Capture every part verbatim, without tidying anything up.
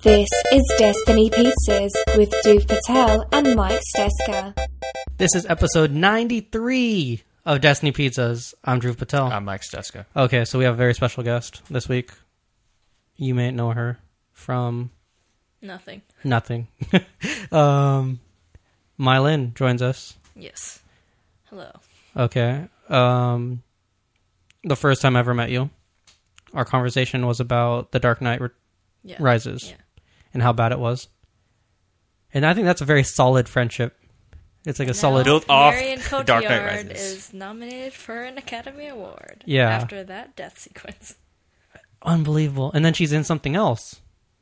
This is Destiny Pizzas with Dhruv Patel and Mike Steska. This is episode ninety-three of Destiny Pizzas. I'm Dhruv Patel. I'm Mike Steska. Okay, so we have a very special guest this week. You may know her from... Nothing. Nothing. um, Mylin joins us. Yes. Hello. Okay. Um, the first time I ever met you, our conversation was about The Dark Knight Yeah. Rises. Yeah. And how bad it was. And I think that's a very solid friendship. It's like a Now, solid... Built off Marion Dark Knight Cotillard Rises. is nominated for an Academy Award. Yeah. After that death sequence. Unbelievable. And then she's in something else.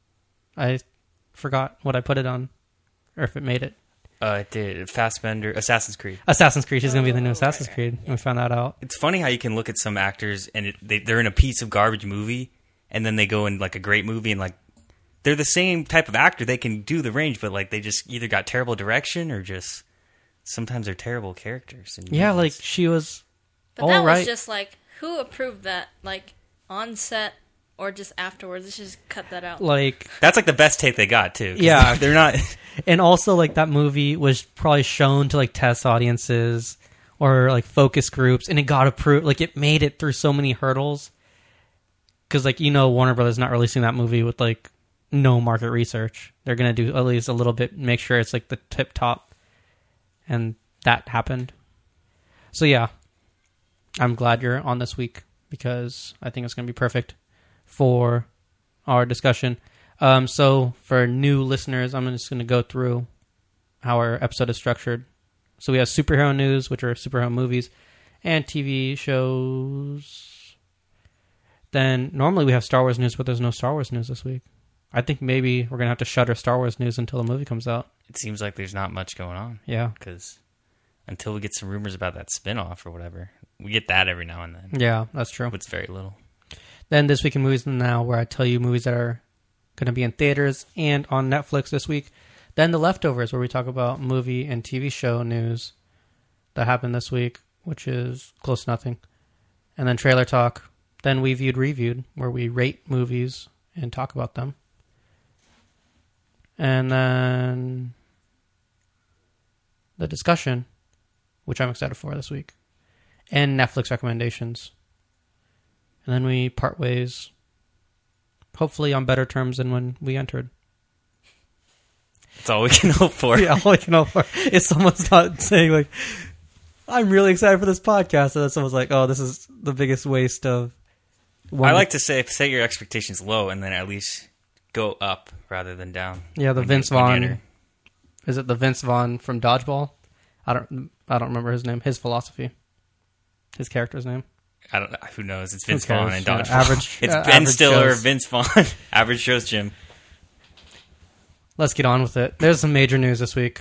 I forgot what I put it on. Or if it made it. Uh, it did. Fassbender, Assassin's Creed. Assassin's Creed. She's going to be in the new Oh, Assassin's right, Creed. right, yeah. We found that out. It's funny how you can look at some actors and it, they, they're in a piece of garbage movie, and then they go in like a great movie, and like they're the same type of actor. They can do the range, but like they just either got terrible direction or just sometimes they're terrible characters. in Yeah, like movies. she was But all that right. was just like, who approved that? Like, on set or just afterwards? Let's just cut that out. Like, that's like the best take they got too. 'cause Yeah. they're not. and also like that movie was probably shown to like test audiences or like focus groups, and it got approved. Like it made it through so many hurdles. Because like, you know, Warner Brothers not releasing that movie with like no market research. They're going to do at least a little bit, make sure it's like the tip top. And that happened. So yeah, I'm glad you're on this week because I think it's going to be perfect for our discussion. Um, so for new listeners, I'm just going to go through how our episode is structured. So we have superhero news, which are superhero movies and T V shows. Then normally we have Star Wars news, but there's no Star Wars news this week. I think maybe we're going to have to shutter Star Wars news until the movie comes out. It seems like there's not much going on. Yeah. Because until we get some rumors about that spinoff or whatever, we get that every now and then. Yeah, that's true. It's very little. Then This Week in Movies Now, where I tell you movies that are going to be in theaters and on Netflix this week. Then The Leftovers, where we talk about movie and T V show news that happened this week, which is close to nothing. And then Trailer Talk. Then We Viewed Reviewed, where we rate movies and talk about them. And then the discussion, which I'm excited for this week. And Netflix recommendations. And then we part ways, hopefully on better terms than when we entered. That's all we can hope for. Yeah, all we can hope for is someone's not saying, like, I'm really excited for this podcast. And then someone's like, oh, this is the biggest waste of... One. I like to say, set your expectations low and then at least go up rather than down. Yeah, the when Vince you- when you Vaughn... enter. Is it the Vince Vaughn from Dodgeball? I don't I don't remember his name. His philosophy. His character's name. I don't know. Who knows? It's Vince cares? Vaughn and Yeah, Dodgeball. average- it's uh, Ben average Stiller, Joe's. Vince Vaughn, Average Joe's Jim. Let's get on with it. There's some major news this week.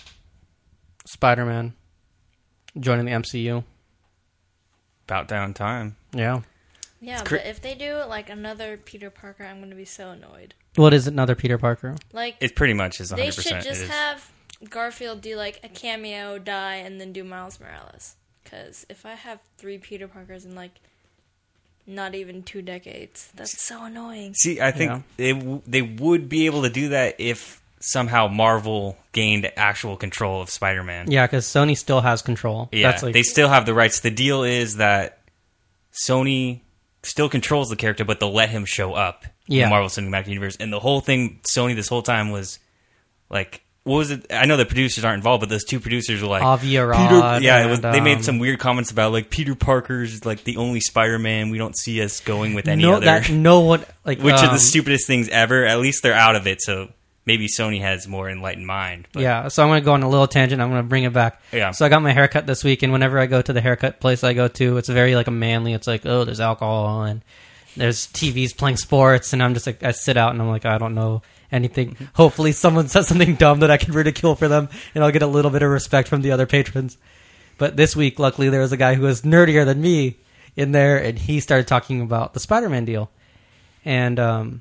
Spider-Man joining the M C U. About down time. Yeah. Yeah, cr- but if they do like another Peter Parker, I'm going to be so annoyed. What is another Peter Parker? Like, It pretty much is one they hundred percent. should just it is. have Garfield do like a cameo, die, and then do Miles Morales. Because if I have three Peter Parkers in like not even two decades, that's so annoying. See, I think Yeah. they, w- they would be able to do that if somehow Marvel gained actual control of Spider-Man. Yeah, because Sony still has control. Yeah, That's like, they still have the rights. The deal is that Sony still controls the character, but they'll let him show up in Yeah. the Marvel Cinematic Universe. And the whole thing, Sony, this whole time was like, what was it? I know the producers aren't involved, but those two producers were like, Avi Arad. Peter, yeah, it was, and, they made um, some weird comments about like Peter Parker's like the only Spider-Man. We don't see us going with any no, other, that no one like which are um, the stupidest things ever. At least they're out of it, so maybe Sony has more enlightened mind. But Yeah, so I'm going to go on a little tangent. I'm going to bring it back. Yeah. So I got my haircut this week, and whenever I go to the haircut place I go to, it's very like a manly. It's like, oh, there's alcohol and there's T Vs playing sports, and I'm just like, I sit out and I'm like, I don't know anything. Hopefully, someone says something dumb that I can ridicule for them, and I'll get a little bit of respect from the other patrons. But this week, luckily, there was a guy who was nerdier than me in there, and he started talking about the Spider-Man deal, and um,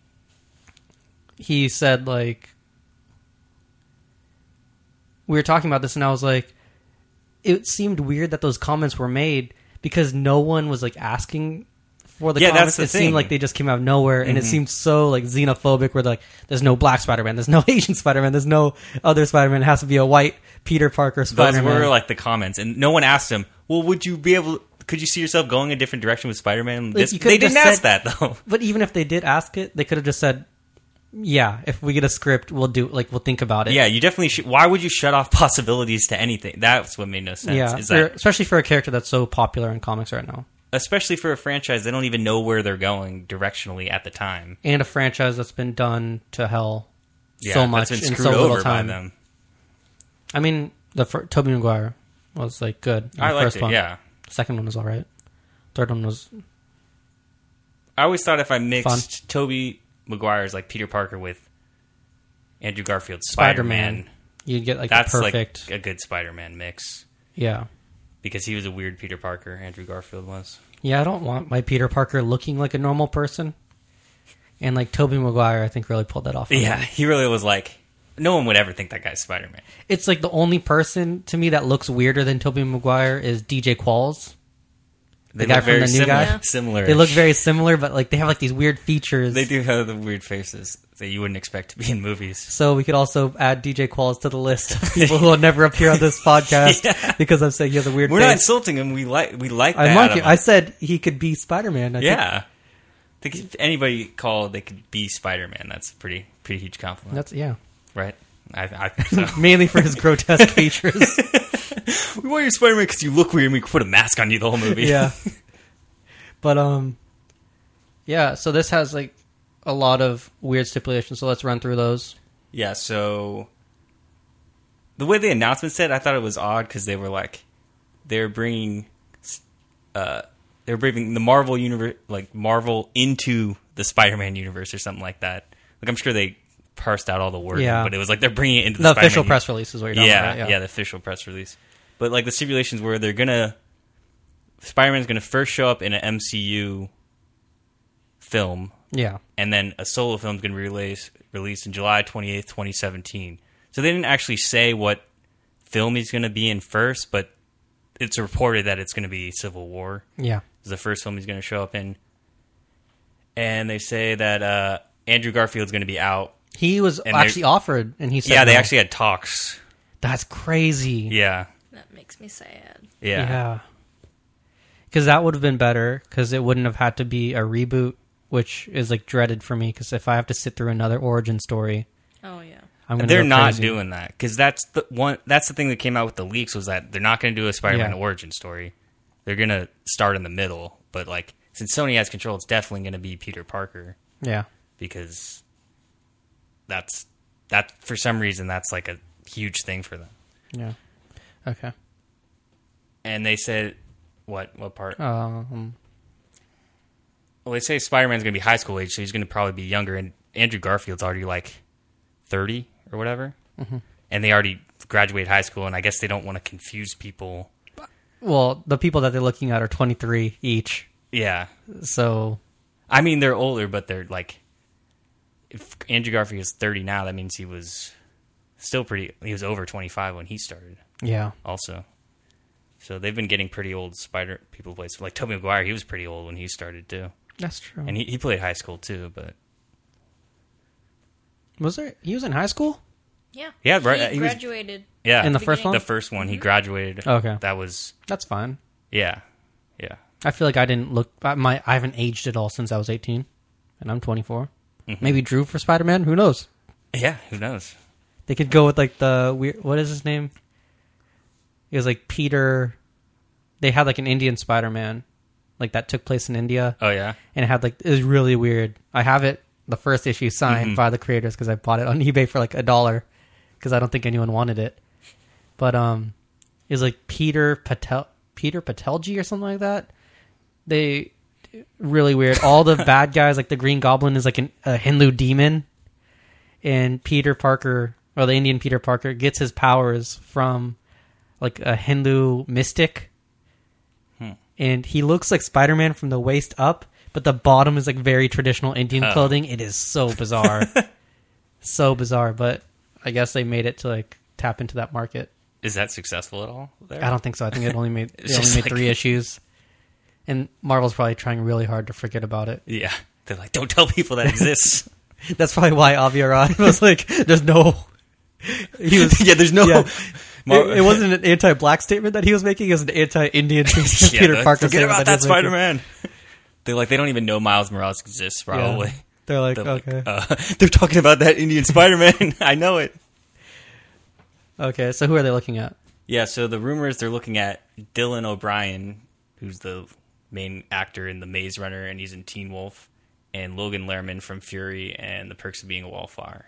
he said like. We were talking about this, and I was like, it seemed weird that those comments were made because no one was like asking for the Yeah, comics, that's the it thing. seemed like they just came out of nowhere, and it seemed so like xenophobic. Where like, there's no black Spider-Man, there's no Asian Spider-Man, there's no other Spider-Man. It has to be a white Peter Parker Those Spider-Man. were like the comments, and no one asked him, well, would you be able could you see yourself going a different direction with Spider-Man? This, you could've they didn't just ask said- that, though. But even if they did ask it, they could have just said, "Yeah, if we get a script, we'll do like we'll think about it." Yeah, you definitely should. Why would you shut off possibilities to anything? That's what made no sense. yeah, Is for- that, especially for a character that's so popular in comics right now, especially for a franchise, they don't even know where they're going directionally at the time. and a franchise that's been done to hell Yeah, so much that's been in screwed so little over time. by them. I mean, the fir- Tobey Maguire was like good. in I the liked first it. one. Yeah, Second one was all right. Third one was I always thought if I mixed Fun. Tobey Maguire's like Peter Parker with Andrew Garfield's Spider-Man. Spider-Man, You'd get like that's the perfect. like a good Spider-Man mix yeah. because he was a weird Peter Parker. Andrew Garfield was. Yeah, I don't want my Peter Parker looking like a normal person. And like Tobey Maguire, I think really pulled that off. for Yeah, me. he really was like. No one would ever think that guy's Spider-Man. It's like the only person to me that looks weirder than Tobey Maguire is D J Qualls. They guy look from very the new similar. guy? Yeah. Similar. They look very similar, but like they have like these weird features. They do have the weird faces that you wouldn't expect to be in movies. So we could also add D J Qualls to the list of people who will never appear on this podcast Yeah. because I'm saying he has a weird We're not face. insulting him. We like we like that. I out like of it. him. I said he could be Spider-Man. I think yeah. I think if anybody called, they could be Spider-Man. That's a pretty pretty huge compliment, that's yeah. right? I, I think so. Mainly for his grotesque features. We want you Spider-Man because you look weird and we could put a mask on you the whole movie. Yeah. But um yeah, so this has like a lot of weird stipulations, so let's run through those. Yeah, so the way the announcement said, I thought it was odd because they were like, they're bringing, uh, they're bringing the Marvel universe, like Marvel into the Spider-Man universe or something like that. Like I'm sure they parsed out all the wording, Yeah. but it was like they're bringing it into The, the, Spider-Man official uni- press release is what you're talking Yeah, about, yeah, right? the official press release. But like the stipulations were they're gonna, Spider-Man's gonna first show up in an M C U film, Yeah. and then a solo film is going to be released released in July twenty-eighth, twenty seventeen. So they didn't actually say what film he's going to be in first, but it's reported that it's going to be Civil War. Yeah. Is the first film he's going to show up in. And they say that uh, Andrew Garfield's going to be out. He was And they're- actually offered and he said Yeah, they no. actually had talks. That's crazy. Yeah. That makes me sad. Yeah. Yeah. Because that would have been better because it wouldn't have had to be a reboot, which is like dreaded for me because if I have to sit through another origin story, Oh yeah. I'm going to They're go not crazy. doing that because that's the one. That's the thing that came out with the leaks was that they're not going to do a Spider-Man Yeah. origin story. They're going to start in the middle, but like since Sony has control, it's definitely going to be Peter Parker Yeah. because that's that for some reason that's like a huge thing for them. Yeah. Okay. And they said what what part? Um, Well, they say Spider-Man's going to be high school age, so he's going to probably be younger. And Andrew Garfield's already like thirty or whatever, Mm-hmm. and they already graduated high school. And I guess they don't want to confuse people. well, the people that they're looking at are twenty-three each. Yeah, So, I mean they're older, but they're like, if Andrew Garfield is thirty now, that means he was still pretty. He was over twenty-five when he started, yeah. also. So they've been getting pretty old Spider people plays like Tobey Maguire. He was pretty old when he started too, That's true. and he, he played high school too. But was there? He was in high school? Yeah. Yeah, right, He he was- graduated. yeah, In the first one? the first one he graduated. Okay. That was That's fine. yeah, yeah. I feel like I didn't look. I, my, I haven't aged at all since I was eighteen, and I'm twenty-four. Mm-hmm. Maybe Drew for Spider-Man? Who knows? Yeah, who knows? They could go with like the weird. What is his name? It was like Peter. They had like an Indian Spider-Man, like that took place in India, Oh yeah, and it had like it was really weird. I have it, the first issue signed Mm-hmm. by the creators because I bought it on eBay for like a dollar because I don't think anyone wanted it. But um, it was like Peter Patel, Peter Patelji or something like that. They really weird. All the bad guys, like the Green Goblin, is like an, a Hindu demon, and Peter Parker, or the Indian Peter Parker, gets his powers from like a Hindu mystic. And he looks like Spider-Man from the waist up, but the bottom is like very traditional Indian Oh. clothing. It is so bizarre. So bizarre, but I guess they made it to like tap into that market. is that successful at all? There? I don't think so. I think it only made it It's only just made like- three issues. And Marvel's probably trying really hard to forget about it. Yeah. They're like, don't tell people that exists. That's probably why Avi Arad was like, "There's no." He was yeah, there's no. yeah. Mar- it, it wasn't an anti-black statement that he was making; it was an anti-Indian statement. yeah, Peter the- Parker Forget statement about that, he that was making. Spider-Man. They're like, they don't even know Miles Morales exists, probably. Yeah. They're like, They're okay, like, uh, they're talking about that Indian Spider-Man. I know it. okay. So who are they looking at? Yeah, so the rumor is they're looking at Dylan O'Brien, who's the main actor in The Maze Runner, and he's in Teen Wolf, and Logan Lerman from Fury and The Perks of Being a Wallflower.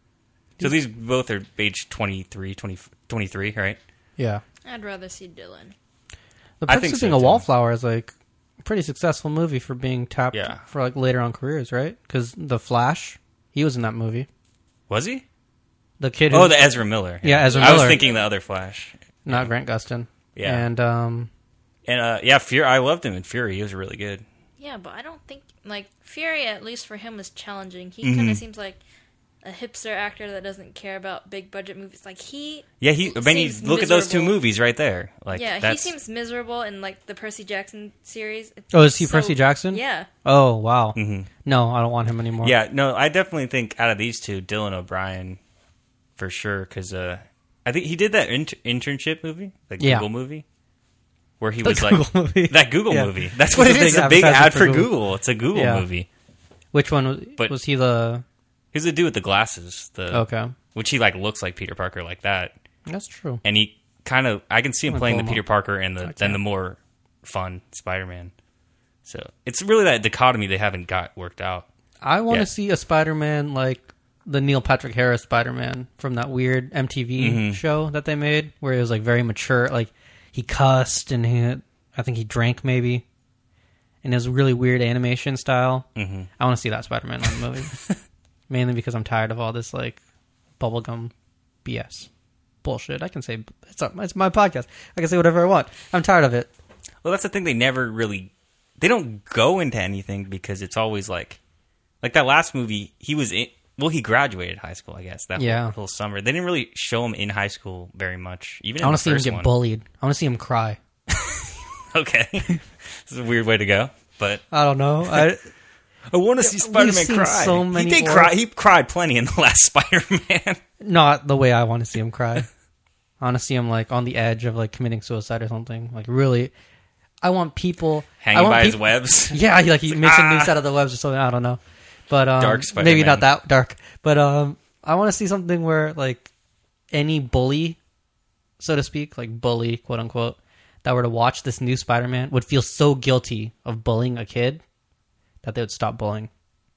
So these both are age twenty-three, twenty, twenty-three, right? Yeah, I'd rather see Dylan. The I Perks think of so, Being a too. Wallflower is like a pretty successful movie for being tapped Yeah. for like later on careers, right? Because the Flash, he was in that movie. Was he? The kid, who, Oh, the Ezra Miller. Yeah, Ezra I was Miller. thinking the other Flash. not Grant Gustin. Yeah. and um, And uh, yeah, Fury. I loved him in Fury. He was really good. Yeah, but I don't think like Fury. At least for him, was challenging. He Mhm. kind of seems like a hipster actor that doesn't care about big budget movies. Like he, Yeah, he. I mean, you Seems look at those two miserable. movies right there. Like, yeah, he that's, seems miserable in like the Percy Jackson series. It's oh, is he so- Percy Jackson? Yeah, Oh, wow. Mhm. No, I don't want him anymore. Yeah, no, I definitely think out of these two, Dylan O'Brien, for sure, because uh, I think he did that inter- internship movie, the Yeah. Google movie, where he The was Google like movie. that Google Yeah. movie. That's It's what a it big is. It's a big advertisement ad for for Google. Google. It's a Google Yeah. movie. Which one was? But- was he the? He's the dude with the glasses, the Okay, which he like looks like Peter Parker like that, that's true. and he kind of I can see him I'm gonna playing pull the him Peter up. Parker and the Okay. then the more fun Spider-Man. So it's really that dichotomy they haven't got worked out. I want to Yeah. see a Spider-Man like the Neil Patrick Harris Spider-Man from that weird M T V Mhm. show that they made, where he was like very mature, like he cussed and he, had, I think he drank maybe, and it was really weird animation style. Mm-hmm. I want to see that Spider-Man on the movie, mainly because I'm tired of all this like bubblegum B S bullshit. I can say it's it's my podcast. I can say whatever I want. I'm tired of it. Well, that's the thing. They never really, they don't go into anything because it's always like, like that last movie. He was in. Well, he graduated high school, I guess. That Yeah. whole, whole summer. They didn't really show him in high school very much. Even I in want the to see him first get one. bullied. I want to see him cry. Okay, this is a weird way to go, but I don't know. I I want to see we've Spider-Man seen cry. so many he did or- cry. He cried plenty in the last Spider-Man. not the way I want to see him cry. I want to see him like on the edge of like committing suicide or something. Like really, I want people I Hanging want by his peop- webs. Yeah, he, like he makes a ah. noose out of the webs or something. I don't know, but um, Dark maybe not Spider-Man. that dark. But um, I want to see something where like any bully, so to speak, like bully, quote unquote, that were to watch this new Spider-Man would feel so guilty of bullying a kid that they would stop bullying.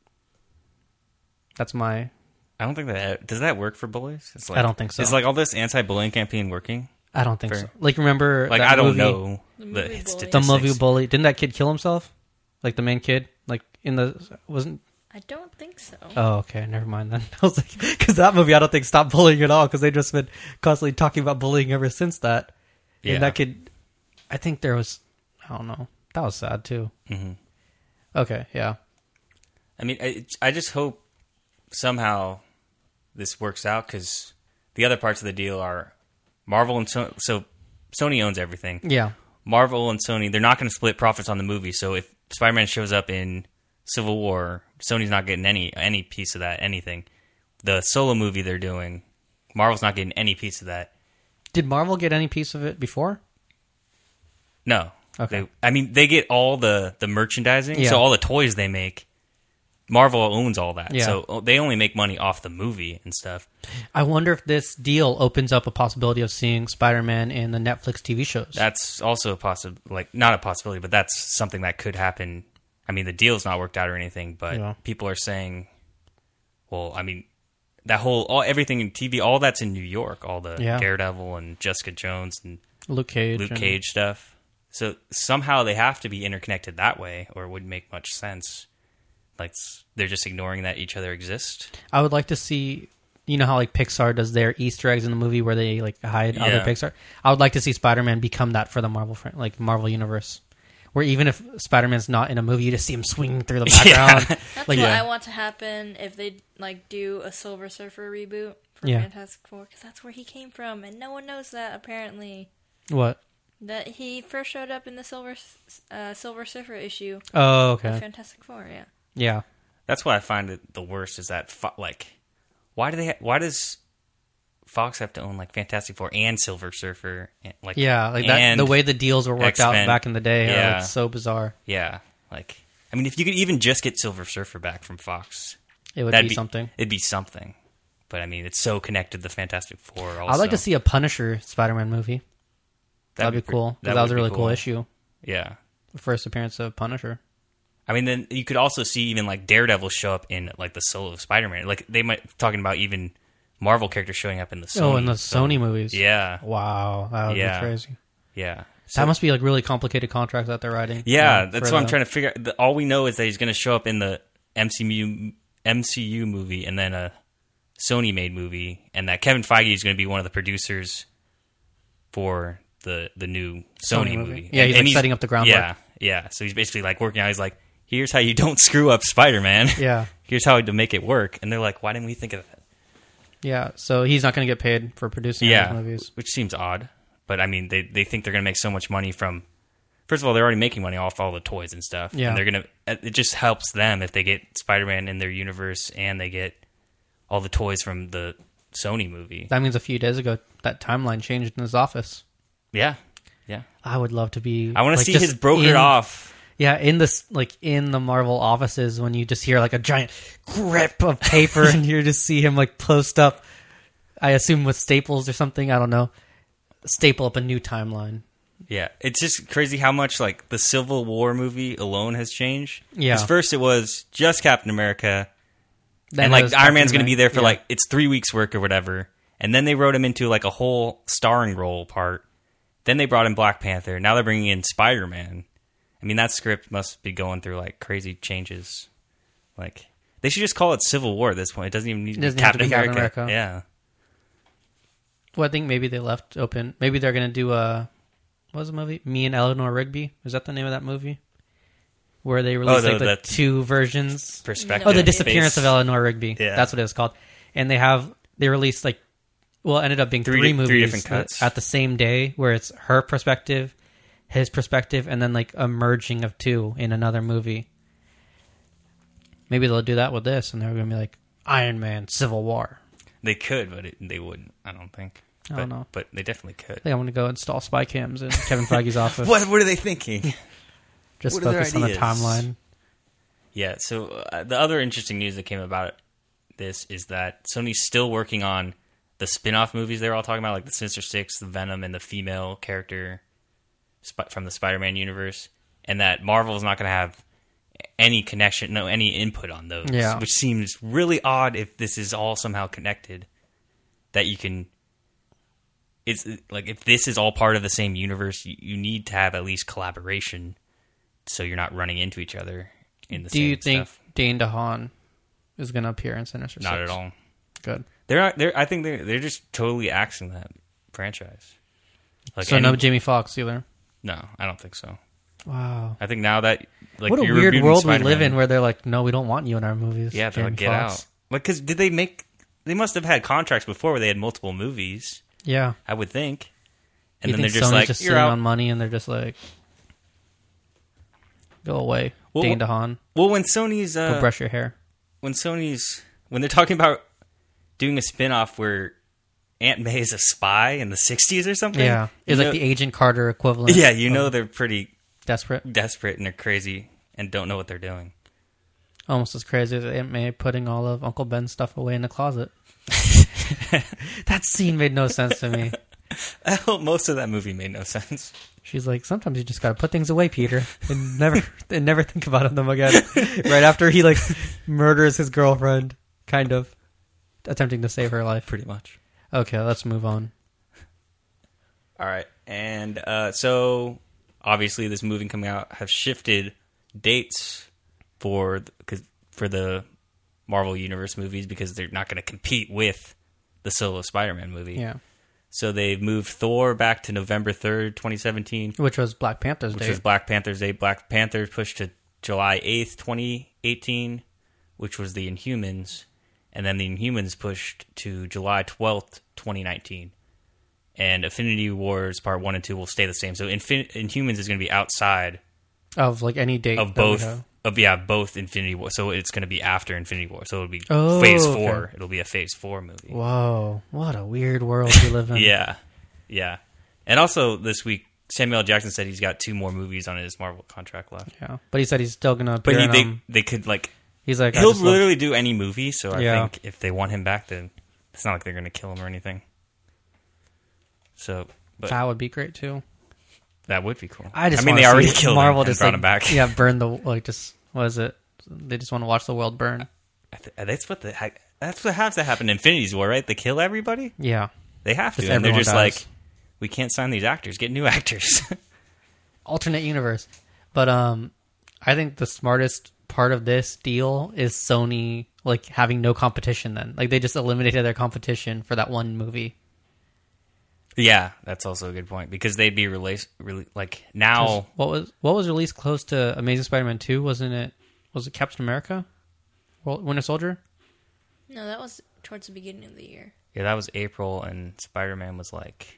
That's my. I don't think that does that work for bullies. It's like, I don't think so. Is like all this anti-bullying campaign working? I don't think Fair. so. Like remember, Like that I don't movie, know The the, movie Bully. the statistics. movie Bully. Didn't that kid kill himself? Like the main kid, like in the wasn't. I don't think so. Oh, okay, never mind then. I was like, because that movie I don't think stopped bullying at all because they just been constantly talking about bullying ever since that. Yeah. And that kid, I think there was, I don't know, that was sad too. Mhm. Okay, yeah, I mean, I, I just hope somehow this works out because the other parts of the deal are Marvel and so, so Sony owns everything. yeah, Marvel and Sony, they're not going to split profits on the movie. So if Spider-Man shows up in Civil War, Sony's not getting any any piece of that, anything. The solo movie they're doing, Marvel's not getting any piece of that. Did Marvel get any piece of it before? No. Okay. They, I mean, they get all the, the merchandising, Yeah. so all the toys they make, Marvel owns all that. Yeah. So they only make money off the movie and stuff. I wonder if this deal opens up a possibility of seeing Spider-Man in the Netflix T V shows. That's also a possible, like not a possibility, but that's something that could happen. I mean, the deal's not worked out or anything, but Yeah. people are saying, well, I mean, that whole all everything in T V, all that's in New York, all the Yeah. Daredevil and Jessica Jones and Luke Cage. Luke and- Cage stuff. So somehow they have to be interconnected that way, or it wouldn't make much sense. Like s- they're just ignoring that each other exist. I would like to see, you know how like Pixar does their Easter eggs in the movie where they like hide other Yeah. Pixar. I would like to see Spider-Man become that for the Marvel fran- like Marvel universe, where even if Spider-Man's not in a movie, you just see him swinging through the background. That's Like, what yeah. I want to happen if they like do a Silver Surfer reboot for Yeah. Fantastic Four, because that's where he came from, and no one knows that apparently. What? That he first showed up in the Silver uh, Silver Surfer issue Oh, of okay. Fantastic Four. Yeah. Yeah. That's why I find it the worst is that fo- like, why do they? Ha- why does Fox have to own like Fantastic Four and Silver Surfer? And, like Yeah, like that. and The way the deals were worked X-Men. out back in the day, yeah, Yeah. like so bizarre. Yeah, like I mean, if you could even just get Silver Surfer back from Fox, It would that'd be, something. It'd be something. But I mean, it's so connected to the Fantastic Four. Also. I'd like to see a Punisher Spider-Man movie. That'd, be, pre- cool. 'Cause That, was would a be really cool issue. Yeah. The first appearance of Punisher. I mean, then you could also see even like Daredevil show up in like the solo Spider-Man. Like they might talking about even Marvel characters showing up in the Sony. oh, in the so- Sony movies. Yeah, Wow, that would Yeah. be crazy. yeah. that must be like really complicated contracts that they're writing. Yeah, you know, that's for what I'm the- trying to figure out. The- All we know is that he's going to show up in the M C U M C U movie and then a Sony made movie, and that Kevin Feige is going to be one of the producers for the the new Sony, Sony movie. movie. Yeah, And- he's, and like, setting up the groundwork. Yeah, yeah. So he's basically like working out. He's like, here's how you don't screw up Spider-Man. Yeah, Here's how to make it work. And they're like, why didn't we think of that? yeah. So he's not going to get paid for producing Yeah, those movies. which seems odd. But I mean, they they think they're going to make so much money from. First of all, they're already making money off all the toys and stuff. Yeah. And they're gonna. It just helps them if they get Spider-Man in their universe and they get all the toys from the Sony movie. That means a few days ago that timeline changed in his office. Yeah, yeah. I would love to be. I want to like, see just his brokered in- off. Yeah, in this, like in the Marvel offices, when you just hear like a giant grip of paper, and you just see him like post up. I assume with staples or something. I don't know. Staple up a new timeline. Yeah, it's just crazy how much like the Civil War movie alone has changed. Yeah. 'Cause first it was just Captain America, Then and it like was Iron Man's Captain going to be there for America. like it's three weeks work or whatever, and then they wrote him into like a whole starring role part. Then they brought in Black Panther. Now they're bringing in Spider Man. I mean, that script must be going through like crazy changes. Like they should just call it Civil War at this point. It doesn't even need to be doesn't have to Captain be Captain America. America. Yeah, Well, I think maybe they left open. Maybe they're going to do a what was the movie? Me and Eleanor Rigby. Is that the name of that movie? Where they released the- like the the- two versions. perspective. Oh, the Yeah. disappearance Space. of Eleanor Rigby. Yeah. That's what it was called. And they have they released like well, it ended up being Three three, di- movies three different cuts. at the same day, where it's her perspective, his perspective, and then like a merging of two in another movie. Maybe they'll do that with this, and they're going to be like Iron Man, Civil War. they could, but it, they wouldn't. I don't think. I but, don't know. but they definitely could. I think I'm going to go install spy cams in Kevin Feige's office. What What are they thinking? Just what are their focus on the ideas? timeline. Yeah, so uh, the other interesting news that came about this is that Sony's still working on the spin-off movies they were all talking about, like the Sinister Six, the Venom, and the female character sp- from the Spider-Man universe, and that Marvel is not going to have any connection, no, any input on those, Yeah. which seems really odd if this is all somehow connected, that you can... It's like if this is all part of the same universe, you, you need to have at least collaboration so you're not running into each other in the Do same you think stuff. Dane DeHaan is going to appear in Sinister Not Six? at all. Good. They're not. They're. I think they're. They're just totally axing that franchise. Like so any- no Jamie Foxx either. No, I don't think so. Wow. I think now that like what a you're weird rebooting world we Spider-Man- live in, where they're like, no, we don't want you in our movies. Yeah, they're Jamie like get Foxx. out. Like, because did they make? They must have had contracts before where they had multiple movies. Yeah. I would think. And you then think they're just Sony's like, just you're sitting out. on money, and they're just like, go away, Well, Dane DeHaan. Well, when Sony's Go uh, brush your hair. when Sony's when they're talking about doing a spin-off where Aunt May is a spy in the sixties or something. Yeah, you it's like know- the Agent Carter equivalent. Yeah, you of know they're pretty desperate. desperate and they're crazy and don't know what they're doing. Almost as crazy as Aunt May putting all of Uncle Ben's stuff away in the closet. That scene made no sense to me. Most of that movie made no sense. She's like, sometimes you just gotta put things away, Peter, and never and never think about them again. Right after he like murders his girlfriend, kind of attempting to save her life. Pretty much. Okay, let's move on. All right, and uh, so obviously this movie coming out have shifted dates for because for the Marvel Universe movies because they're not going to compete with the solo Spider-Man movie. Yeah, So they've moved Thor back to November third, twenty seventeen, which was Black Panther's which Day. was Black Panther's Day. Black Panther pushed to July eighth, twenty eighteen, which was the Inhumans, and then the Inhumans pushed to July twelfth, twenty nineteen. and Infinity Wars Part One and Two will stay the same. So Infin- Inhumans is going to be outside Of like any date of that we both have. of yeah both Infinity War. So it's going to be after Infinity War. So it'll be Oh, Phase okay. Four. It'll be a Phase Four movie. Whoa, what a weird world we live in. Yeah, yeah. And also this week, Samuel L. Jackson said he's got two more movies on his Marvel contract left. Yeah, but he said he's still gonna. But appear he, in, they um, they could like he's like I he'll just love- literally do any movie. So I Yeah. think if they want him back, then it's not like they're going to kill him or anything. So, but that would be great too. that would be cool. I just mean, wanna they already see killed Marvel him and just brought like, him back. Yeah, burn the like just what is it? They just want to watch the world burn. I th- that's what the heck. That's what has to happen in Infinity War, right? They kill everybody. Yeah, They have to, Just and they're everyone just dies. like, we can't sign these actors. Get new actors. alternate universe. But um, I think the smartest part of this deal is Sony like having no competition. Then like they just eliminated their competition for that one movie. Yeah, that's also a good point because they'd be released really like now. What was what was released close to Amazing Spider-Man two? Wasn't it? Was it Captain America? Well, Winter Soldier? No, that was towards the beginning of the year. Yeah, that was April, and Spider Man was like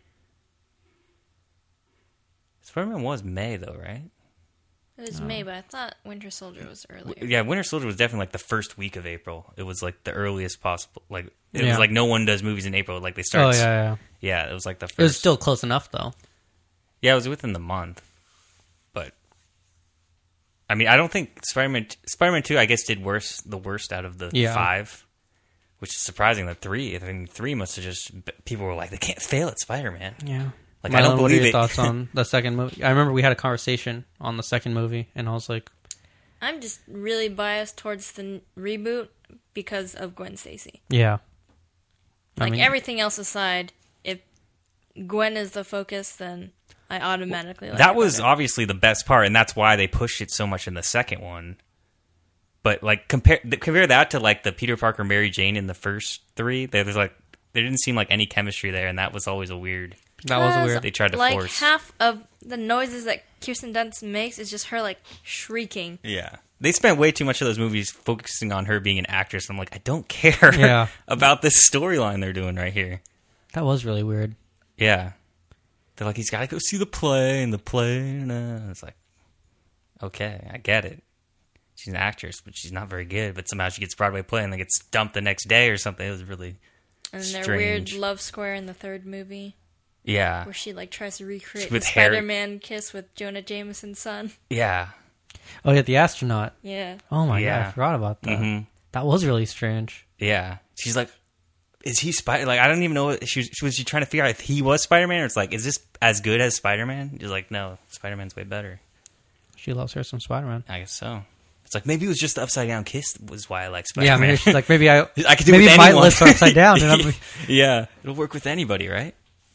Spider Man was May though, right? It was May, but I thought Winter Soldier was earlier. Yeah, Winter Soldier was definitely like the first week of April. It was like the earliest possible. Like it Yeah. was like no one does movies in April. Like they start. Oh yeah, yeah. yeah, it was like the first. It was still close enough though. Yeah, it was within the month, but I mean, I don't think Spider-Man Spider-Man Two, I guess, did worse, the worst out of the Yeah. five, which is surprising. That three, I think three must have just people were like, they can't fail at Spider-Man. Yeah. Like Mylon, I don't what are believe your it. thoughts on the second movie? I remember we had a conversation on the second movie, and I was like, I'm just really biased towards the n- reboot because of Gwen Stacy. yeah. I Like mean, everything else aside, if Gwen is the focus, then I automatically like that it was better. obviously the best part, and that's why they pushed it so much in the second one. But like compare compare that to like the Peter Parker Mary Jane in the first three. There was like there didn't seem like any chemistry there, and that was always a weird. that was Because, weird. They tried to like force. half of the noises that Kirsten Dunst makes is just her like shrieking. Yeah. They spent way too much of those movies focusing on her being an actress. I'm like, I don't care Yeah. about this storyline they're doing right here. That was really weird. Yeah. They're like, he's got to go see the play, and the play, and uh, it's like, okay, I get it. She's an actress, but she's not very good. But somehow she gets Broadway play and then gets dumped the next day or something. It was really, And then their weird Strange. love square in the third movie yeah. where she like tries to recreate With the Harry- Spider-Man kiss with Jonah Jameson's son. Yeah. Oh yeah, the astronaut. Yeah. Oh my Yeah. god, I forgot about that. hmm That was really strange. Yeah. She's like, is he Spider? Like, I don't even know. What, she was, was she trying to figure out if he was Spider-Man, or it's like, is this as good as Spider-Man? She's like, no, Spider-Man's way better. She loves her some Spider-Man. I guess so. It's like maybe it was just the upside down kiss was why I like Yeah, Spider-Man. maybe she's like, maybe I, I could do maybe it with my anyone. lips are upside down. And I'm, Yeah, it'll work with anybody, right?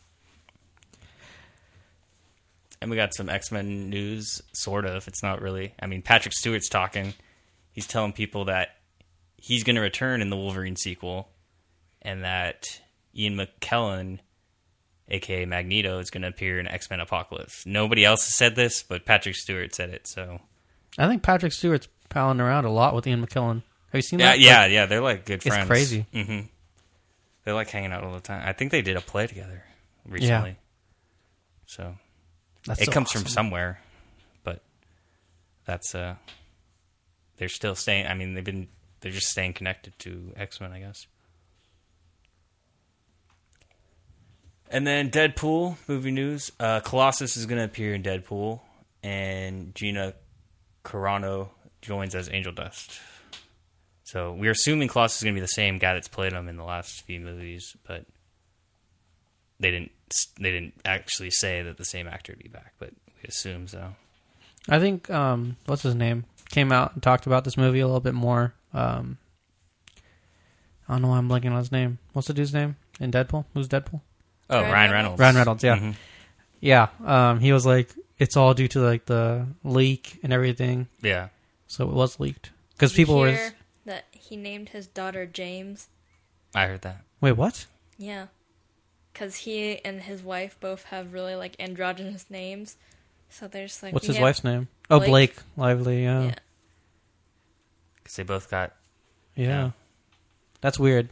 And we got some X-Men news, sort of. It's not really. I mean, Patrick Stewart's talking. He's telling people that he's going to return in the Wolverine sequel, and that Ian McKellen, aka Magneto, is going to appear in X-Men Apocalypse. Nobody else has said this, but Patrick Stewart said it. So I think Patrick Stewart's palling around a lot with Ian McKellen. Have you seen yeah, that? yeah, Like, yeah. They're like good it's friends. crazy. hmm They're like hanging out all the time. I think they did a play together recently. So that's it so comes awesome. from somewhere, but that's uh, they're still staying. I mean, they've been they're just staying connected to X-Men, I guess. And then Deadpool movie news. Uh, Colossus is going to appear in Deadpool, and Gina Carano joins as Angel Dust. So we're assuming Colossus is going to be the same guy that's played him in the last few movies, but they didn't they didn't actually say that the same actor would be back, but we assume so. I think um, what's his name came out and talked about this movie a little bit more. Um, I don't know why I'm blanking on his name. What's the dude's name in Deadpool? Who's Deadpool? Oh, Ryan Ryan Reynolds. Reynolds. Ryan Reynolds. Yeah, Mhm. yeah. Um, he was like, it's all due to like the leak and everything. Yeah. So it was leaked because Did you people were. hear that he named his daughter James. I heard that. Wait, what? Yeah. Because he and his wife both have really like androgynous names. So there's like. What's we his have- wife's name? Oh, Blake. Blake Lively. Yeah. Yeah. Because they both got... yeah, Yeah. That's weird.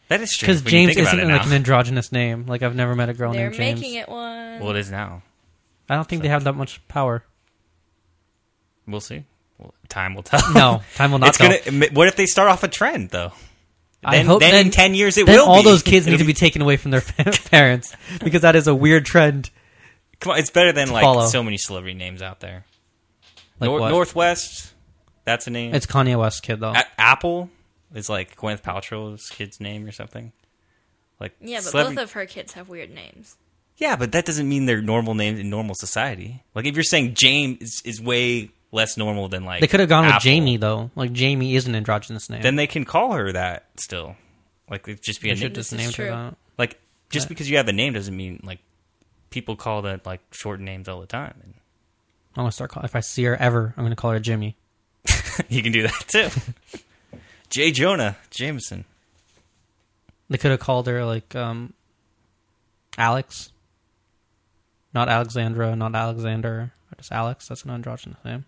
That is true. Because when you James think about isn't it like now. an androgynous name. Like I've never met a girl They're named James. making it one. Well, it is now. I don't think they have that much power. We'll see. Well, time will tell. No, time will not it's tell. Gonna, what if they start off a trend though? I Then, hope then, then in ten years it then will all be. those kids need It'll to be taken away from their parents because that is a weird trend. Come on, it's better than like follow. so many celebrity names out there. Like Nor- what? Northwest, that's a name. It's Kanye West's kid though. A- Apple is like Gwyneth Paltrow's kid's name or something. Like Yeah, but celebra- both of her kids have weird names. Yeah, but that doesn't mean they're normal names in normal society. Like if you're saying James is, is way less normal than like They could have gone with Apple, Jamie though. Like Jamie is an androgynous name. then they can call her that still. Like it'd just be they a name. should just This is name her true. that. Like just Right. because you have a name doesn't mean like people call that like short names all the time. And I'm gonna start calling. If I see her ever, I'm gonna call her Jimmy. you can do that too. J. Jonah Jameson. They could have called her like um, Alex, not Alexandra, not Alexander, just Alex. That's an androgynous name.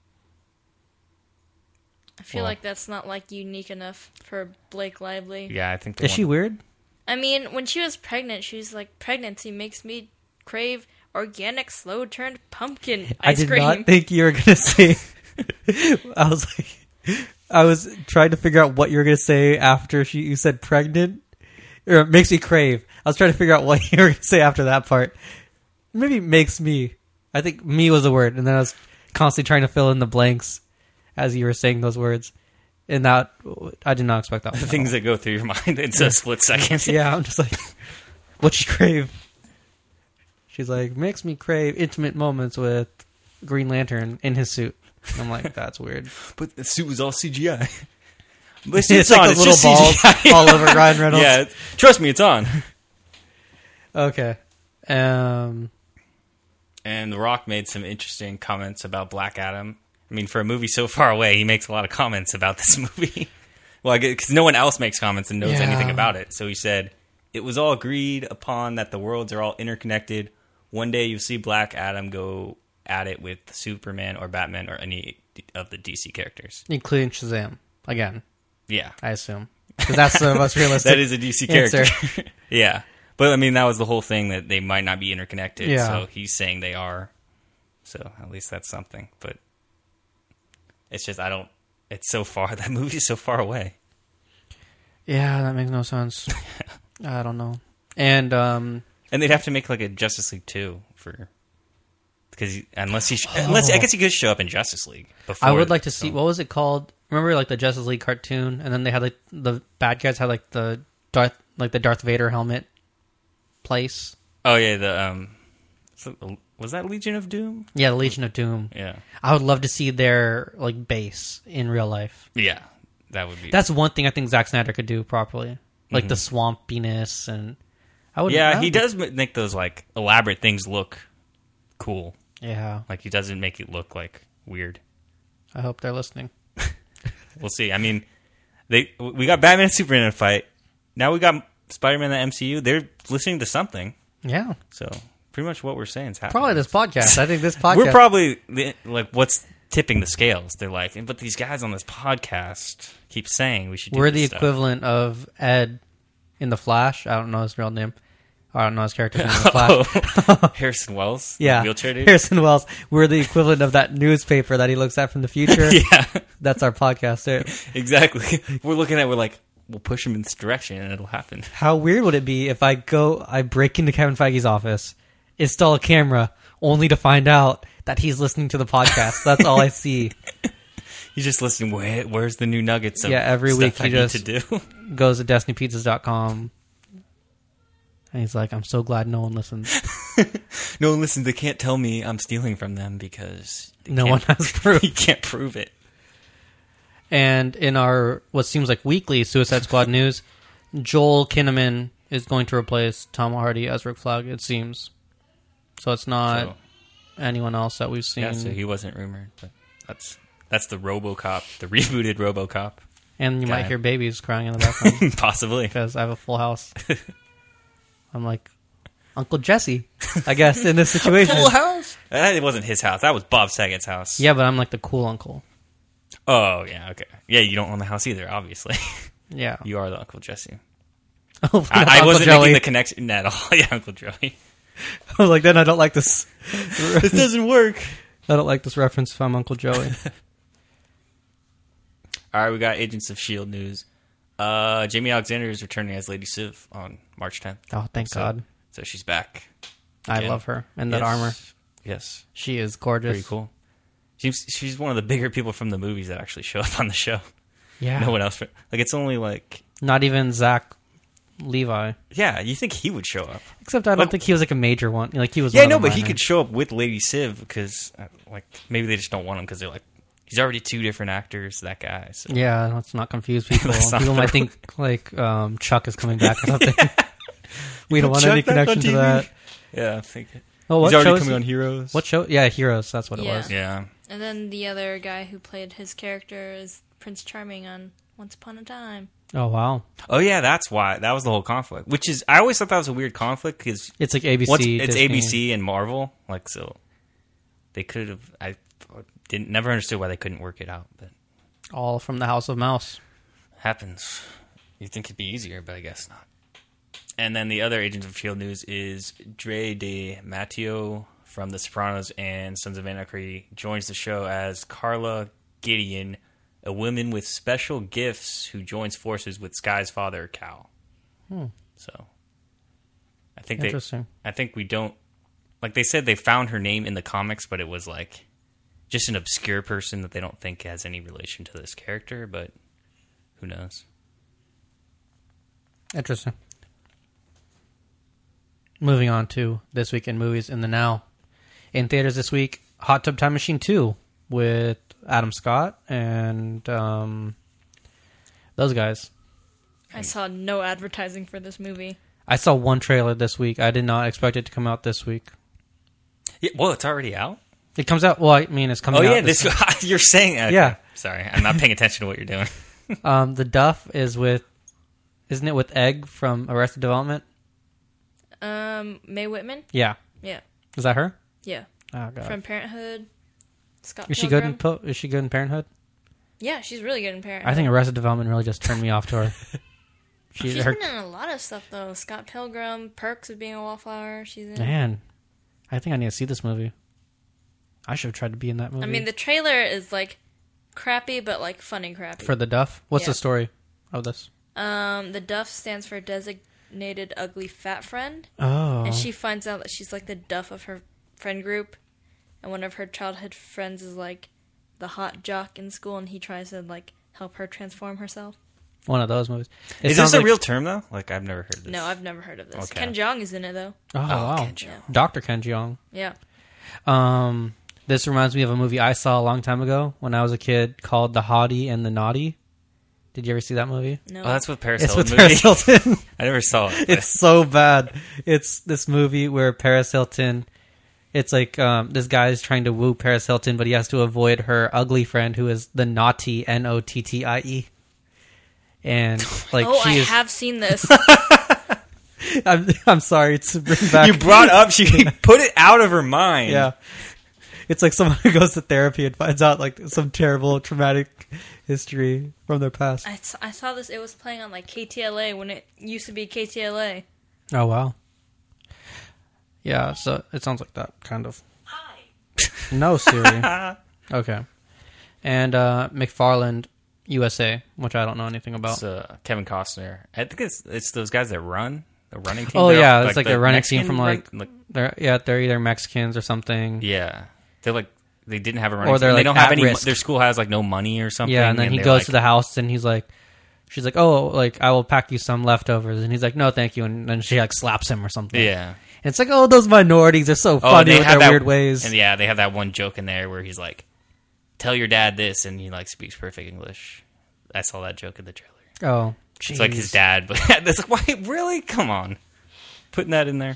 I feel Well- like that's not like unique enough for Blake Lively. Yeah, I think. they Is she want- weird? I mean, when she was pregnant, she was like, pregnancy makes me crave organic, slow-turned pumpkin I ice did cream. not think you were gonna say. I was like, I was trying to figure out what you were gonna say after she you said pregnant, or it makes me crave. I was trying to figure out what you were gonna say after that part. Maybe makes me. I think me was the word, and then I was constantly trying to fill in the blanks as you were saying those words. And that I did not expect that. the one at things all. that go through your mind in a split second. Yeah, I'm just like, what'd she crave? She's like, makes me crave intimate moments with Green Lantern in his suit. And I'm like, that's weird. But the suit was all C G I. But It's, it's, like on. those It's little just balls C G I. all over Ryan Reynolds. Yeah, trust me, it's on. Okay. Um. And The Rock made some interesting comments about Black Adam. I mean, for a movie so far away, he makes a lot of comments about this movie. Well, because no one else makes comments and knows Yeah. anything about it. So he said, it was all agreed upon that the worlds are all interconnected. One day you'll see Black Adam go at it with Superman or Batman or any of the D C characters. Including Shazam again, Yeah. I assume, because that's the most realistic. That is a D C answer. character. Yeah. But, I mean, that was the whole thing, that they might not be interconnected. Yeah. So he's saying they are. So at least that's something. But it's just, I don't... It's so far... That movie's so far away. Yeah, that makes no sense. I don't know. And um, And they'd have to make, like, a Justice League two for... Because unless he... Sh- unless I guess he could show up in Justice League before... I would like to see, so- what was it called? Remember, like the Justice League cartoon, and then they had like the bad guys had like the Darth, like the Darth Vader helmet place. Oh, yeah, the... um, so- was that Legion of Doom? Yeah, the Legion of Doom. Yeah. I would love to see their like base in real life. Yeah. That would be... That's one thing I think Zack Snyder could do properly, like Mhm. the swampiness, and I would. Yeah, I he would- does ma- make those, like, elaborate things look cool. Yeah, Like, he doesn't make it look, like, weird. I hope they're listening. We'll see. I mean, they we got Batman and Superman in a fight. Now we got Spider-Man in the M C U. They're listening to something. Yeah, So pretty much what we're saying is happening. probably this podcast. I think this podcast. We're probably the- like what's tipping the scales. They're like, but these guys on this podcast keep saying we should. Do We're this the stuff." equivalent of Ed in the Flash. I don't know his real name. I don't know his character's name in the Flash. Oh, Harrison Wells, the Yeah, wheelchair dude. Harrison Wells. We're the equivalent of that newspaper that he looks at from the future. Yeah, That's our podcast. Too. exactly. We're looking at. We're like, we'll push him in this direction, and it'll happen. How weird would it be if I go, I break into Kevin Feige's office, install a camera, only to find out that he's listening to the podcast? That's all I see. He's just listening. Where, where's the new nuggets? Of Yeah, every stuff week I he need just- to do. Goes to destiny pizzas dot com. And he's like, I'm so glad no one listens. No one listens. They can't tell me I'm stealing from them because they No can't- one has proof. You can't prove it. And in our, what seems like weekly Suicide Squad news, Joel Kinnaman is going to replace Tom Hardy as Rick Flag, it seems. So it's not So, anyone else that we've seen. yeah, so he wasn't rumored, but that's that's the RoboCop, the rebooted RoboCop, and you guy. might hear babies crying in the background possibly. because I have a full house. I'm like, Uncle Jesse, I guess, in this situation. house. That it wasn't his house. That was Bob Saget's house. Yeah, but I'm like the cool uncle. Oh yeah. Okay. Yeah. You don't own the house either. Obviously, Yeah. you are the Uncle Jesse. Oh, I, I Uncle wasn't Joey. making the connection at all. Yeah, Uncle Joey. I was like, then I don't like this. This doesn't work. I don't like this reference if I'm Uncle Joey. All right, we got Agents of S H I E L D news. Uh, Jamie Alexander is returning as Lady Sif on March tenth. Oh, thank So- God. So she's back. I Again. love her in that Yes. armor. Yes. She is gorgeous. Pretty cool. She's she's one of the bigger people from the movies that actually show up on the show. Yeah. No one else. Like, it's only like... Not even Zach Levi. Yeah, you think he would show up. Except I don't Like- think he was like a major one. Like he was. Yeah, one no, of the but he minor. could show up with Lady Civ because, uh, like, maybe they just don't want him because they're like, he's already two different actors, that guy. So. Yeah, let's not confuse people. Let's not People throw- might think like um, Chuck is coming back or something. We don't Put want Chuck any back on connection to T V. that. Yeah, I think it. Oh, what he's already show is coming he- on Heroes. What show? Yeah, Heroes. That's what it Yeah. was. Yeah. And then the other guy who played his character is Prince Charming on Once Upon a Time. Oh wow, Oh, yeah, that's why. That was the whole conflict. Which is, I always thought that was a weird conflict because it's like A B C. What's, it's Disney. A B C and Marvel, like so. They could have. I didn't never understood why they couldn't work it out, but All from the House of Mouse. it happens. You would think it'd be easier, but I guess not. And then the other Agents of S H I E L D news is Dre De Matteo from The Sopranos and Sons of Anarchy joins the show as Carla Gideon, a woman with special gifts who joins forces with Sky's father, Cal. Hmm. So, I think they. Interesting. I think we don't like they said they found her name in the comics, but it was like just an obscure person that they don't think has any relation to this character, but who knows? Interesting. Moving on to this week in movies in the now. In theaters this week, Hot Tub Time Machine two with Adam Scott and um, those guys. I saw no advertising for this movie. I saw one trailer this week. I did not expect it to come out this week. Yeah, well, it's already out. It comes out. Well, I mean, it's coming Oh out. yeah, this you're saying. Okay. Yeah. Sorry, I'm not paying attention to what you're doing. Um, the Duff is with, isn't it with Egg from Arrested Development? Um, Mae Whitman? Yeah, Yeah. is that her? Yeah. Oh god, From Parenthood. Scott is she good in Pilgrim. Po- Is she good in Parenthood? Yeah, she's really good in Parenthood. I think Arrested Development really just turned me off to her. She, She's her been in a lot of stuff, though. Scott Pilgrim, Perks of Being a Wallflower, she's in. man, I think I need to see this movie. I should have tried to be in that movie. I mean, the trailer is, like, crappy, but, like, funny crappy. for the Duff. What's Yeah. the story of this? Um, the Duff stands for Designated Ugly Fat Friend. Oh, And she finds out that she's, like, the Duff of her friend group. And one of her childhood friends is, like, the hot jock in school, and he tries to, like, help her transform herself. one of those movies. It Is sounds this a like- real term though? Like I've never heard of this. No, I've never heard of this. Okay. Ken Jeong is in it, though. Oh, wow, Ken Jeong. Yeah. Doctor Ken Jeong. Yeah. Um, this reminds me of a movie I saw a long time ago when I was a kid called The Hottie and the Naughty. Did you ever see that movie? No. Oh, that's with Paris It's Hilton with movie. Paris Hilton. I never saw it. but- It's so bad. It's this movie where Paris Hilton, it's like um, this guy is trying to woo Paris Hilton, but he has to avoid her ugly friend who is the naughty, N O T T I E. And like oh, she I is, have seen this. I'm, I'm sorry to bring back. you brought up. She put it out of her mind. yeah. It's like someone who goes to therapy and finds out like some terrible traumatic history from their past. I, s- I saw this. It was playing on like K T L A when it used to be K T L A. Oh wow. Yeah, so it sounds like that kind of. Hi. No, Siri. Okay. And uh, McFarland U S A, which I don't know anything about. It's uh, Kevin Costner. I think it's it's those guys that run the running team. Oh, They're yeah, it's like the a running Mexican team from, like- run- They're yeah, they're either Mexicans or something. yeah. They're like they didn't have a running Or they're, team. They like, don't have at any. risk. Their school has like no money or something. Yeah, and then he they're goes like, to the house and he's like, she's like, oh, like I will pack you some leftovers, and he's like, no, thank you, and then she like slaps him or something. Yeah. And it's like, oh, those minorities are so Oh, funny they with have their that, weird ways. And yeah, they have that one joke in there where he's like, "Tell your dad this," and he like speaks perfect English. I saw that joke in the trailer. Oh, jeez. It's like his dad, but that's like, why? Really? Come on, putting that in there.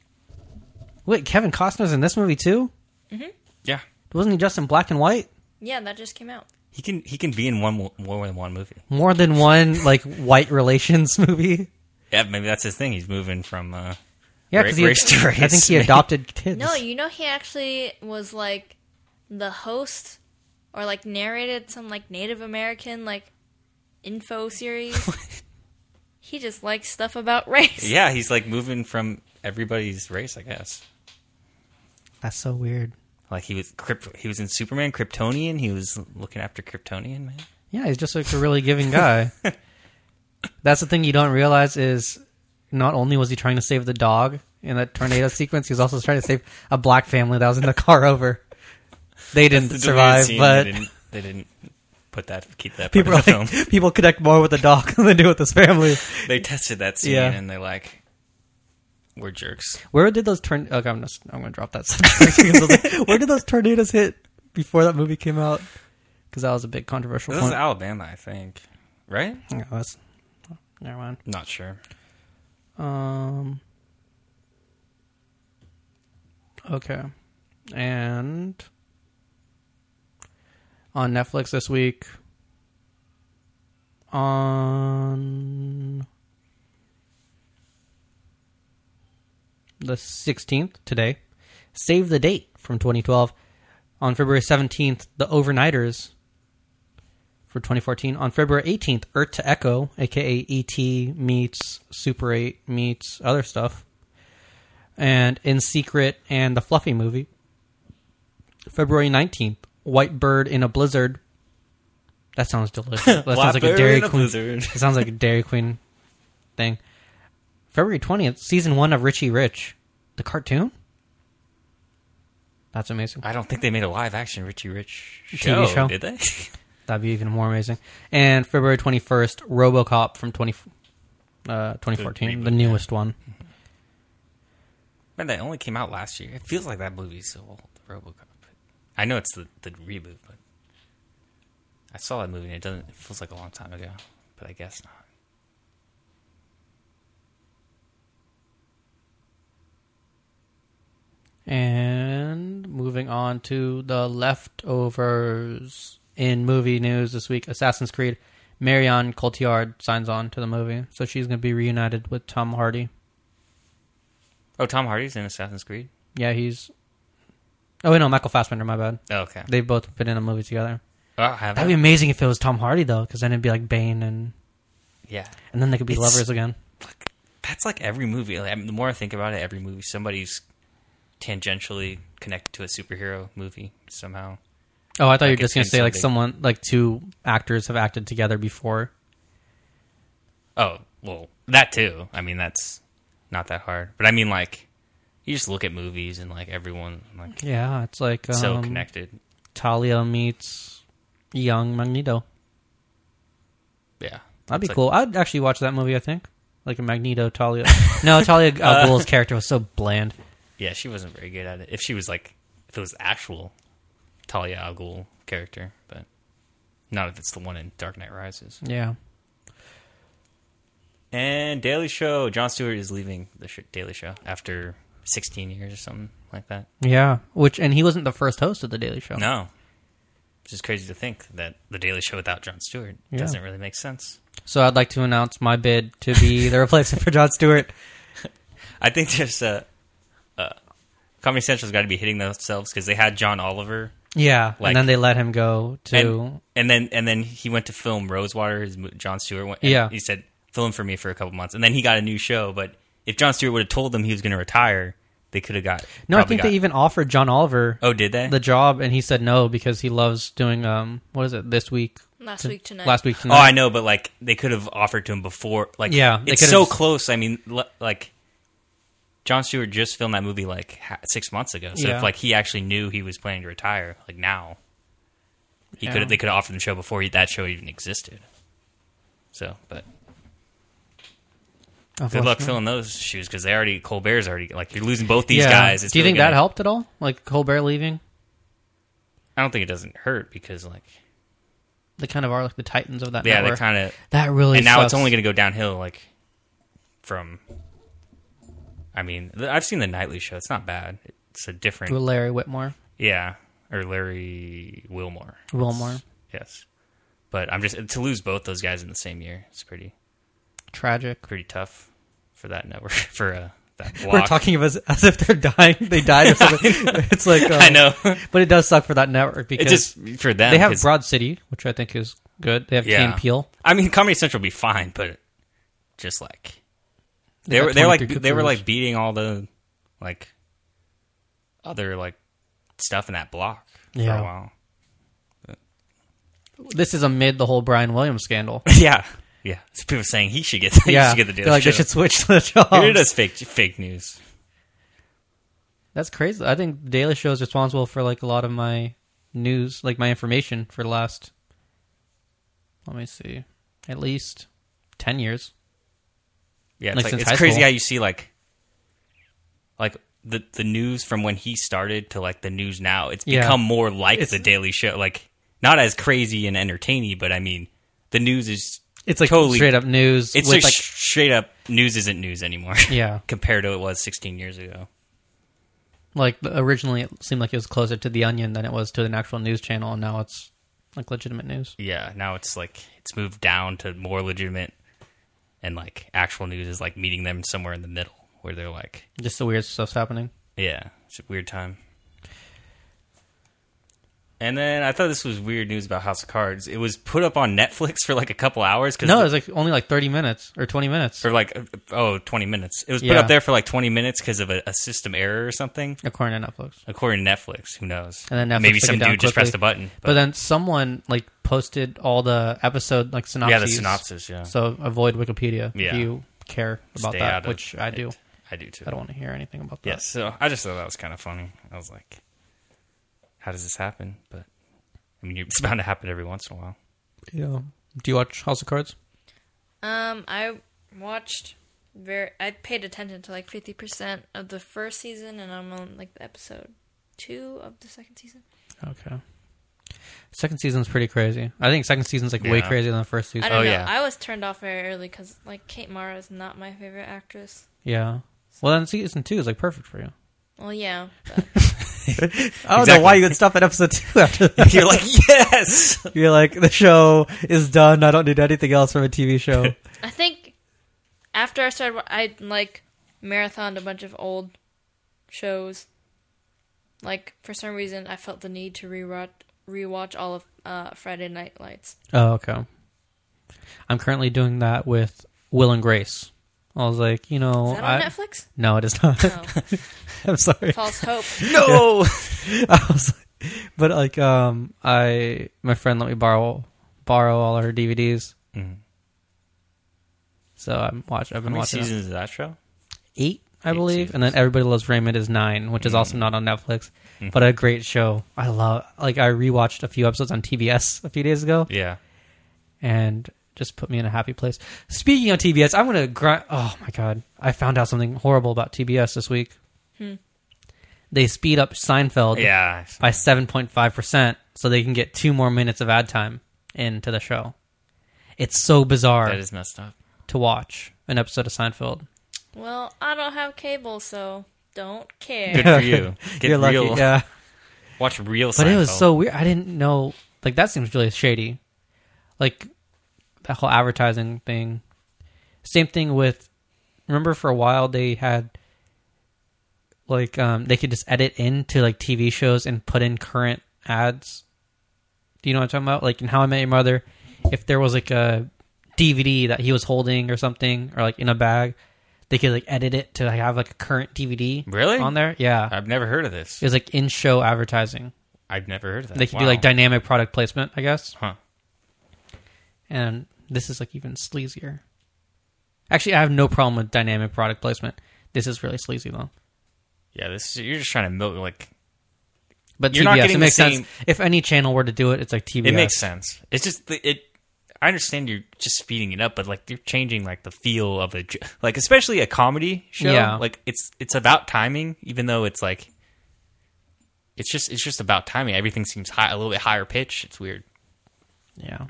Wait, Kevin Costner's in this movie too? Yeah, Wasn't he just in black and white? Yeah, that just came out. he can he can be in one mo- more than one movie. More than one like white relations movie? Yeah, maybe that's his thing. He's moving from uh, Yeah, ra- because he, race to race. I think he adopted kids. No, you know he actually was like the host or like narrated some like Native American like info series. He He just likes stuff about race. Yeah, he's like moving from everybody's race, I guess. That's so weird. Like he was Krypt- he was in Superman, Kryptonian. He was looking after Kryptonian, man. Yeah, he's just like a really giving guy. That's the thing you don't realize is not only was he trying to save the dog in that tornado sequence, he was also trying to save a black family that was in the car over. They didn't The survive, scene, but they didn't, they didn't put that keep that part people of are the like, film. people connect more with the dog than they do with this family. They tested that scene Yeah. and they're like, we're jerks. Where did those turn? Okay, I'm just I'm going to drop that subject. Where did those tornadoes hit before that movie came out? Because that was a big controversial This point. is Alabama, I think. Right? Yeah, that's, never mind. Not sure. Um. Okay, and on Netflix this week, on the sixteenth, today, Save the Date from twenty twelve. On February seventeenth, The Overnighters for twenty fourteen. On February eighteenth, Earth to Echo, aka E T meets Super eight meets other stuff. And In Secret and The Fluffy Movie. February nineteenth, White Bird in a Blizzard. That sounds delicious. That sounds like a Blackbird Dairy in a Queen. blizzard. It sounds like a Dairy Queen thing. February twentieth, season one of Richie Rich. The cartoon? That's amazing. I don't think they made a live action Richie Rich T V show, show? did they? That'd be even more amazing. And February twenty-first, RoboCop from twenty, uh, twenty fourteen, The the reboot, newest one. Man, that only came out last year. It feels like that movie's so old, RoboCop. I know it's the, the reboot, but I saw that movie and it doesn't. It feels like a long time ago, but I guess not. And moving on to the leftovers in movie news this week, Assassin's Creed. Marion Cotillard signs on to the movie, so she's going to be reunited with Tom Hardy. Oh, Tom Hardy's in Assassin's Creed? Yeah, he's... Oh, wait, no, Michael Fassbender, my bad. Oh, okay. They've both been in a movie together. Oh, I have That'd be amazing if it was Tom Hardy, though, because then it'd be like Bane, and Yeah. and then they could be It's- lovers again. That's like every movie. Like, I mean, the more I think about it, every movie, somebody's tangentially connected to a superhero movie somehow. Oh, I thought you Like, were just it's going been to say, like, something- someone, like, two actors have acted together before. Oh, well, that too. I mean, that's not that hard. But I mean, like, you just look at movies and, like, everyone, like, Yeah, it's like um, so connected. Talia meets young Magneto. Yeah. That'd be It's like- cool. I'd actually watch that movie, I think. Like a Magneto, Talia. No, Talia uh, Ghul's character was so bland. Yeah, she wasn't very good at it. If she was, like, if it was actual Talia al Ghul character, but not if it's the one in Dark Knight Rises. Yeah. And Daily Show. Jon Stewart is leaving the sh- Daily Show after sixteen years or something like that. Yeah. Which, and he wasn't the first host of The Daily Show. No. Which is crazy to think that the Daily Show without Jon Stewart Yeah. doesn't really make sense. So I'd like to announce my bid to be the replacement for Jon Stewart. I think there's a... Uh, Comedy Central's got to be hitting themselves because they had John Oliver, Yeah. Like- and then they let him go to... and, and then and then he went to film Rosewater. His mo- Jon Stewart went. and Yeah. he said film for me for a couple months, and then he got a new show. But if Jon Stewart would have told them he was going to retire, they could have got. no, I probably think got, they even offered John Oliver Oh, did they? the job, and he said no because he loves doing, um, what is it, this week? Last to- week tonight. Last week oh, tonight. I know, but like they could have offered to him before. Like, Yeah, they it's could've so just- close. I mean, le- like Jon Stewart just filmed that movie like ha- six months ago. So Yeah. if like he actually knew he was planning to retire, like now, he Yeah. could have. They could have offered the show before he, that show even existed. So, but good luck Unfortunately. filling those shoes because they already Colbert's already like you're losing both these Yeah. guys. It's Do you really think gonna- that helped at all? Like Colbert leaving? I don't think it doesn't hurt because like They kind of are like the titans of that yeah, network. they kind of That really and now sucks. it's only going to go downhill. Like from, I mean, th- I've seen the Nightly Show. It's not bad. It's a different, With Larry Whitmore. yeah, or Larry Wilmore. Wilmore. Yes, but I'm just to lose both those guys in the same year. It's pretty Tragic. pretty tough for that network for uh, that block. We're talking of as, as if they're dying. They died or something. It's like, um, I know. But it does suck for that network because It's just for them. they have 'cause- Broad City, which I think is good. They have Yeah. Key and Peele. I mean, Comedy Central will be fine, but just like They they got were they were like twenty-three they were coupons. like beating all the like other like stuff in that block for Yeah. a while. This is amid the whole Brian Williams scandal. yeah, yeah. So people saying he should get he yeah, should get the they're Daily like Show. they should switch to the job. It is fake fake news. That's crazy. I think Daily Show is responsible for like a lot of my news, like my information for the last. Let me see, at least ten years. Yeah, it's Like like, since it's high crazy school. how you see like like the the news from when he started to like the news now. It's Yeah. become more like It's- the Daily Show. Like not as crazy and entertaining, but I mean the news is It's like totally straight up news. It's with like, like straight up news isn't news anymore. yeah, compared to it was sixteen years ago. like originally it seemed like it was closer to the Onion than it was to an actual news channel, and now it's like legitimate news. Yeah, now it's like it's moved down to more legitimate, and like actual news is like meeting them somewhere in the middle where they're like, Just the weird stuff's happening. yeah, it's a weird time. And then I thought this was weird news about House of Cards. It was put up on Netflix for like a couple hours. Cause No, the- it was like only like thirty minutes or twenty minutes, or like, oh, twenty minutes. It was put Yeah. up there for like twenty minutes because of a, a system error or something. according to Netflix. According to Netflix, who knows? And then Netflix Maybe took some it down dude just quickly. pressed a button. But, then someone like posted all the episode like synopses. yeah, the synopsis, yeah. So avoid Wikipedia Yeah. if you care about Stay that, out of which I it. do. I do too. I don't want to hear anything about that. Yeah, so I just thought that was kind of funny. I was like, how does this happen? But, I mean, it's bound to happen every once in a while. Yeah. Do you watch House of Cards? Um, I watched very. I paid attention to like fifty percent of the first season, and I'm on like the episode two of the second season. Okay. Second season's pretty crazy. I think second season's like way Yeah. crazier than the first season. I don't Oh, know. yeah. I was turned off very early because like Kate Mara is not my favorite actress. Yeah. Well, then season two is like perfect for you. Well, yeah, but I don't know Exactly. why you would stop at episode two after that. You're like, yes! You're like, the show is done. I don't need anything else from a T V show. I think after I started, wa- I like marathoned a bunch of old shows. Like for some reason, I felt the need to rewatch rewatch all of uh, Friday Night Lights. Oh, okay. I'm currently doing that with Will and Grace. I was like, you know, Is that on I, Netflix? no, it is not. No, I'm sorry. False Hope. No! I was, like, but like, um, I my friend let me borrow borrow all her D V Ds, Mhm. so I'm watch. I've How been many watching it. seasons is that show? eight, I Eight believe, and then seasons. Everybody Loves Raymond is nine, which is Mm. also not on Netflix, Mhm. but a great show. I love. Like, I rewatched a few episodes on T B S a few days ago, Yeah. and just put me in a happy place. Speaking of T B S, I'm gonna grind. Oh my god, I found out something horrible about T B S this week. Hmm. They speed up Seinfeld Yeah. by seven point five percent so they can get two more minutes of ad time into the show. It's so bizarre That is messed up. to watch an episode of Seinfeld. Well, I don't have cable, so don't care. Good for you. Get You're lucky, real. yeah. Watch real But it was Seinfeld. so weird. I didn't know. Like, that seems really shady. Like, that whole advertising thing. Same thing with, remember for a while they had, like, um, they could just edit into, like, T V shows and put in current ads. Do you know what I'm talking about? Like, in How I Met Your Mother, if there was, like, a D V D that he was holding or something, or, like, in a bag, they could, like, edit it to like, have, like, a current D V D Really? on there. Yeah. I've never heard of this. It was, like, in-show advertising. I've never heard of that. They can Wow. do like dynamic product placement, I guess. Huh. And this is like even sleazier. Actually, I have no problem with dynamic product placement. This is really sleazy though. Yeah, this you're just trying to milk like But You're T B S, not getting it the makes same- sense. If any channel were to do it, it's like T B S. it makes sense. It's just the- it. I understand you're just speeding it up, but like you're changing like the feel of a j- like especially a comedy show. Yeah. Like it's it's about timing, even though it's like it's just it's just about timing. Everything seems high, a little bit higher pitch. It's weird. Yeah.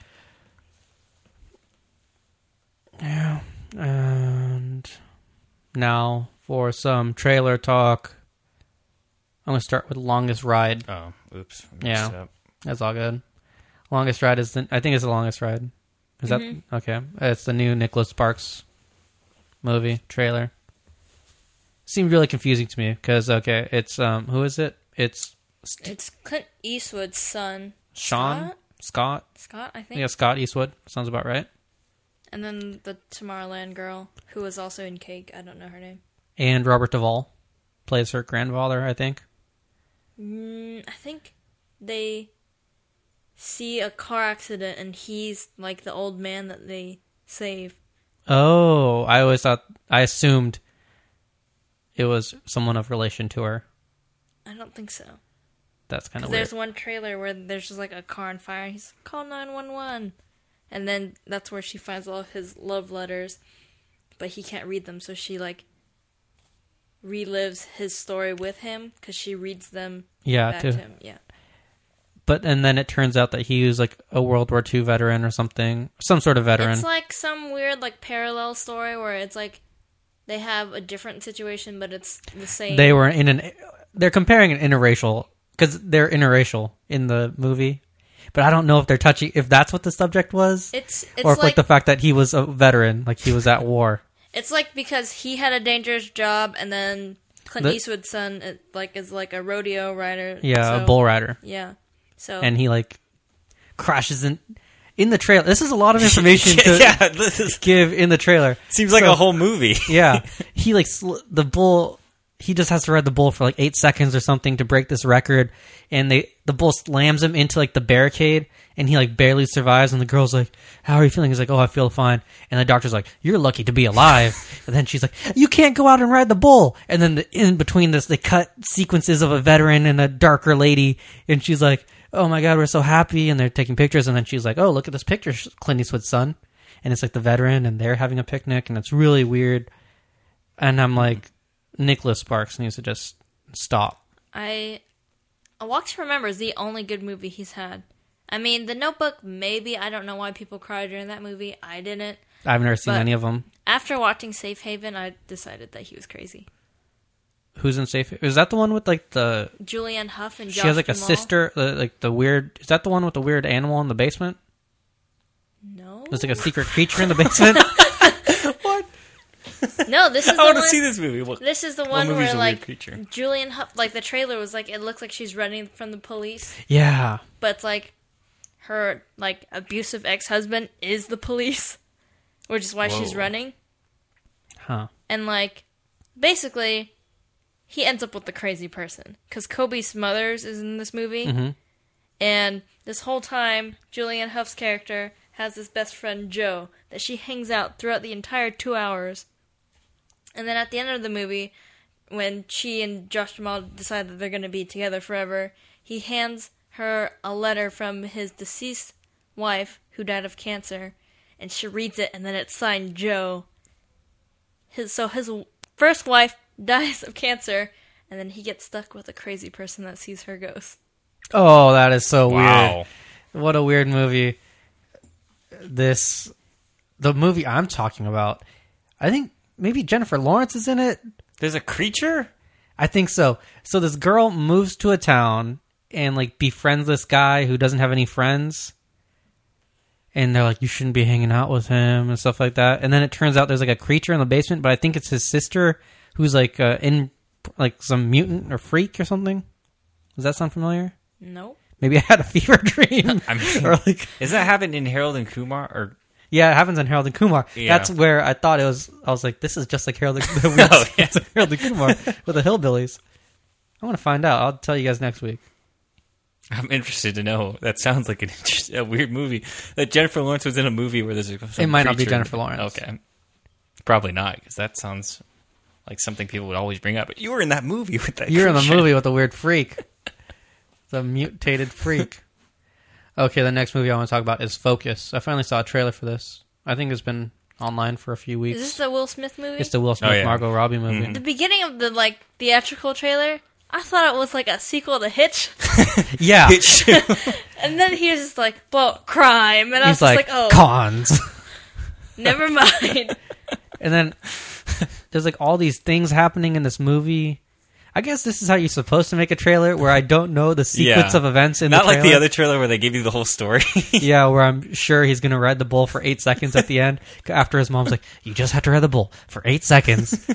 Yeah. And now for some trailer talk. I'm going to start with Longest Ride. Oh, oops. I Yeah. messed up. That's all good. Longest Ride is the, I think it's the Longest Ride. Is Mhm. that okay? It's the new Nicholas Sparks movie trailer. Seemed really confusing to me because okay, it's um who is it? It's It's Clint Eastwood's son. Sean Scott? Scott. Scott, I think. Yeah, Scott Eastwood sounds about right. And then the Tomorrowland girl, who was also in Cake. I don't know her name. And Robert Duvall plays her grandfather, I think. Mm, I think they see a car accident and he's like the old man that they save. Oh, I always thought, I assumed it was someone of relation to her. I don't think so. That's kind of Because weird. there's one trailer where there's just like a car on fire and he's like, call nine one one. And then that's where she finds all of his love letters, but he can't read them, so she like relives his story with him because she reads them Yeah, back too. to him. Yeah. But and then it turns out that he was like a World War Two veteran or something, some sort of veteran. It's like some weird like parallel story where it's like they have a different situation, but it's the same. They were in an. They're comparing an interracial because they're interracial in the movie, but I don't know if they're touching if that's what the subject was, It's it's or if like, like the fact that he was a veteran, like he was at war. it's like because he had a dangerous job, and then Clint The- Eastwood's son it, like is like a rodeo rider. Yeah, so, a bull rider, Yeah. So and he like crashes in in the trailer. This is a lot of information to yeah, this is, give in the trailer. seems like So- a whole movie. Yeah, he like sl- the bull. He just has to ride the bull for like eight seconds or something to break this record, and they the bull slams him into like the barricade, and he like barely survives. And the girl's like, "How are you feeling?" He's like, "Oh, I feel fine." And the doctor's like, "You're lucky to be alive." And then she's like, "You can't go out and ride the bull." And then the, in between this, they cut sequences of a veteran and a darker lady, and she's like, "Oh my God, we're so happy!" And they're taking pictures, and then she's like, "Oh, look at this picture, Clint Eastwood's son," and it's like the veteran, and they're having a picnic, and it's really weird. And I'm like, Nicholas Sparks needs to just stop. I A Walk to Remember is the only good movie he's had. I mean, The Notebook, maybe. I don't know why people cried during that movie. I didn't. I've never seen But- any of them. After watching Safe Haven, I decided that he was crazy. Who's in Safe? Is that the one with like the? Julianne Hough and Josh She has like a Duhamel. sister, uh, like the weird. Is that the one with the weird animal in the basement? No. There's like a secret creature in the basement. No, this is the I want one. to see this movie. What, This is the what one movie's where, a weird like, creature? Julianne Hough, like, the trailer was like, it looks like she's running from the police, Yeah. but it's like her, like, abusive ex-husband is the police, which is why she's Whoa. running. Huh. And, like, basically, he ends up with the crazy person. Because Kobe Smothers is in this movie. Mm-hmm. And this whole time, Julianne Hough's character has this best friend, Joe, that she hangs out throughout the entire two hours. And then at the end of the movie, when she and Josh Jamal decide that they're going to be together forever, he hands her a letter from his deceased wife, who died of cancer. And she reads it, and then it's signed Joe. His, so his first wife dies of cancer, and then he gets stuck with a crazy person that sees her ghost. Oh, that is so Wow. weird. What a weird movie. This, the movie I'm talking about, I think maybe Jennifer Lawrence is in it. There's a creature? I think so. So this girl moves to a town and like befriends this guy who doesn't have any friends. And they're like, you shouldn't be hanging out with him and stuff like that. And then it turns out there's like a creature in the basement, but I think it's his sister who's like uh, in like some mutant or freak or something. Does that sound familiar? Nope. Maybe I had a fever dream. I mean, or like, Isn't that happened in Harold and Kumar? Or yeah, it happens in Harold and Kumar. Yeah. That's where I thought it was. I was like, this is just like Harold and, the weird Oh, yeah. scenes of Harold and Kumar with the hillbillies. I want to find out. I'll tell you guys next week. I'm interested to know. That sounds like an interest, a weird movie. That Jennifer Lawrence was in a movie where there's a, some It might not be creature- Jennifer Lawrence. Okay, probably not, because that sounds like something people would always bring up. But you were in that movie with that. You're in the creature. movie with the weird freak. The mutated freak. Okay, the next movie I want to talk about is Focus. I finally saw a trailer for this. I think it's been online for a few weeks. Is this the Will Smith movie? It's the Will Smith, Oh, yeah. Margot Robbie movie. Mhm. The beginning of the like theatrical trailer, I thought it was like a sequel to Hitch, Yeah. and then he was just like, "Well, crime," and I was He's just like, like, "Oh, cons. never mind." And then there's like all these things happening in this movie. I guess this is how you're supposed to make a trailer, where I don't know the sequence Yeah. of events in Not the like trailer. the other trailer where they give you the whole story. Yeah, where I'm sure he's going to ride the bull for eight seconds at the end after his mom's like, you just have to ride the bull for eight seconds.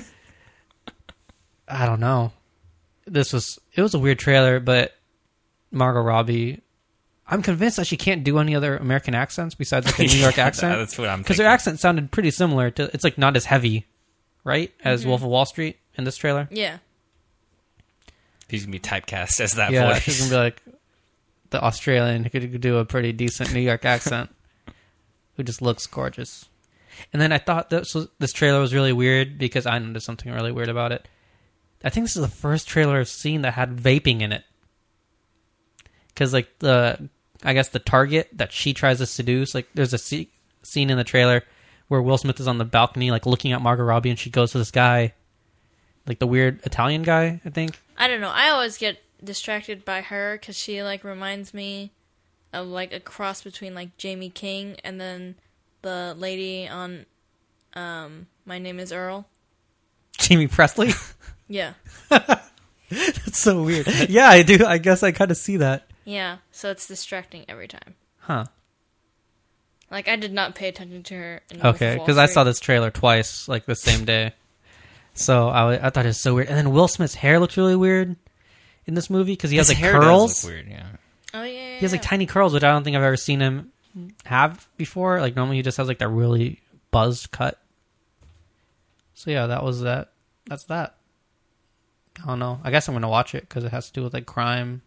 I don't know. This was, it was a weird trailer, but Margot Robbie, I'm convinced that she can't do any other American accents besides like the New York Yeah, accent. That's what I'm Because thinking. her accent sounded pretty similar to. It's like not as heavy, right, as Mm-hmm. Wolf of Wall Street in this trailer. Yeah. He's gonna be typecast as that Yeah, voice. she's gonna be like the Australian who could do a pretty decent New York accent, who just looks gorgeous. And then I thought this was, this trailer was really weird because I noticed something really weird about it. I think this is the first trailer I've seen that had vaping in it. Because like the, I guess the target that she tries to seduce, like there's a se- scene in the trailer where Will Smith is on the balcony, like looking at Margot Robbie, and she goes to this guy, like the weird Italian guy, I think. I don't know. I always get distracted by her because she like reminds me of like a cross between like Jamie King and then the lady on um My Name is Earl. Jamie Presley. Yeah. That's so weird. Yeah, I do. I guess I kind of see that. Yeah. So it's distracting every time. Huh. Like I did not pay attention to her. In Wolf Okay, of Wall because I Street. saw this trailer twice, like the same day. So I, I thought it was so weird. And then Will Smith's hair looks really weird in this movie because he has His like hair does curls. look weird, yeah. Oh yeah. yeah He has like yeah. tiny curls, which I don't think I've ever seen him have before. Like normally he just has like that really buzzed cut. So yeah, that was that. That's that. I don't know. I guess I'm gonna watch it because it has to do with like crime.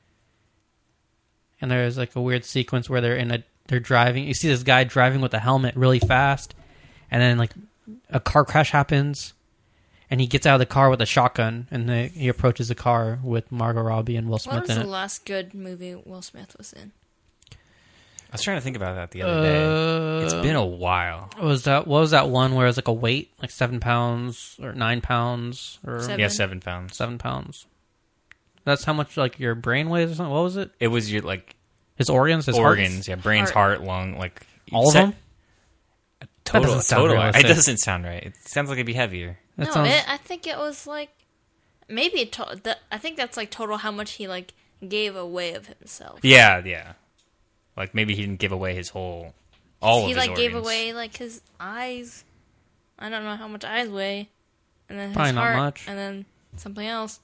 And there's like a weird sequence where they're in a they're driving. You see this guy driving with a helmet really fast, and then like a car crash happens, and he gets out of the car with a shotgun, and they, he approaches the car with Margot Robbie and Will What Smith was in the it. last good movie Will Smith was in? I was trying to think about that the other day. It's been a while. What was that? What was that one where it was like a weight, like seven pounds or nine pounds or Seven. Yeah, seven pounds. seven pounds? That's how much like your brain weighs or something. What was it? It was your like His organs, his heart? organs, yeah, brains, Heart. heart, lung, like all of set- them. Total, doesn't sound total. It realistic. doesn't sound right. It sounds like it'd be heavier. That no, sounds- it, I think it was like maybe it to- the, I think that's like total how much he like gave away of himself. Yeah, yeah. Like maybe he didn't give away his whole, all he of his like gave organs. away like his eyes. I don't know how much eyes weigh, and then his Probably not heart, much. and then something else.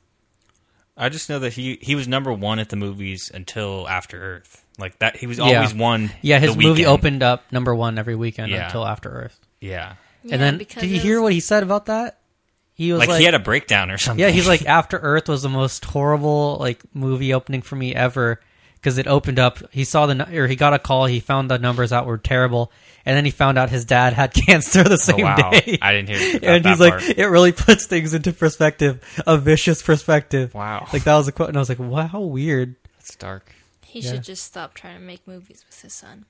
I just know that he he was number one at the movies until After Earth. Like that, he was Yeah. always one. Yeah, his the movie weekend. opened up number one every weekend Yeah. until After Earth. Yeah, Yeah, And then, because did you it hear was- what he said about that? He was like, like, he had a breakdown or something. yeah, he's like, After Earth was the most horrible like movie opening for me ever because it opened up. He saw the nu- or he got a call. He found the numbers out were terrible, and then he found out his dad had cancer the Oh, same wow. day. I didn't hear about and that he's like, part. it really puts things into perspective, a vicious perspective. Wow. Like that was a quote, and I was like, wow, how weird. It's dark. he yeah. should just stop trying to make movies with his son.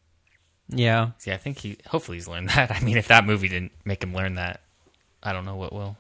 Yeah, See, I think he hopefully he's learned that. I mean, if that movie didn't make him learn that, I don't know what will.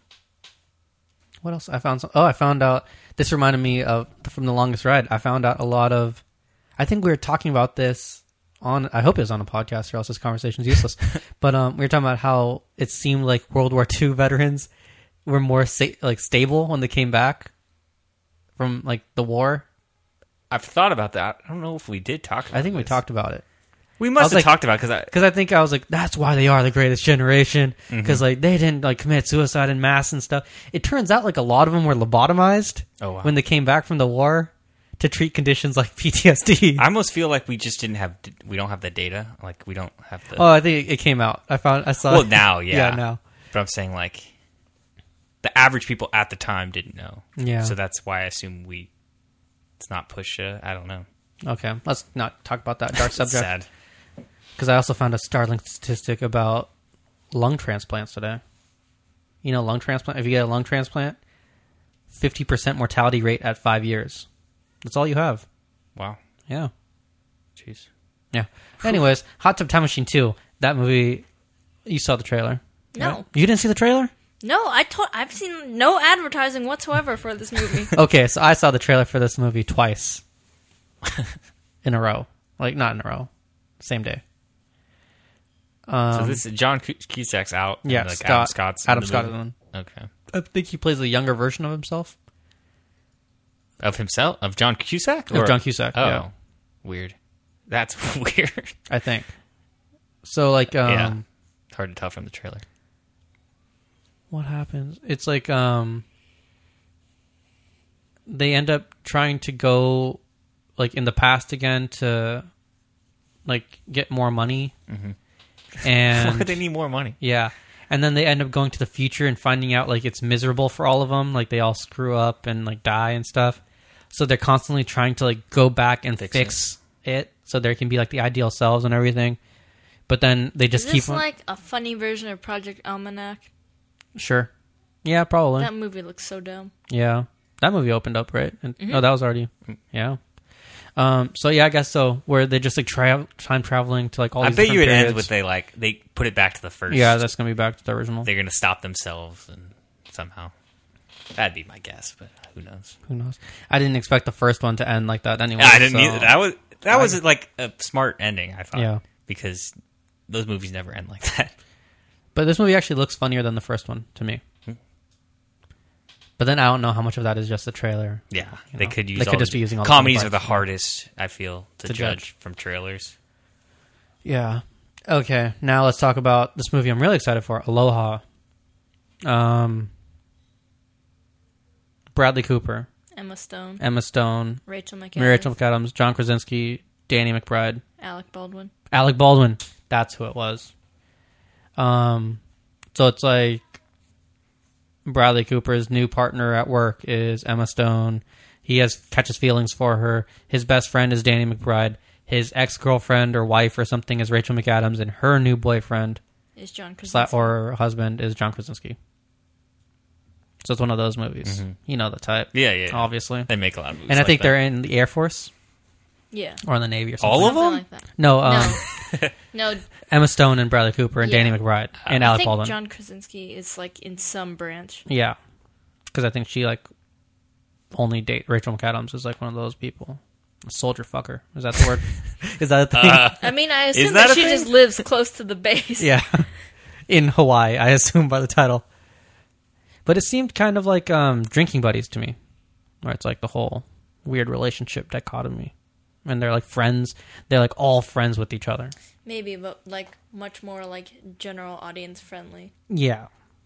what else? I found some. Oh, I found out. This reminded me of from The Longest Ride. I found out a lot of. I think we were talking about this on. I hope it was on a podcast, or else this conversation's useless. But um, we were talking about how it seemed like World War Two veterans were more sa- like stable when they came back from like the war. I've thought about that. I don't know if we did talk about I think we this. talked about it. We I must was have like- talked about it because I. Because I think I was like, that's why they are the greatest generation. Mm-hmm. Because like they didn't like commit suicide in mass and stuff. It turns out like a lot of them were lobotomized Oh, wow. when they came back from the war to treat conditions like P T S D. I almost feel like we just didn't have. We don't have the data. Like we don't have the. Oh, I think it came out. I found. I saw. well, it. now, yeah. yeah, now. But I'm saying like, the average people at the time didn't know. Yeah. So that's why I assume we. It's not push. Uh, I don't know. Okay, let's not talk about that dark It's subject. sad. Because I also found a startling statistic about lung transplants today. You know, lung transplant. If you get a lung transplant, fifty percent mortality rate at five years. That's all you have. Wow. Yeah. Jeez. Yeah. Anyways, Hot Tub Time Machine two. That movie, you saw the trailer. No. right? You didn't see the trailer? No, I told I've seen no advertising whatsoever for this movie. Okay, so I saw the trailer for this movie twice in a row. Like, not in a row. Same day. Um, so this is John Cus- Cusack's out. and, yeah, like Scott, Adam Scott's. in Adam the Scott is movie? in. Okay. I think he plays a younger version of himself. Of himself? Of John Cusack? Of John Cusack, Oh, yeah. weird. That's weird. I think. So, like, um, Yeah. It's hard to tell from the trailer. what happens? It's like, um, they end up trying to go, like in the past again to like get more money. Mm-hmm. And Why would they need more money? yeah. And then they end up going to the future and finding out like it's miserable for all of them. Like they all screw up and like die and stuff. So they're constantly trying to like go back and fix, Fix it. it so there can be like the ideal selves and everything. But then they just Is keep this on. like a funny version of Project Almanac? Sure. Yeah, probably. That movie looks so dumb. Yeah. That movie opened up, right? And, Mhm. Oh, that was already. Yeah. Um, so yeah, I guess so. Where they just like tra- time traveling to like all I these bet you it different ends periods. with they like they put it back to the first. Yeah, that's gonna be back to the original. They're gonna stop themselves and somehow. That'd be my guess, but who knows? Who knows? I didn't expect the first one to end like that anyway. I didn't so- either. That was that I- was like a smart ending. I thought. Yeah. Because those movies never end like that. But this movie actually looks funnier than the first one to me. Hmm. But then I don't know how much of that is just a trailer. Yeah, You they know, could use. they could all just the- be using all the comedies sound are the bites. hardest. I feel to, To judge, judge. from trailers. Yeah. Okay, now let's talk about this movie I'm really excited for, Aloha. Um, Bradley Cooper, Emma Stone, Emma Stone, Rachel McAdams, Rachel McAdams, John Krasinski, Danny McBride, Alec Baldwin. Alec Baldwin. That's who it was. Um, so it's like Bradley Cooper's new partner at work is Emma Stone. He has catches feelings for her. His best friend is Danny McBride. His ex-girlfriend or wife or something is Rachel McAdams, and her new boyfriend Is John sla- Krasinski. or husband is John Krasinski. So it's one of those movies. Mhm. You know the type. Yeah, yeah, yeah. Obviously. They make a lot of movies. And I like think that. they're in the Air Force Yeah. or in the Navy or something. All of Something them? like that. No, um, No, Emma Stone and Bradley Cooper and Yeah. Danny McBride and I Alec think Baldwin. John Krasinski is like in some branch. Yeah, because I think she like only date Rachel McAdams is like one of those people. A soldier fucker. Is that the word? Is that a thing? Uh, I mean, I assume that that, a she thing? just lives close to the base. Yeah, in Hawaii, I assume by the title. But it seemed kind of like um, Drinking Buddies to me, where it's like the whole weird relationship dichotomy, and they're like friends. They're like all friends with each other. Maybe, but like much more like general audience friendly. Yeah.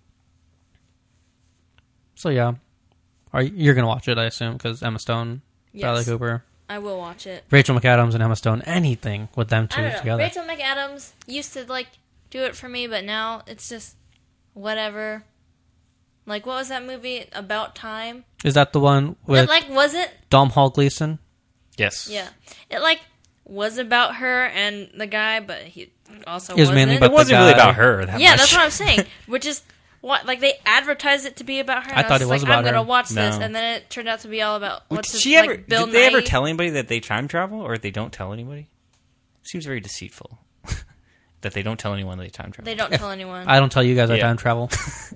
So yeah, are you, you're gonna watch it? I assume because Emma Stone, Bradley Yes, Cooper, I will watch it. Rachel McAdams, and Emma Stone. Anything with them I two don't know. together. Rachel McAdams used to like do it for me, but now it's just whatever. Like, what was that movie About Time? Is that the one with It like wasn't. Dom Hall Gleason? yes. Yeah, it like was about her and the guy, but he also It was wasn't. mainly It about wasn't the really guy. about her. That yeah, much. that's what I'm saying. Which is what like they advertised it to be about her. and I thought was it was just about like, I'm her. gonna watch this, No. and then it turned out to be all about what's Did his, she like, ever? Bill Did they ever Nighy. tell anybody that they time travel, or they don't tell anybody? Seems very deceitful that they don't tell anyone they time travel. They don't tell anyone. I don't tell you guys I Yeah. time travel.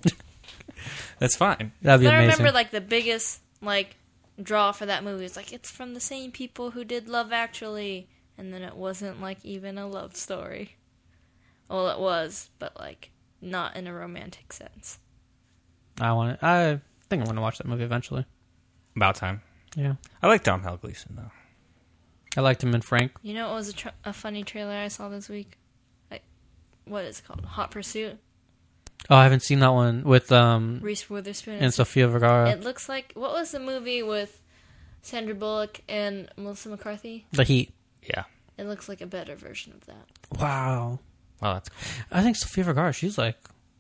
That's fine. That'd be I amazing. remember like the biggest like draw for that movie is like it's from the same people who did Love Actually, and then it wasn't like even a love story. Well, it was, but like not in a romantic sense. I want it. I think I'm going to watch that movie eventually. About time. Yeah, I like Dom Hall Gleason though. I liked him in Frank. You know what was a, tr- a funny trailer I saw this week? Like, what is it called? Hot Pursuit. Oh, I haven't seen that one with um Reese Witherspoon. and Sofia Vergara. It looks like what was the movie with Sandra Bullock and Melissa McCarthy? The Heat. Yeah. It looks like a better version of that. Wow. Oh, that's cool. I think Sofia Vergara. She's like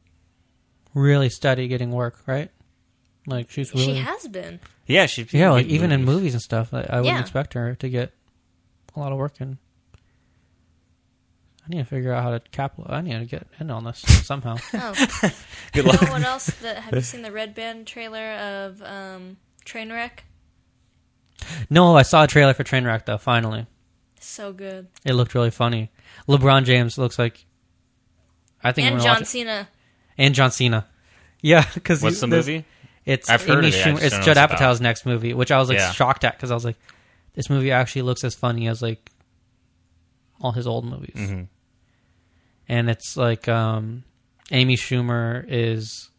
really steady getting work, right? Like she's really She has been. Yeah, she. yeah, like even in movies and stuff. I, I wouldn't Yeah. expect her to get a lot of work in. I need to figure out how to capitalize. I need to get in on this somehow. Oh, Good you luck. know what else? That, have you seen the Red Band trailer of um, Trainwreck? No, I saw a trailer for Trainwreck though. Finally, So good. it looked really funny. LeBron James looks like. I think I'm And gonna watch John it. Cena. And John Cena. Yeah, because What's the movie? It's I've heard Amy of it, I Schumer. just It's don't know Judd what it's Apatow's next movie, which I was like Yeah. shocked at because I was like, this movie actually looks as funny as like all his old movies. Mm-hmm. And it's like um, Amy Schumer is,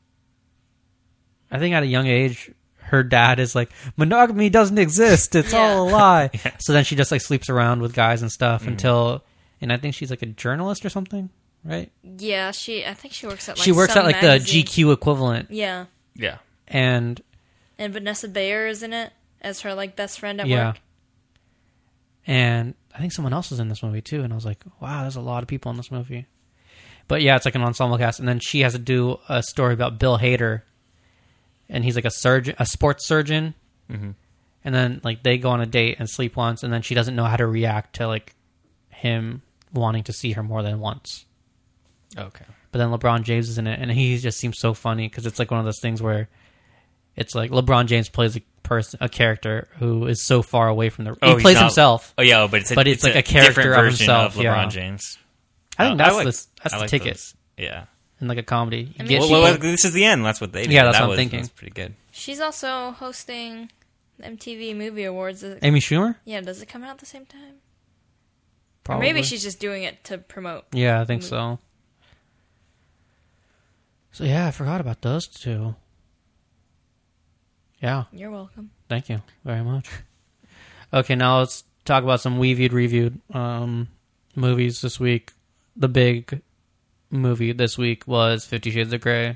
I think at a young age, her dad is like, monogamy doesn't exist. It's Yeah. all a lie. Yeah. So then she just like sleeps around with guys and stuff Mhm. until, and I think she's like a journalist or something, right? Yeah, she. I think she works at like she works some at like magazine. the G Q equivalent. Yeah, Yeah. And and Vanessa Bayer is in it as her like best friend at yeah. work. and I think someone else is in this movie too. And I was like, wow, there's a lot of people in this movie. But yeah, it's like an ensemble cast. And then she has to do a story about Bill Hader, and he's like a surgeon, a sports surgeon. Mm-hmm. And then like they go on a date and sleep once, and then she doesn't know how to react to like him wanting to see her more than once. Okay. But then LeBron James is in it, and he just seems so funny because it's like one of those things where it's like LeBron James plays a person, a character who is so far away from the. Oh, he he's plays not- himself. Oh yeah, but it's a, But it's like a character different of version himself, of LeBron yeah. James. I think Oh, that's like- the that's I the like ticket those. Yeah. in like a comedy. You I mean, get Well, she- well, this is the end. That's what they did. Yeah, that's that what I'm was, thinking. That's pretty good. She's also hosting the M T V Movie Awards. Does it, Amy Schumer. yeah, does it come out at the same time? Probably. Or maybe she's just doing it to promote. Yeah, I think so. So yeah, I forgot about those two. Yeah, You're welcome. thank you very much. Okay, now let's talk about some we viewed reviewed um, movies this week. The big movie this week was Fifty Shades of Grey.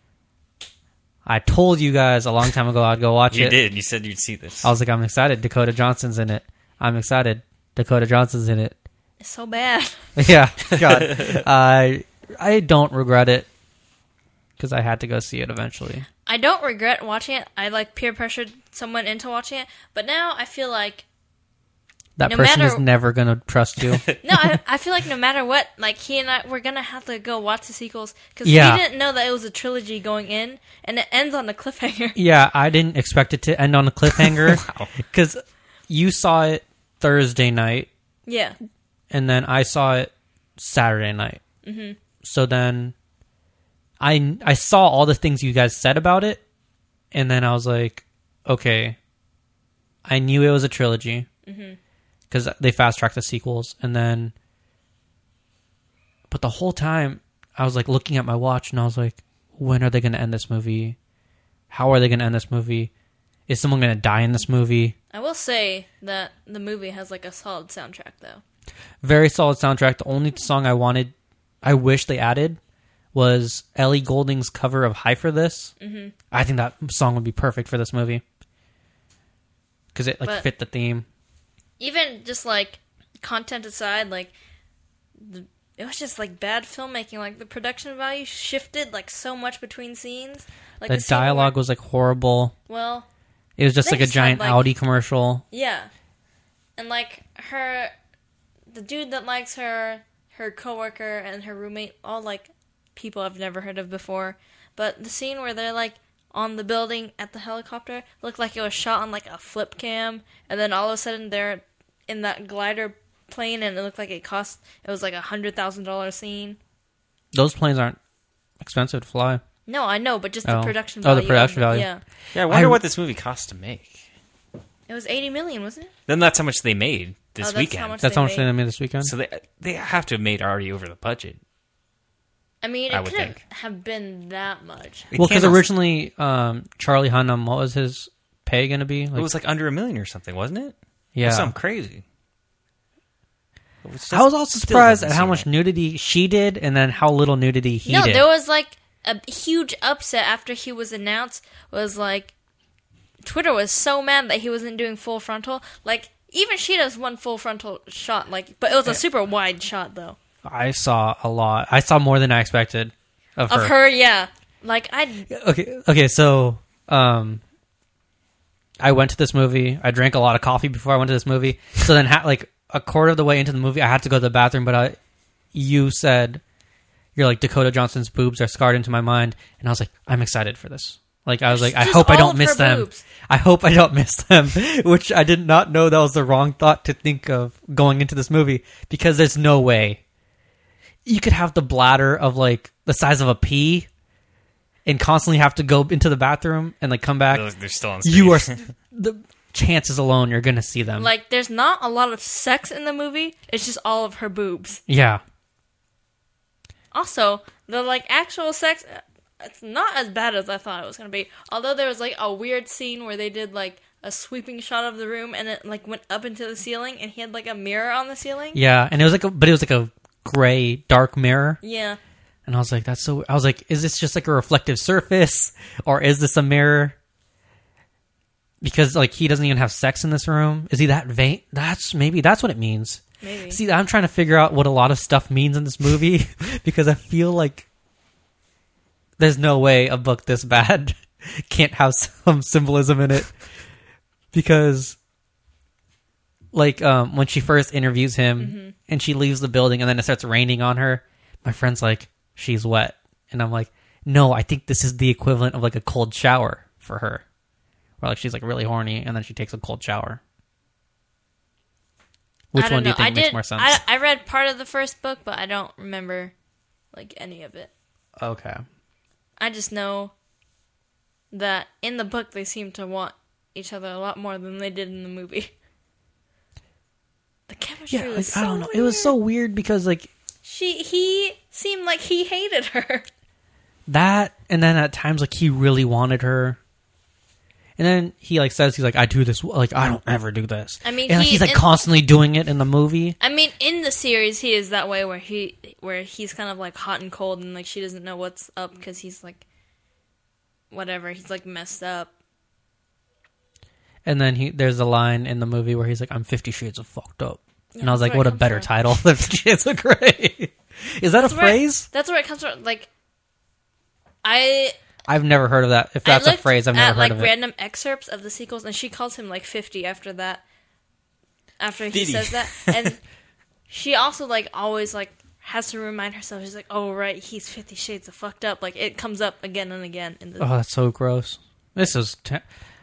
I told you guys a long time ago I'd go watch You it. did. You said you'd see this. I was like, I'm excited. Dakota Johnson's in it. I'm excited. Dakota Johnson's in it. It's so bad. Yeah, God, I I don't regret it because I had to go see it eventually. I don't regret watching it. I like peer pressured someone into watching it, but now I feel like That No person matter- is never gonna trust you. no, I, I feel like no matter what, like he and I, we're gonna have to go watch the sequels because Yeah. we didn't know that it was a trilogy going in, and it ends on a cliffhanger. Yeah, I didn't expect it to end on a cliffhanger because you saw it Thursday night, Yeah, and then I saw it Saturday night. Mm-hmm. So then I I saw all the things you guys said about it, and then I was like, okay, I knew it was a trilogy because they fast tracked the sequels, and then, but the whole time I was like looking at my watch, and I was like, when are they going to end this movie? How are they going to end this movie? Is someone going to die in this movie? I will say that the movie has like a solid soundtrack though. Very solid soundtrack. The only song I wanted, I wish they added, was Ellie Goulding's cover of "High for This." Mm-hmm. I think that song would be perfect for this movie because it like But- fit the theme. Even just like content aside, like the, it was just like bad filmmaking. Like the production value shifted like so much between scenes. Like The scene dialogue where- was like horrible. well, It was just They like a just had, giant like- Audi commercial. yeah, and like her, the dude that likes her, her coworker, and her roommate, all like people I've never heard of before. But the scene where they're like on the building at the helicopter looked like it was shot on like a flip cam, and then all of a sudden they're in that glider plane, and it looked like it cost it was like a hundred thousand dollar scene. Those planes aren't expensive to fly. No, I know, but just Oh. the production Oh, the value. production of- value. Yeah, Yeah, I wonder I- what this movie cost to make. it was eighty million, wasn't it? Then that's how much they made this Oh, that's weekend. how much That's they how much made. they made this weekend. So they they have to have made already over the budget. I mean, I it would couldn't think. have been that much. It Well, because can't- originally um, Charlie Hunnam, what was his pay going to be? it was like under a million or something, wasn't it? It yeah. was something crazy. It was I was also still surprised doesn't at how seem much right. nudity she did, and then how little nudity he no, did. there was like a huge upset after he was announced. Was like Twitter was so mad that he wasn't doing full frontal. Like even she does one full frontal shot, like, but it was a super wide shot though I saw a lot. I saw more than I expected of, of her. Yeah, like I Okay, okay. So, um, I went to this movie. I drank a lot of coffee before I went to this movie. So then, ha- like a quarter of the way into the movie, I had to go to the bathroom. But I, you said, you're like Dakota Johnson's boobs are scarred into my mind, and I was like, I'm excited for this. Like I was like, I Just hope I all don't of miss her them. boobs. I hope I don't miss them, which I did not know that was the wrong thought to think of going into this movie because there's no way you could have the bladder of like the size of a pea and constantly have to go into the bathroom and like come back. Those- They're still on screen. You are the chances alone you're gonna see them. like there's not a lot of sex in the movie. It's just all of her boobs. yeah, Also, the like actual sex, uh, it's not as bad as I thought it was gonna be. Although there was like a weird scene where they did like a sweeping shot of the room and it like went up into the ceiling, and he had like a mirror on the ceiling. yeah, and it was like, a, but it was like a gray dark mirror, Yeah. and I was like, that's so. I was like, is this just like a reflective surface, or is this a mirror? because like he doesn't even have sex in this room. Is he that vain? That's maybe that's what it means. Maybe. See, I'm trying to figure out what a lot of stuff means in this movie because I feel like there's no way a book this bad can't have some symbolism in it. Because, like, um, when she first interviews him mm-hmm. and she leaves the building and then it starts raining on her, my friend's like, she's wet. And I'm like, no, I think this is the equivalent of like a cold shower for her. Or like she's like really horny and then she takes a cold shower. Which I don't one do you know. think I makes did, more sense? I, I read part of the first book, but I don't remember like any of it. Okay. I just know that in the book they seem to want each other a lot more than they did in the movie. The chemistry Yeah, was like, so I don't know. weird. It was so weird because like She he seemed like he hated her. that, and then at times like he really wanted her. And then he like says he's like, I do this, like I don't ever do this. I mean, and like, he- he's like in- constantly doing it in the movie. I mean, in the series, he is that way where he where he's kind of like hot and cold, and like she doesn't know what's up because he's like, whatever, he's like messed up. And then he there's a line in the movie where he's like, I'm Fifty Shades of Fucked Up. Yeah, And I was that's like, where what it a comes better from. title than Fifty Shades of Grey. Is that That's a where- phrase? That's where it comes from. Like, I I've never heard of that. If that's I a looked phrase, I've never at heard like of it. random excerpts of the sequels, and she calls him like fifty after that. After he Fifty. says that, and she also like always like has to remind herself. She's like, "Oh right, he's Fifty Shades of Fucked Up." Like it comes up again and again. In the... Oh, that's so gross. This is... Te-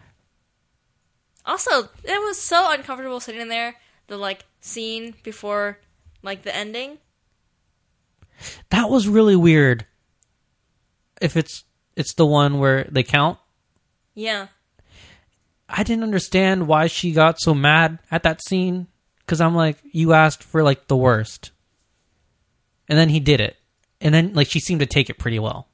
Also, it was so uncomfortable sitting there. The like scene before like the ending. that was really weird. If it's it's the one where they count, Yeah, I didn't understand why she got so mad at that scene. Because I'm like, you asked for like the worst. And then he did it. And then like she seemed to take it pretty well.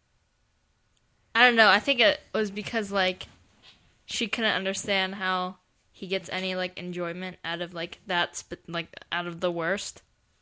I don't know. I think it was because like she couldn't understand how he gets any like enjoyment out of like that sp- like out of the worst.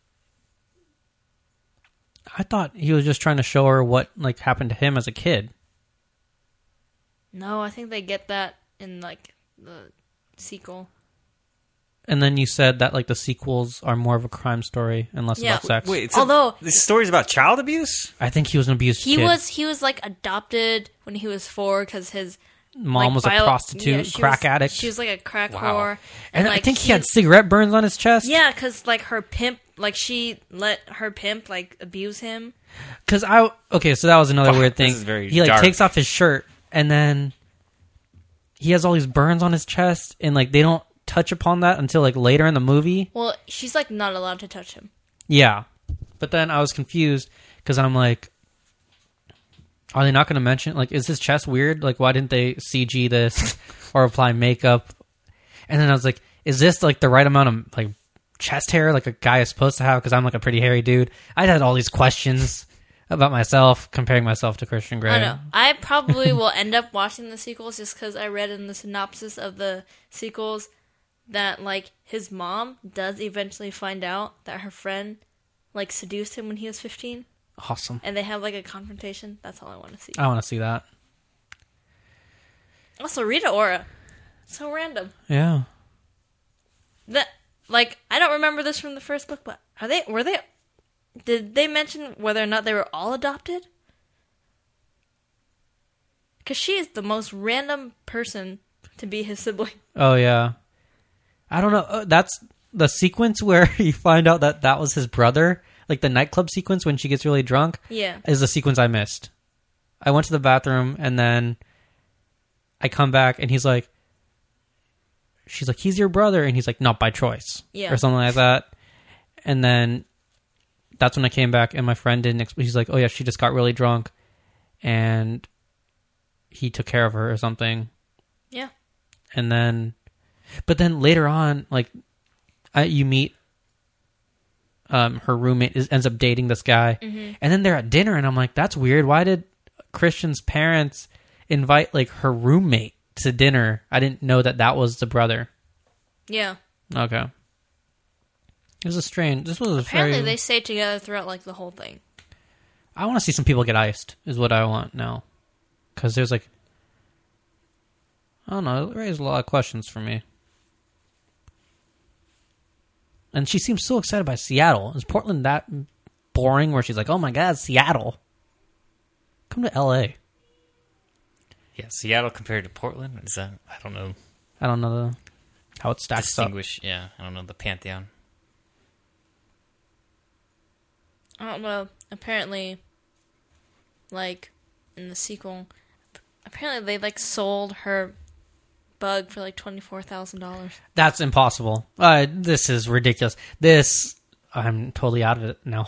I thought he was just trying to show her what like happened to him as a kid. No, I think they get that in like the sequel. And then you said that like the sequels are more of a crime story and less Yeah. about sex. Wait, it's Although- a, this story's about child abuse? I think he was an abused He kid. was he was like adopted when he was four because his Mom like, was a bio- prostitute, yeah, she crack was- addict. She was like a crack Wow. whore, and like, I think he had cigarette burns on his chest. Yeah, because like her pimp, like she let her pimp like abuse him. Because I okay, so that was another Fuck, weird this thing. is very he like dark. takes off his shirt and then he has all these burns on his chest, and like they don't touch upon that until like later in the movie. Well, she's like not allowed to touch him. Yeah, but then I was confused because I'm like, are they not going to mention like is his chest weird? Like why didn't they C G this or apply makeup? And then I was like, is this like the right amount of like chest hair like a guy is supposed to have? Because I'm like a pretty hairy dude. I had all these questions about myself, comparing myself to Christian Grey. I know. I probably will end up watching the sequels just because I read in the synopsis of the sequels that like his mom does eventually find out that her friend like seduced him when he was fifteen, Awesome. and they have like a confrontation. That's all I want to see. I want to see that. Also, Rita Ora, so random. Yeah. That like I don't remember this from the first book, but are they were they did they mention whether or not they were all adopted? Because she is the most random person to be his sibling. Oh yeah. I don't know. Uh, that's the sequence where you find out that that was his brother. Like the nightclub sequence when she gets really drunk. Yeah. Is the sequence I missed. I went to the bathroom and then I come back and he's like, she's like, he's your brother. And he's like, not by choice. Yeah. Or something like that. And then that's when I came back and my friend didn't, exp- he's like, oh yeah, she just got really drunk and he took care of her or something. Yeah. And then, but then later on, like, I, you meet um, her roommate is, ends up dating this guy, Mm-hmm. and then they're at dinner, and I'm like, that's weird. Why did Christian's parents invite like her roommate to dinner? I didn't know that that was the brother. Yeah. Okay, it was a strange. This was a Apparently very. they stayed together throughout like the whole thing. I want to see some people get iced. Is what I want now, because there's like. I don't know. It raised a lot of questions for me. And she seems so excited by Seattle. Is Portland that boring where she's like, oh my God, Seattle. Come to L A. Yeah, Seattle compared to Portland? Is that, I don't know. I don't know the, how it stacks up. Distinguish, yeah, I don't know, the Pantheon. I don't know. Apparently, like, in the sequel, apparently they, like, sold her bug for, like, twenty-four thousand dollars. That's impossible. Uh, this is ridiculous. This, I'm totally out of it now.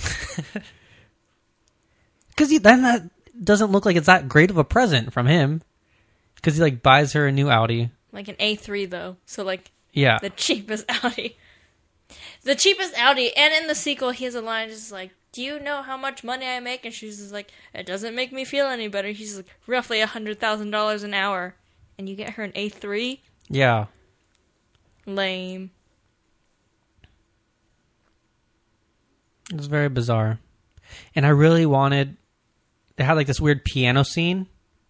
Because then that doesn't look like it's that great of a present from him. Because he, like, buys her a new Audi. Like an A three, though. So, like, Yeah. the cheapest Audi. The cheapest Audi. And in the sequel, he has a line just like, do you know how much money I make? And she's just like, it doesn't make me feel any better. He's like, roughly one hundred thousand dollars an hour. And you get her an A three? Yeah. Lame. It was very bizarre. And I really wanted... They had, like, this weird piano scene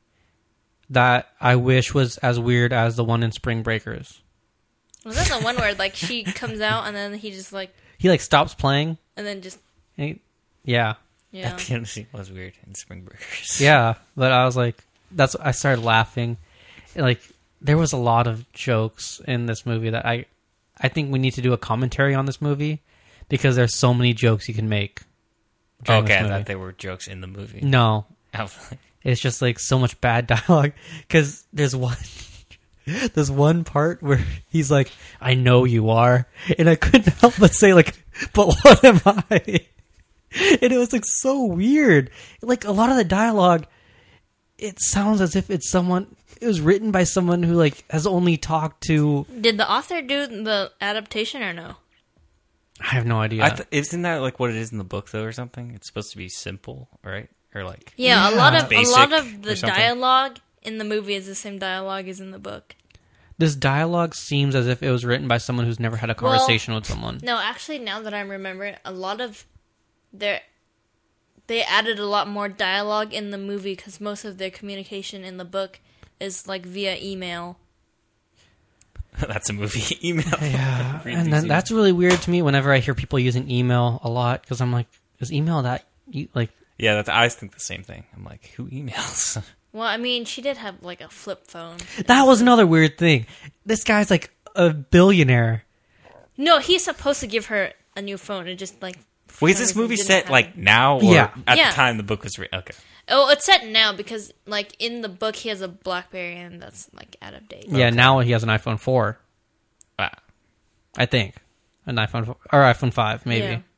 that I wish was as weird as the one in Spring Breakers. Was that the one where, like, she comes out and then he just, like... He, like, stops playing. And then just... And he, yeah. Yeah. That piano scene was weird in Spring Breakers. Yeah. But I was like... That's... I started laughing. And, like, there was a lot of jokes in this movie that I... I think we need to do a commentary on this movie because there's so many jokes you can make. during Okay, this I movie. thought they were jokes in the movie. No. Oh, It's just like so much bad dialogue because there's one there's one part where he's like, I know you are, and I couldn't help but say like, but what am I? And it was like so weird. Like a lot of the dialogue, it sounds as if it's someone, it was written by someone who like has only talked to, Did the author do the adaptation or no? I have no idea. I th- isn't that like what it is in the book though, or something? It's supposed to be simple, right? Or like Yeah, Yeah. a lot of a Basic lot of or the something. dialogue in the movie is the same dialogue as in the book. This dialogue seems as if it was written by someone who's never had a conversation with someone. No, actually, now that I remember it, a lot of their they added a lot more dialogue in the movie because most of their communication in the book is like via email. that's a movie email. Yeah, Read and these then emails. that's really weird to me whenever I hear people using email a lot because I'm like, is email that you like? Yeah, that's, I think the same thing. I'm like, who emails? Well, I mean, she did have like a flip phone. That was another weird thing. This guy's like a billionaire. No, he's supposed to give her a new phone and just like. for Wait, is some this reason movie didn't set have like it. now or Yeah. at Yeah. the time the book was written? Okay. Oh, it's set now because like in the book he has a BlackBerry and that's like out of date. Yeah, now he has an iPhone four, Wow. I think, an iPhone four, or iPhone five, maybe. Yeah.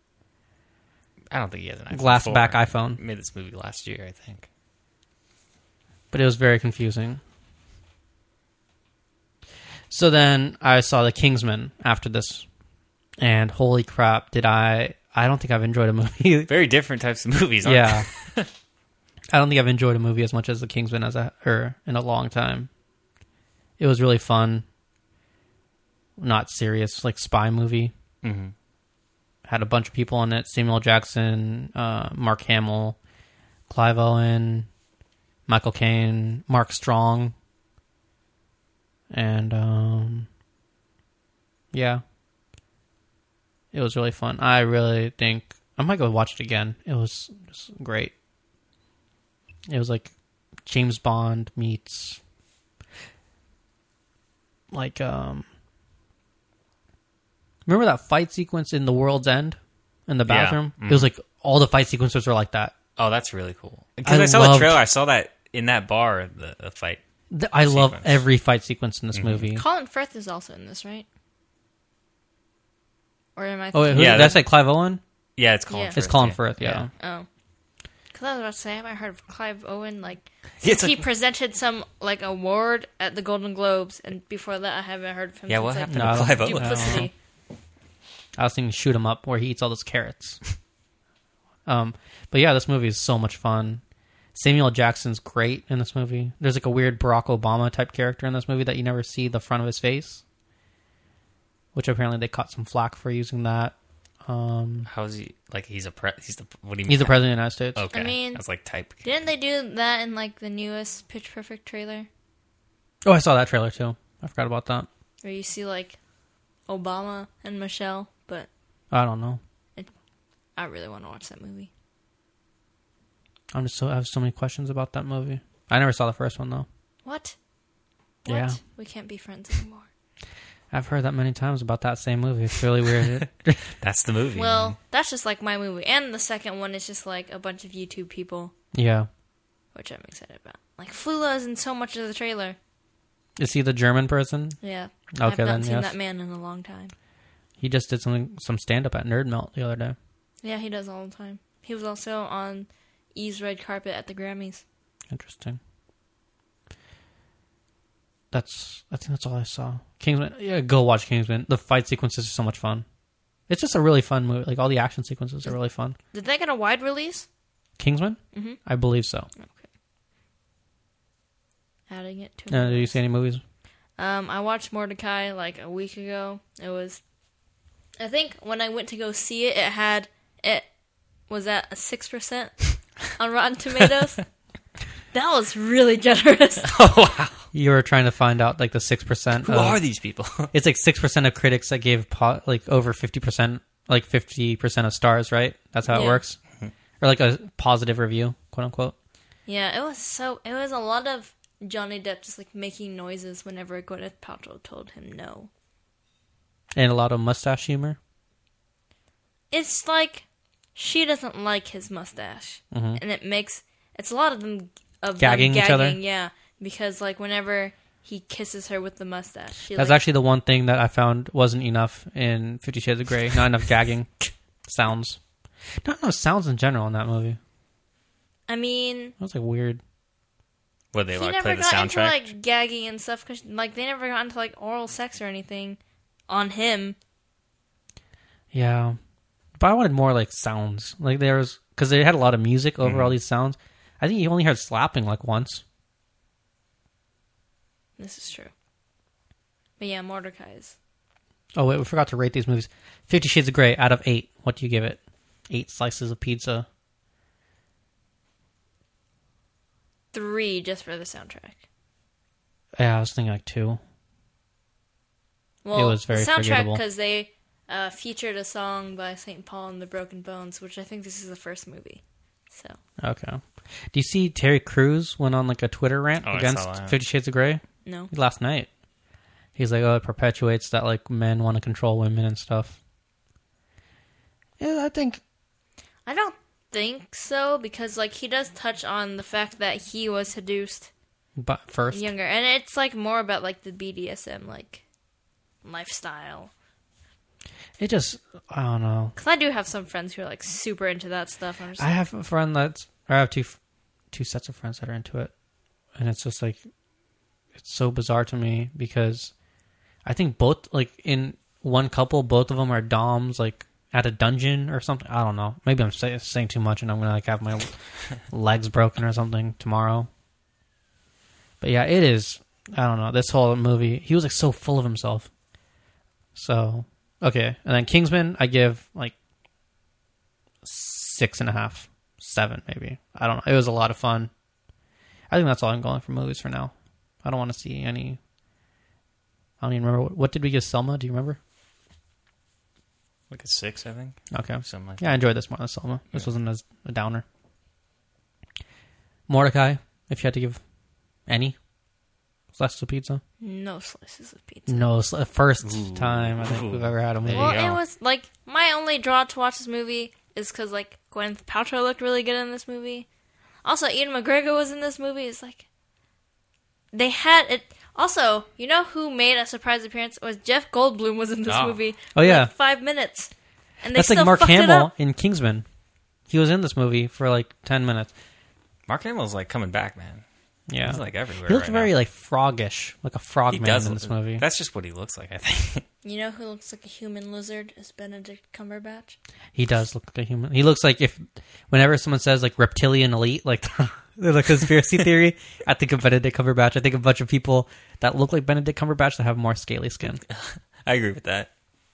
I don't think he has an iPhone Glass four. back iPhone. He made this movie last year, I think. But it was very confusing. So then I saw The Kingsman after this, and holy crap, did I... I don't think I've enjoyed a movie. Very different types of movies, aren't Yeah. I don't think I've enjoyed a movie as much as The Kingsman as a, or in a long time. It was really fun. Not serious, like spy movie. they? Mm-hmm. Had a bunch of people in it. Samuel Jackson, uh, Mark Hamill, Clive Owen, Michael Caine, Mark Strong. And, um, yeah. It was really fun. I really think I might go watch it again. It was just great. It was like James Bond meets like um remember that fight sequence in The World's End in the Yeah. bathroom? Mhm. It was like all the fight sequences were like that. Oh, that's really cool. Because I I, saw loved- the trailer. I saw that in that bar, the, the fight. Th- I love Sequence. every fight sequence in this Mhm. movie. Colin Firth is also in this, right? Or am I? Oh, wait, who, Yeah, did I that- say Clive Owen? Yeah, it's Colin Yeah. Firth. It's Colin yeah. Firth, yeah. Oh. Because I was about to say, I haven't heard of Clive Owen. Like, Yeah, it's he like- presented some like award at the Golden Globes, and before that, I haven't heard of him. Yeah, since, what like, happened No, I to don't- Clive Owen? Duplicity. I was thinking Shoot 'Em Up, where he eats all those carrots. um, but yeah, this movie is so much fun. Samuel Jackson's great in this movie. There's like a weird Barack Obama type character in this movie that you never see the front of his face, which apparently they caught some flack for using that. Um, How is he? Like, he's a pre- He's the. What do you mean? he's the president of the United States. Okay. I mean- I was like type. Didn't they do that in like the newest Pitch Perfect trailer? Oh, I saw that trailer too. I forgot about that. Where you see like Obama and Michelle, but I don't know. I really want to watch that movie. I'm just so I have so many questions about that movie. I never saw the first one though. What? What? Yeah. We can't be friends anymore. I've heard that many times about that same movie. It's really weird. That's the movie. Well, that's just like my movie. And the second one is just like a bunch of YouTube people, Yeah. which I'm excited about. Like, Flula is in so much of the trailer. Is he the German person? Yeah. Okay, I've not then, seen yes. that man in a long time. He just did something, some stand-up at Nerd Melt the other day. Yeah, he does all the time. He was also on E's red carpet at the Grammys. Interesting. That's, I think that's all I saw. Kingsman, yeah, go watch Kingsman. The fight sequences are so much fun. It's just a really fun movie. Like, all the action sequences are really fun. Did they get a wide release? Kingsman? Mm-hmm. I believe so. Okay. Adding it to Uh, my did you list. see any movies? Um, I watched Mordecai like a week ago. It was, I think when I went to go see it, it had, it was at a six percent on Rotten Tomatoes. That was really generous. Oh, wow. You were trying to find out, like, the six percent. Who of, are these people? It's like six percent of critics that gave, po- like, over fifty percent, like, fifty percent of stars, right? That's how it Yeah. works? Or, like, a positive review, quote-unquote. Yeah, it was so, it was a lot of Johnny Depp just like making noises whenever Gwyneth Paltrow told him no. And a lot of mustache humor. It's like she doesn't like his mustache, Mhm. and it makes it's a lot of them of Gagging them each gagging, other? yeah, because like whenever he kisses her with the mustache, she That's like, actually the one thing that I found wasn't enough in Fifty Shades of Grey. Not enough gagging sounds. Not enough sounds in general in that movie. I mean, That was, like, weird. Would they he like never play the got into soundtrack? like gagging and stuff because like they never got into like oral sex or anything on him. Yeah. But I wanted more, like, sounds. Like, there was... Because they had a lot of music over Mhm. all these sounds. I think you only heard slapping, like, once. This is true. But yeah, Mordecai is Oh, wait, we forgot to rate these movies. Fifty Shades of Grey, out of eight. What do you give it? Eight slices of pizza. three just for the soundtrack. Yeah, I was thinking, like, two. Well, was very the soundtrack forgettable. because they uh, featured a song by Saint Paul and the Broken Bones, which I think this is the first movie. So Okay. Do you see Terry Crews went on, like, a Twitter rant Oh, I against saw that. Fifty Shades of Grey no, last night? He's like, oh, it perpetuates that, like, men want to control women and stuff. Yeah, I think... I don't think so because like he does touch on the fact that he was seduced But first... younger, and it's like more about like the B D S M like lifestyle. It just... I don't know. Because I do have some friends who are like super into that stuff. I'm just I like, have a friend that's... Or I have two, two sets of friends that are into it. And it's just, like... It's so bizarre to me because... I think both... Like, in one couple, both of them are doms, like... At a dungeon or something. I don't know. Maybe I'm say, saying too much and I'm going to like have my legs broken or something tomorrow. But yeah, it is. I don't know. This whole movie, he was like so full of himself. So, okay. And then Kingsman, I give like six and a half, seven maybe. I don't know. It was a lot of fun. I think that's all I'm going for movies for now. I don't want to see any. I don't even remember. What, what did we give Selma? Do you remember? Like a six, I think. Okay. Something like Yeah, I enjoyed this more than Selma. This Yeah. wasn't as a downer. Mordecai, if you had to give any slices of pizza. no slices of pizza. No, sli- first Ooh. time I think we've ever had a movie. There Well, you go. it was like my only draw to watch this movie is because like Gwyneth Paltrow looked really good in this movie. Also, Ian McGregor was in this movie. It's like they had it. Also, you know who made a surprise appearance? It was Jeff Goldblum was in this Oh. movie. Oh, for, yeah. like five minutes. And they That's still like Mark fucked it Hamill up. in Kingsman. He was in this movie for like ten minutes. Mark Hamill's like coming back, man. Yeah. He's like everywhere. He looks right very now. like froggish, like a frog He man does in look- this movie. That's just what he looks like, I think. You know who looks like a human lizard? Is Benedict Cumberbatch. He does look like a human. He looks like if whenever someone says like reptilian elite, like the conspiracy theory, I think of Benedict Cumberbatch. I think of a bunch of people that look like Benedict Cumberbatch that have more scaly skin. I agree with that.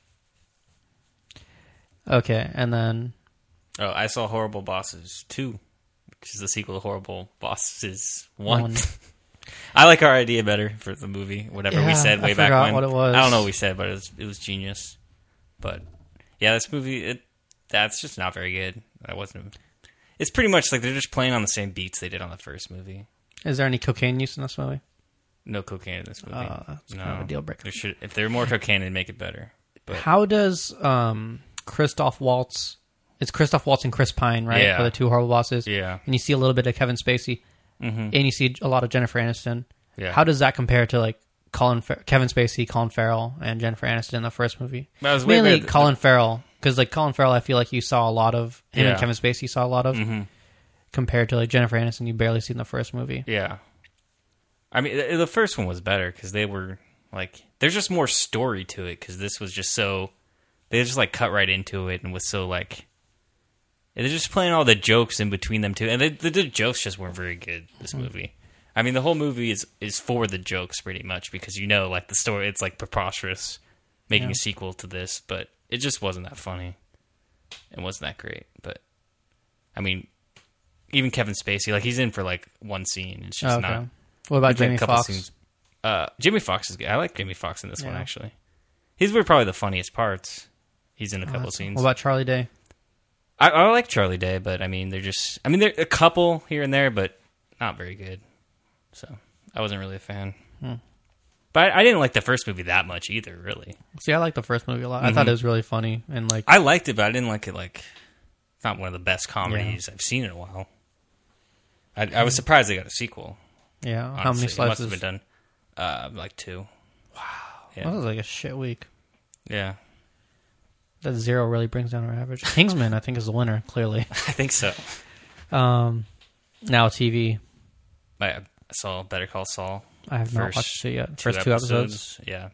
Okay, and then Oh, I saw Horrible Bosses two, which is the sequel to Horrible Bosses one. One. I like our idea better for the movie. Whatever we Yeah, said way I back forgot when. what it was. I don't know what we said, but it was, it was genius. But yeah, this movie, it that's just not very good. That wasn't. It's pretty much like they're just playing on the same beats they did on the first movie. Is there any cocaine use in this movie? No cocaine in this movie. Uh, that's no. kind of a deal breaker. There should, if there were more cocaine, it'd make it better. But How does um, Christoph Waltz? It's Christoph Waltz and Chris Pine, right? Yeah. For the two horrible bosses. yeah, And you see a little bit of Kevin Spacey, mm-hmm. and you see a lot of Jennifer Aniston. yeah. How does that compare to like Colin, Fer- Kevin Spacey, Colin Farrell, and Jennifer Aniston in the first movie? That was way Mainly better- Colin Farrell, because like Colin Farrell, I feel like you saw a lot of him, Yeah. and Kevin Spacey saw a lot of, Mm-hmm. compared to like Jennifer Aniston, you barely see in the first movie. Yeah. I mean, the the first one was better because they were like, there's just more story to it because this was just so, they just like cut right into it and was so like, they're just playing all the jokes in between them too. And the, the, the jokes just weren't very good, this Mm-hmm. movie. I mean, the whole movie is, is for the jokes pretty much because you know, like the story, it's like preposterous making Yeah. a sequel to this, but it just wasn't that funny. It wasn't that great. But, I mean, even Kevin Spacey, like he's in for like one scene. It's just Oh, okay. not. What about He's in a Jamie couple Foxx? scenes. Uh, Jamie Foxx is good. I like Jamie Foxx in this one Yeah. actually. He's probably the funniest parts. He's in a Oh, couple that's- scenes. What about Charlie Day? I, I like Charlie Day, but I mean, they're just. I mean, they're a couple here and there, but not very good. So I wasn't really a fan. Hmm. But I, I didn't like the first movie that much either. Really, See, I like the first movie a lot. I thought Mhm. it was really funny and like I liked it, but I didn't like it. Like, it's not one of the best comedies I've seen in a while. I, I was surprised they got a sequel. yeah. Honestly. How many It must have slices? been done? Uh, like two. Wow. Yeah. That was like a shit week. Yeah. That zero really brings down our average. Kingsman, I think, is the winner. Clearly. I think so. Um, now T V. I, I saw Better Call Saul. I have not First watched it yet. two First two episodes. Yeah.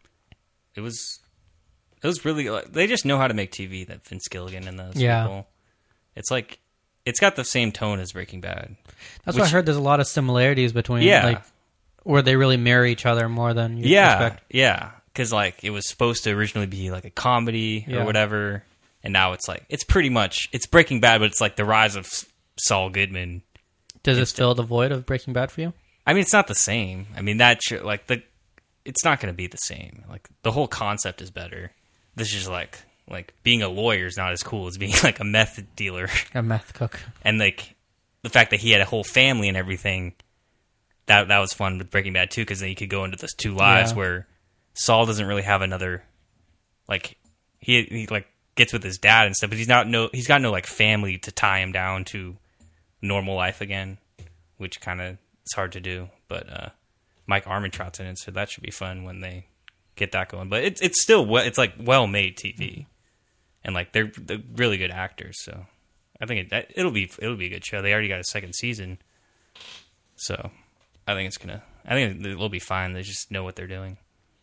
It was. It was really. Like, they just know how to make T V. That Vince Gilligan and those Yeah. people. It's like. It's got the same tone as Breaking Bad. That's Which- what I heard. There's a lot of similarities between, Yeah. like, where they really marry each other more than you Yeah, expect. yeah. Because like it was supposed to originally be like a comedy Yeah. or whatever, and now it's like it's pretty much it's Breaking Bad, but it's like the rise of S- Saul Goodman. Does it Instant- fill the void of Breaking Bad for you? I mean, it's not the same. I mean, that sh- like the it's not going to be the same. Like the whole concept is better. This is like like being a lawyer is not as cool as being like a meth dealer, A meth cook. and like the fact that he had a whole family and everything. That that was fun with Breaking Bad too, because then you could go into those two lives Yeah. where Saul doesn't really have another, like he he like gets with his dad and stuff, but he's not no he's got no like family to tie him down to normal life again, which kind of is hard to do. But uh, Mike Armentrout's in it, so that should be fun when they get that going. But it's it's still we- it's like well made T V, and like they're, they're really good actors, so I think it, it'll be it'll be a good show. They already got a second season, so I think it's gonna I think it'll be fine. They just know what they're doing.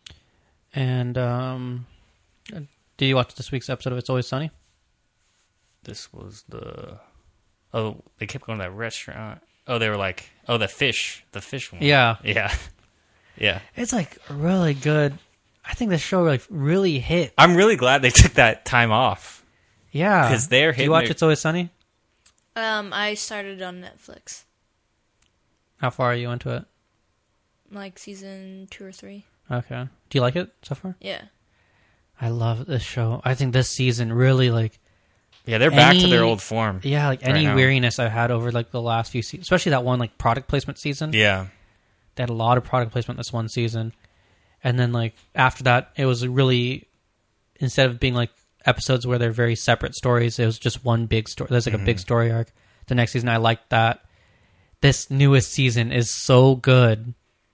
And um, did you watch this week's episode of It's Always Sunny? This was the oh they kept going to that restaurant. Oh, they were like oh the fish the fish one. Yeah. yeah, yeah. It's like really good. I think the show like really hit. I'm really glad they took that time off. Yeah. 'Cause they're Did hitting you watch their- It's Always Sunny? Um, I started on Netflix, How far are you into it? like season two or three. Okay. Do you like it so far? Yeah. I love this show. I think this season really like Yeah, they're back to Any- their old form. yeah, like any Right now. weariness I've had over like the last few seasons, especially that one like product placement season. Yeah, They had a lot of product placement this one season. And then like after that it was really, instead of being like episodes where they're very separate stories, it was just one big story. There's like a big story arc. The next season I liked that. This newest season is so good.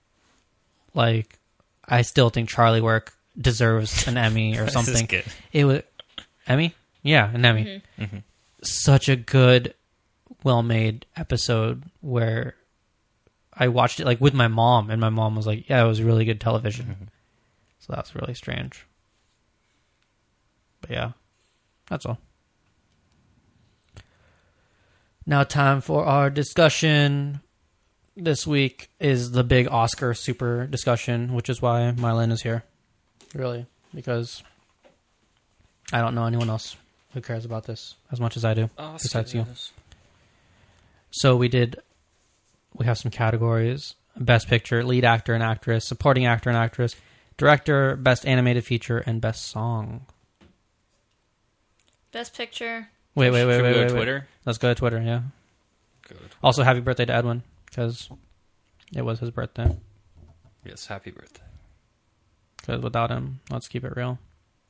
Like I still think Charlie Work deserves an Emmy or This is something. good. It was Emmy? Yeah, an Emmy. Such a good, well-made episode where I watched it like with my mom, and my mom was like, "Yeah, it was really good television." So that's really strange. But yeah, that's all. Now, time for our discussion. This week is the big Oscar super discussion, which is why Mylin is here. Really, because I don't know anyone else who cares about this as much as I do, besides you. So we did. We have some categories. Best Picture, Lead Actor and Actress, Supporting Actor and Actress, Director, Best Animated Feature, and Best Song. Best Picture. Wait, wait, wait, Should we wait, go wait, to wait. Twitter? Let's go to Twitter, yeah. Go to Twitter. Also, happy birthday to Edwin, because it was his birthday. Yes, happy birthday. Because without him, let's keep it real.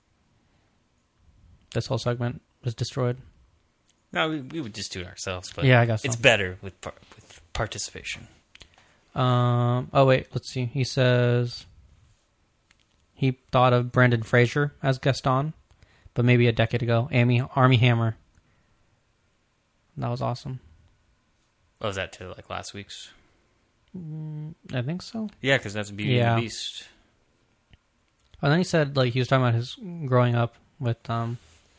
This whole segment was destroyed. No, we, we would just do it ourselves. But Yeah, I guess so. it's better with par- with participation. Um. Oh, wait, let's see. He says he thought of Brendan Fraser as Gaston, but maybe a decade ago. Amy, Army Hammer. That was awesome. What was that to like last week's? I think so. Yeah, because that's Beauty Yeah. and the Beast. And then he said, like, he was talking about his growing up with, um,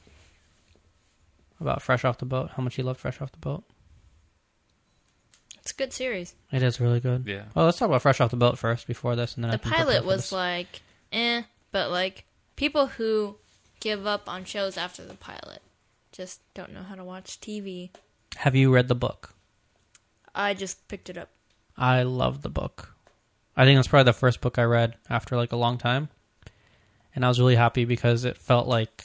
about Fresh Off the Boat, how much he loved Fresh Off the Boat. It's a good series. It is really good. Yeah. Well, let's talk about Fresh Off the Boat first before this. And then I The can prepare pilot for was this. like, eh, but like people who give up on shows after the pilot just don't know how to watch T V. Have you read the book? I just picked it up. I love the book. I think that's probably the first book I read after, like, a long time. And I was really happy because it felt like...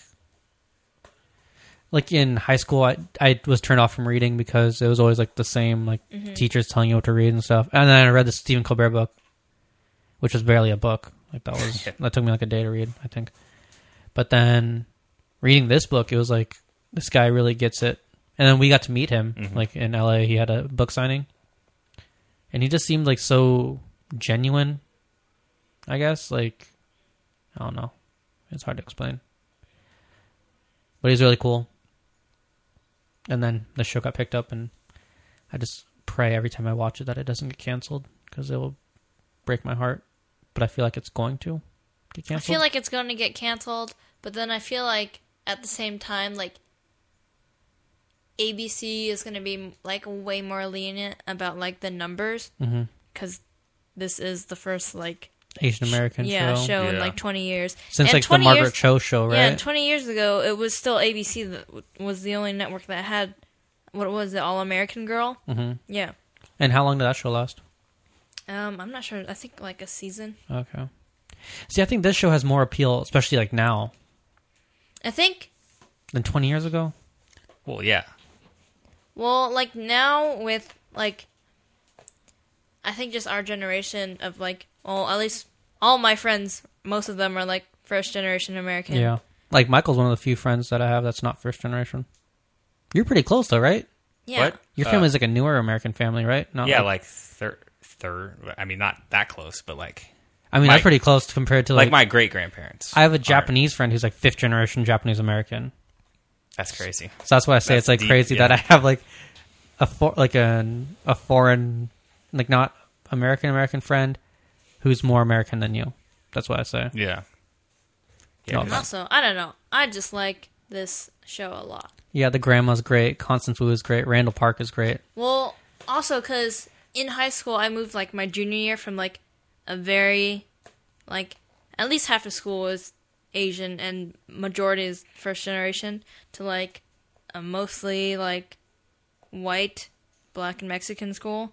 Like, in high school, I I was turned off from reading because it was always, like, the same, like, Mm-hmm. teachers telling you what to read and stuff. And then I read the Stephen Colbert book, which was barely a book. Like, that was... Yeah. That took me, like, a day to read, I think. But then, reading this book, it was like, this guy really gets it. And then we got to meet him, Mhm. like, in L A. He had a book signing. And he just seemed, like, so genuine, I guess. Like, I don't know. It's hard to explain. But he's really cool. And then the show got picked up, and I just pray every time I watch it that it doesn't get canceled, because it will break my heart. But I feel like it's going to get I canceled. feel like it's going to get canceled, but then I feel like at the same time, like A B C is going to be like way more lenient about like the numbers hmm because this is the first like Asian American yeah show. show in Yeah. like twenty years. Since, And like, the twenty Margaret years- Cho show, right? Yeah, and twenty years ago, it was still A B C that w- was the only network that had what was it, All American Girl? hmm Yeah. And how long did that show last? Um, I'm not sure. I think like a season. Okay. See, I think this show has more appeal, especially, like, now, I think. than twenty years ago. Well, yeah. Well, like now with like, I think just our generation of like, well, at least all my friends, most of them are like first generation American. Yeah. Like, Michael's one of the few friends that I have that's not first generation. You're pretty close, though, right? Yeah. What? Your Uh, family's like a newer American family, right? Not yeah, like third, third. I mean, not that close, but like, I mean, my- that's pretty close compared to, like, like, my great grandparents. I have a Japanese friend who's like fifth generation Japanese American. That's crazy. So that's why I say That's it's like deep, crazy yeah. that I have like a for, like a a foreign, like, not American American friend who's more American than you. That's what I say. Yeah. No, Yeah. And also, I don't know. I just like this show a lot. Yeah, the grandma's great. Constance Wu is great. Randall Park is great. Well, also because in high school I moved like my junior year from like a very, like at least half of school was Asian and majority is first generation to like a mostly like white, black, and Mexican school.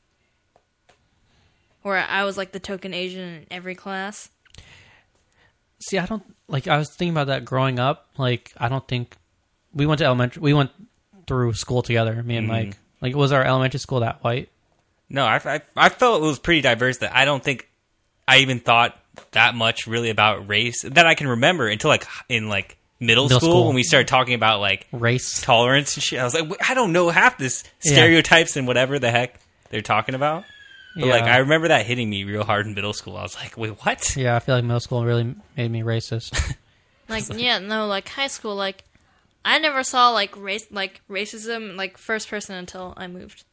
Where I was like the token Asian in every class. See, I don't like. I was thinking about that growing up. Like, I don't think we went to elementary. We went through school together. Me and Mhm. Mike. Like, was our elementary school that white? No, I, I, I felt it was pretty diverse that I don't think I even thought that much really about race that I can remember until like in like middle, Middle school, school. when we started talking about like Race. tolerance and shit. I was like, I don't know half this Yeah. stereotypes and whatever the heck they're talking about. But Yeah. like, I remember that hitting me real hard in middle school. I was like, wait, what? Yeah, I feel like middle school really made me racist. Like yeah, no, like high school, like I never saw like race like racism like first person until I moved.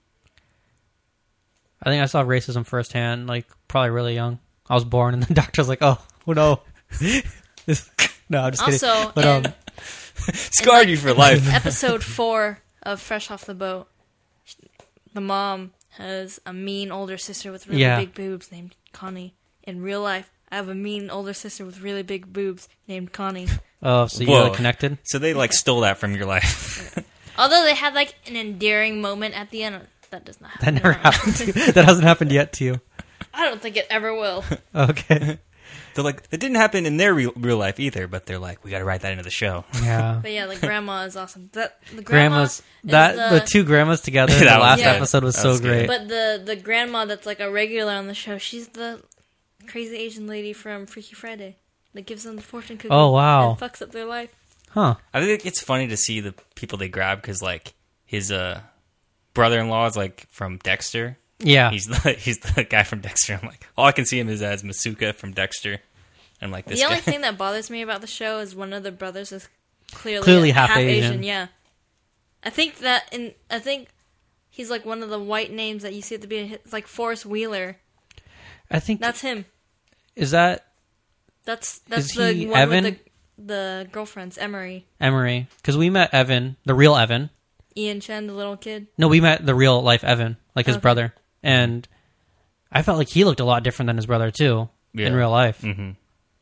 I think I saw racism firsthand, like, probably really young. I was born, and the doctor was like, "Oh, oh no." This- no, I'm just kidding. Also, But, in um, Scarred you for life. episode four of Fresh Off the Boat, the mom has a mean older sister with really Yeah. big boobs named Connie. In real life, I have a mean older sister with really big boobs named Connie. oh, so you're Whoa. really connected? So they like stole that from your life. Although they had like an endearing moment at the end, that does not That happen. never now. happened to you. That hasn't happened yet to you. I don't think it ever will. Okay. They're like, it didn't happen in their real, real life either, but they're like, we got to write that into the show. Yeah. But yeah, the grandma is awesome. That the grandma Grandmas. is That the, the two grandmas together in the That was last good. episode was That so was good. great. But the the grandma that's like a regular on the show, she's the crazy Asian lady from Freaky Friday that gives them the fortune cookie. Oh, wow. And fucks up their life. Huh. I think it's funny to see the people they grab because, like, his uh, brother-in-law is, like, from Dexter. Yeah. He's the, he's the guy from Dexter. I'm like, all I can see him is as Masuka from Dexter. I'm like, this the guy. only thing that bothers me about the show is one of the brothers is clearly, Clearly half, half Asian. Asian. Yeah, I think that in I think he's like one of the white names that you see at the beginning. It's like Forrest Wheeler. I think That's him. is that That's that's Is the he one Evan? with the the girlfriends. Emery, Emery? Because we met Evan, the real Evan. Ian Chen, the little kid. No, we met the real life Evan, like his Okay. brother, and I felt like he looked a lot different than his brother too in Yeah. real life. Mm-hmm.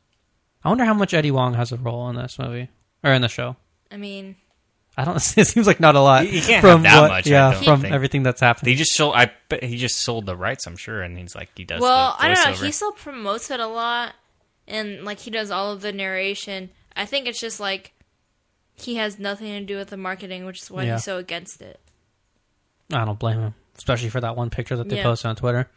I wonder how much Eddie Wong has a role in this movie or in the show. I mean, I don't. It seems like not a lot. He- he can't from have that what- much, I Yeah, don't from think. everything that's happened. They just sold. I bet he just sold the rights. I'm sure, and he's like, he does. well, the I don't know. voiceover. He still promotes it a lot, and like he does all of the narration. I think it's just like he has nothing to do with the marketing, which is why Yeah. he's so against it. I don't blame him, especially for that one picture that they Yeah. posted on Twitter.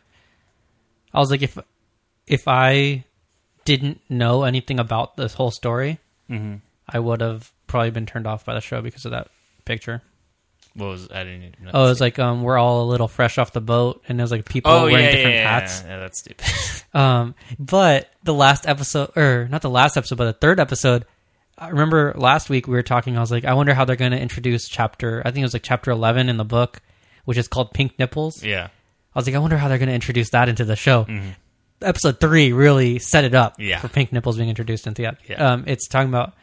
I was like, if if I didn't know anything about this whole story, Mm-hmm. I would have probably been turned off by the show because of that picture. What was I didn't even know. Oh, it was like um, we're all a little fresh off the boat, and it was like people oh wearing yeah, different yeah, yeah, hats. yeah. Yeah, that's stupid. Um, but the last episode, or not the last episode, but the third episode. I remember last week we were talking. I was like, I wonder how they're going to introduce chapter. I think it was like chapter eleven in the book, which is called Pink Nipples. yeah. I was like, I wonder how they're going to introduce that into the show. Mhm. Episode three really set it up Yeah. for Pink Nipples being introduced into the. Yeah. Um, it's talking about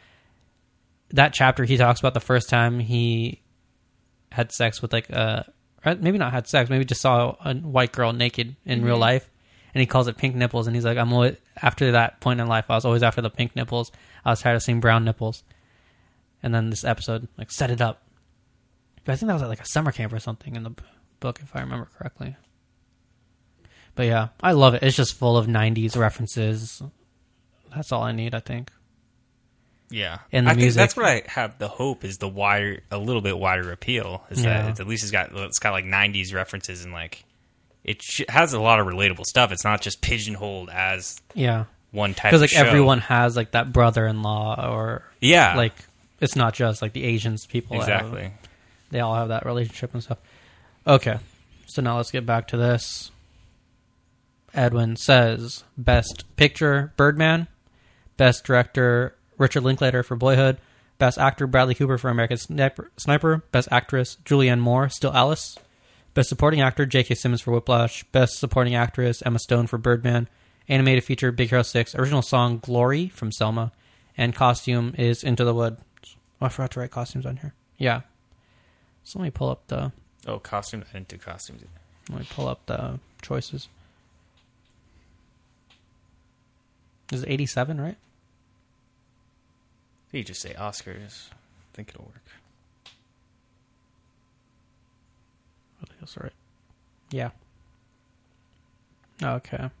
that chapter. He talks about the first time he had sex with like a, or maybe not had sex, maybe just saw a white girl naked in real life, and he calls it pink nipples. And he's like, I'm always, after that point in life, I was always after the pink nipples. I was tired of seeing brown nipples. And then this episode like set it up. But I think that was at like a summer camp or something in the b- book, if I remember correctly. But yeah, I love it. It's just full of nineties references. That's all I need, I think. Yeah, And the I music. think that's what I have the hope is the wider, a little bit wider appeal. Is Yeah. that it's, at least it's got it's got like nineties references and like it sh- has a lot of relatable stuff. It's not just pigeonholed as Yeah. one type. Because of like show. everyone has like that brother-in-law, or yeah, like it's not just like the Asians people. that have- exactly. they all have that relationship and stuff. Okay, so now let's get back to this. Edwin says Best Picture, Birdman. Best Director, Richard Linklater for Boyhood. Best Actor, Bradley Cooper for American Sniper. Sniper. Best Actress, Julianne Moore, Still Alice. Best Supporting Actor, J K. Simmons for Whiplash. Best Supporting Actress, Emma Stone for Birdman. Animated Feature, Big Hero six. Original Song, Glory from Selma. And Costume is Into the Woods. Oh, I forgot to write costumes on here. Yeah. So let me pull up the... Oh, costumes. I didn't do costumes. Let me pull up the choices. This is eighty-seven, right? You just say Oscars. I think it'll work. I think that's right. Yeah. Okay.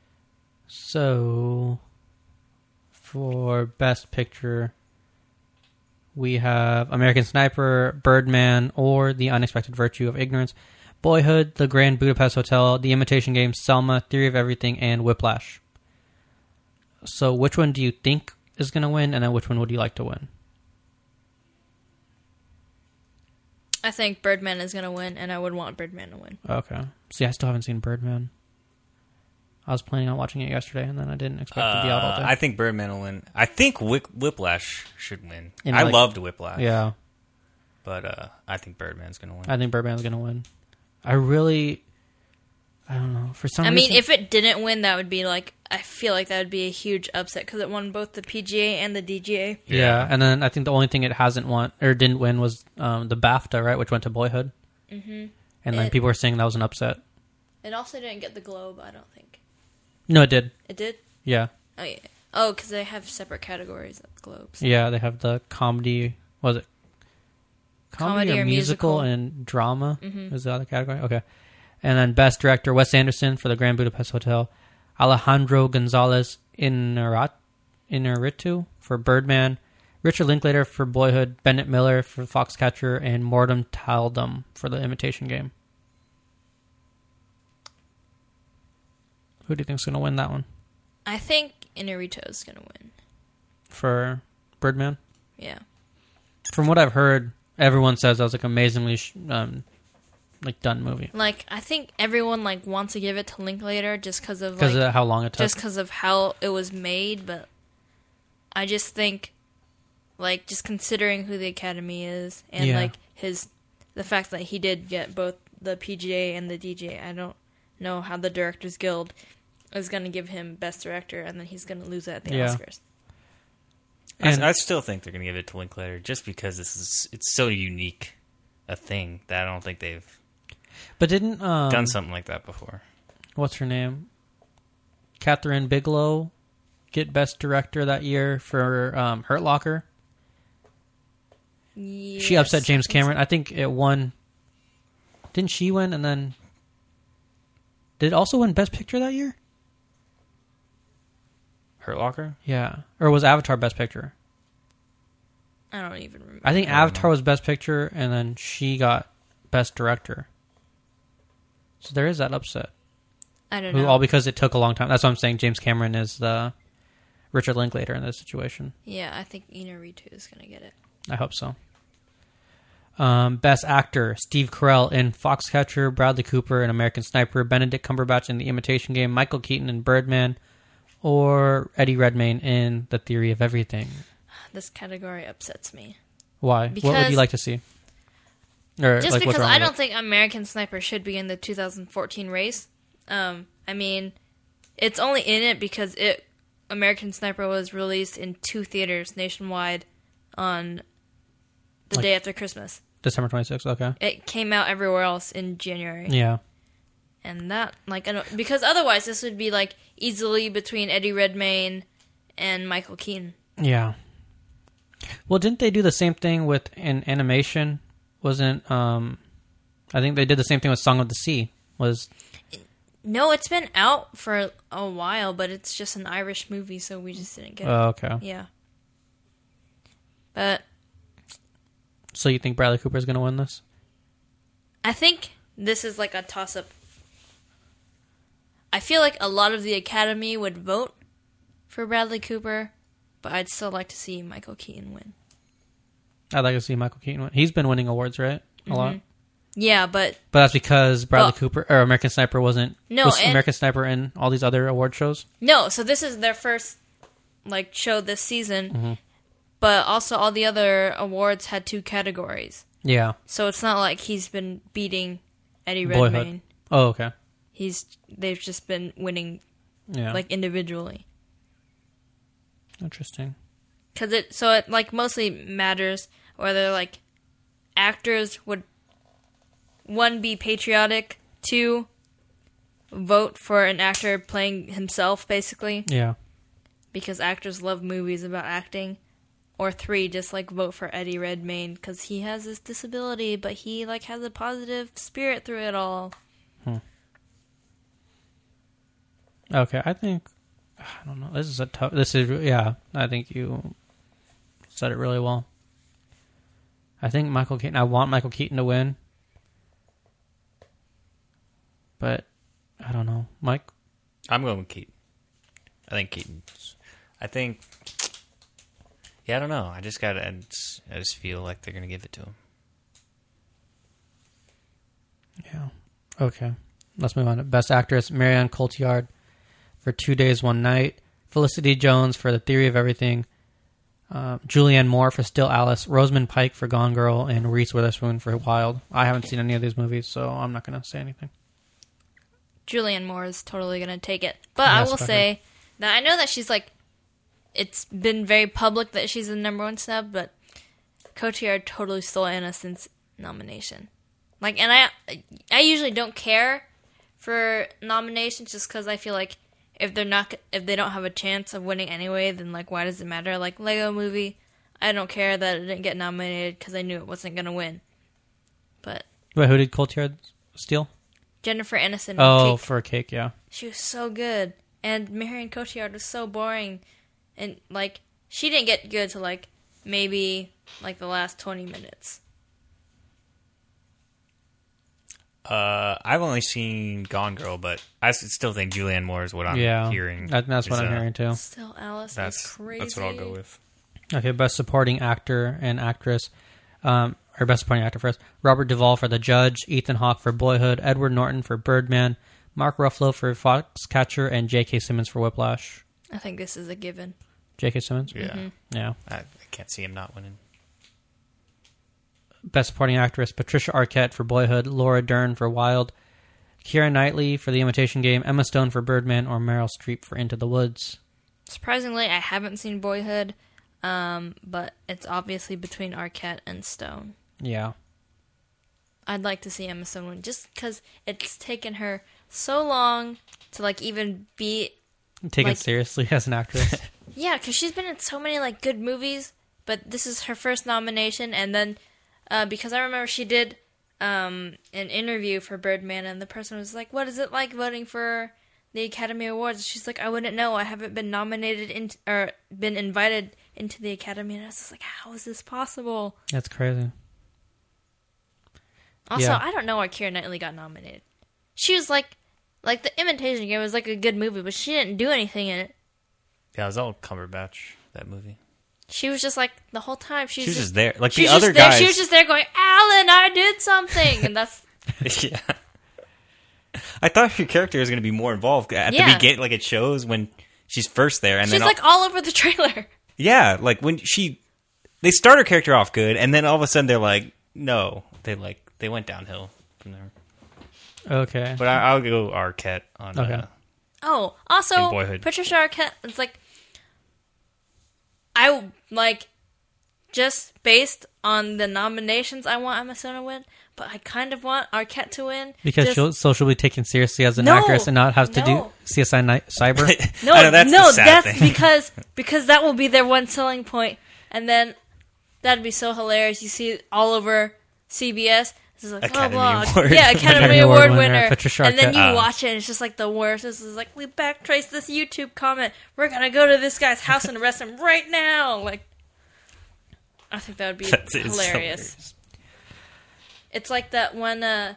So, for Best Picture, we have American Sniper, Birdman, or The Unexpected Virtue of Ignorance, Boyhood, The Grand Budapest Hotel, The Imitation Game, Selma, Theory of Everything, and Whiplash. So, which one do you think is going to win, and then which one would you like to win? I think Birdman is going to win, and I would want Birdman to win. Okay. See, I still haven't seen Birdman. I was planning on watching it yesterday, and then I didn't expect to be out all Uh, day. I think Birdman will win. I think Whip- Whiplash should win. In, I like- loved Whiplash. yeah, But uh, I think Birdman's going to win. I think Birdman's going to win. I really... I don't know. For some I reason... mean, if it didn't win, that would be like, I feel like that would be a huge upset because it won both the P G A and the D G A. Yeah. Yeah. and then I think the only thing it hasn't won, or didn't win, was um, the BAFTA, right, which went to Boyhood. Mm-hmm. And then It- people were saying that was an upset. It also didn't get the Globe, I don't think. No, it did. It did? Yeah. Oh, yeah. Oh, because they have separate categories at the Globes. Yeah, they have the comedy... Was it? Comedy, Comedy or, or musical, musical. and drama Mhm. is the other category? Okay. And then Best Director, Wes Anderson for The Grand Budapest Hotel. Alejandro Gonzalez Iñárritu Iñárritu for Birdman. Richard Linklater for Boyhood. Bennett Miller for Foxcatcher. And Mortem Taldum for The Imitation Game. Who do you think's going to win that one? I think Inarritu's gonna win. For Birdman? Yeah. From what I've heard, everyone says that was like amazingly sh- um, like done movie. Like, I think everyone like wants to give it to Linklater just because of Because like, of how long it took. just because of how it was made, but I just think, like, just considering who the Academy is and Yeah. like his, the fact that he did get both the P G A and the D G A, I don't know how the Directors Guild is going to give him Best Director, and then he's going to lose it at the Yeah. Oscars. And- I, I still think they're going to give it to Linklater just because this is it's so unique a thing that I don't think they've But didn't... Um, done something like that before. What's her name? Catherine Bigelow get Best Director that year for um, Hurt Locker. She Yes, upset James I think so. Cameron. I think it won... Didn't she win and then... Did it also win Best Picture that year? Hurt Locker? Yeah. Or was Avatar Best Picture? I don't even remember. I think I don't Avatar know. was Best Picture, and then she got Best Director. So there is that upset. I don't Who, know. all because it took a long time. That's what I'm saying. James Cameron is the Richard Linklater in this situation. Yeah, I think Inarritu is going to get it. I hope so. Um, Best Actor, Steve Carell in Foxcatcher, Bradley Cooper in American Sniper, Benedict Cumberbatch in The Imitation Game, Michael Keaton in Birdman, or Eddie Redmayne in The Theory of Everything. This category upsets me. Why? What would Because- you like to see? Or, Just like, what's because wrong I with don't it? think American Sniper should be in the two thousand fourteen race. Um, I mean, it's only in it because it American Sniper was released in two theaters nationwide on the Like- day after Christmas. December twenty-sixth, okay. It came out everywhere else in January. Yeah. And that, like, I don't, because otherwise this would be, like, easily between Eddie Redmayne and Michael Keaton. Yeah. Well, didn't they do the same thing with an animation? Wasn't, um... I think they did the same thing with Song of the Sea. Was... No, it's been out for a while, but it's just an Irish movie, so we just didn't get it. Oh, okay. Yeah. But So you think Bradley Cooper is going to win this? I think this is like a toss-up. I feel like a lot of the Academy would vote for Bradley Cooper, but I'd still like to see Michael Keaton win. I'd like to see Michael Keaton win. He's been winning awards, right? A lot. Yeah, but But that's because Bradley Well- Cooper or American Sniper wasn't. No, was and- American Sniper in all these other award shows? no, so this is their first like show this season, Mm-hmm. but also all the other awards had two categories. Yeah. So it's not like he's been beating Eddie Boyhood. Redmayne. Oh, okay. He's they've just been winning Yeah. like individually. Interesting. Cause it so it like mostly matters whether like actors would one be patriotic, two vote for an actor playing himself basically Yeah. because actors love movies about acting, or three just like vote for Eddie Redmayne because he has this disability but he like has a positive spirit through it all. Okay, I think I don't know. This is a tough. This is yeah. I think you said it really well. I think Michael Keaton. I want Michael Keaton to win, but I don't know, Mike. I'm going with Keaton. I think Keaton. I think. Yeah, I don't know. I just got. I just, I just feel like they're gonna give it to him. Yeah. Okay. Let's move on to Best Actress: Marianne Cotillard for Two Days, One Night. Felicity Jones for The Theory of Everything. Uh, Julianne Moore for Still Alice. Rosamund Pike for Gone Girl, and Reese Witherspoon for Wild. I haven't seen any of these movies, so I'm not going to say anything. Julianne Moore is totally going to take it. But Yeah, I will it's say that I know that she's like, it's been very public that she's the number one snub, but Cotillard totally stole Innocent's nomination. Like, and I, I usually don't care for nominations just because I feel like if they're not, if they don't have a chance of winning anyway, then like, why does it matter? Like Lego Movie, I don't care that it didn't get nominated because I knew it wasn't going to win. But Wait, who did Cotillard steal? Jennifer Aniston. in Oh, Cake. for a cake, yeah. She was so good. And Marion Cotillard was so boring. And, like, she didn't get good till, like, maybe, like, the last twenty minutes. Uh, I've only seen Gone Girl, but I s- still think Julianne Moore is what I'm yeah, hearing. That, that's what is, I'm uh, hearing too. Still, Alice That's is crazy. that's what I'll go with. Okay, best supporting actor and actress, um, or best supporting actor first. Robert Duvall for The Judge, Ethan Hawke for Boyhood, Edward Norton for Birdman, Mark Ruffalo for Foxcatcher, and J K. Simmons for Whiplash. I think this is a given. J K. Simmons? Yeah, Mm-hmm. Yeah. I, I can't see him not winning. Best supporting actress, Patricia Arquette for Boyhood, Laura Dern for Wild, Keira Knightley for The Imitation Game, Emma Stone for Birdman, or Meryl Streep for Into the Woods. Surprisingly, I haven't seen Boyhood, um, but it's obviously between Arquette and Stone. Yeah. I'd like to see Emma Stone win, just because it's taken her so long to, like, even be... Taken Like- seriously as an actress. Yeah, because she's been in so many, like, good movies, but this is her first nomination, and then, uh, because I remember she did um, an interview for Birdman, and the person was like, what is it like voting for the Academy Awards? She's like, I wouldn't know, I haven't been nominated, in, or been invited into the Academy, and I was just like, how is this possible? That's crazy. Also, Yeah. I don't know why Keira Knightley got nominated. She was like, like, The Imitation Game was, like, a good movie, but she didn't do anything in it. Yeah, it was all Cumberbatch, that movie. She was just like the whole time. She's She was just, just there. Like she the was other just there. guys. She was just there going, "Alan, I did something," and that's yeah. I thought your character was going to be more involved at Yeah. the beginning. Like it shows when she's first there, and she's then like all over the trailer. yeah, like when she they start her character off good, and then all of a sudden they're like, no, they like they went downhill from there. Okay. But I, I'll go Arquette on. Okay. Uh, Oh, also In Boyhood. Patricia Arquette. It's like I like just based on the nominations. I want Emma Stone to win, but I kind of want Arquette to win Because just- she'll, so she'll be taken seriously as an No, actress and not have to do no. C S I Ni- Cyber. No, I know, that's no, the sad that's thing. because because that will be their one selling point, and then that'd be so hilarious. You see it all over C B S. This is like Academy blah, blah. Award. Yeah, Academy, Academy Award, Award winner, winner. Patricia And then you Arquette. Ah. watch it, and it's just like the worst. This is like we backtrace this YouTube comment. We're gonna go to this guy's house and arrest him right now. Like, I think that would be That's- it's hilarious. hilarious. It's like that one uh,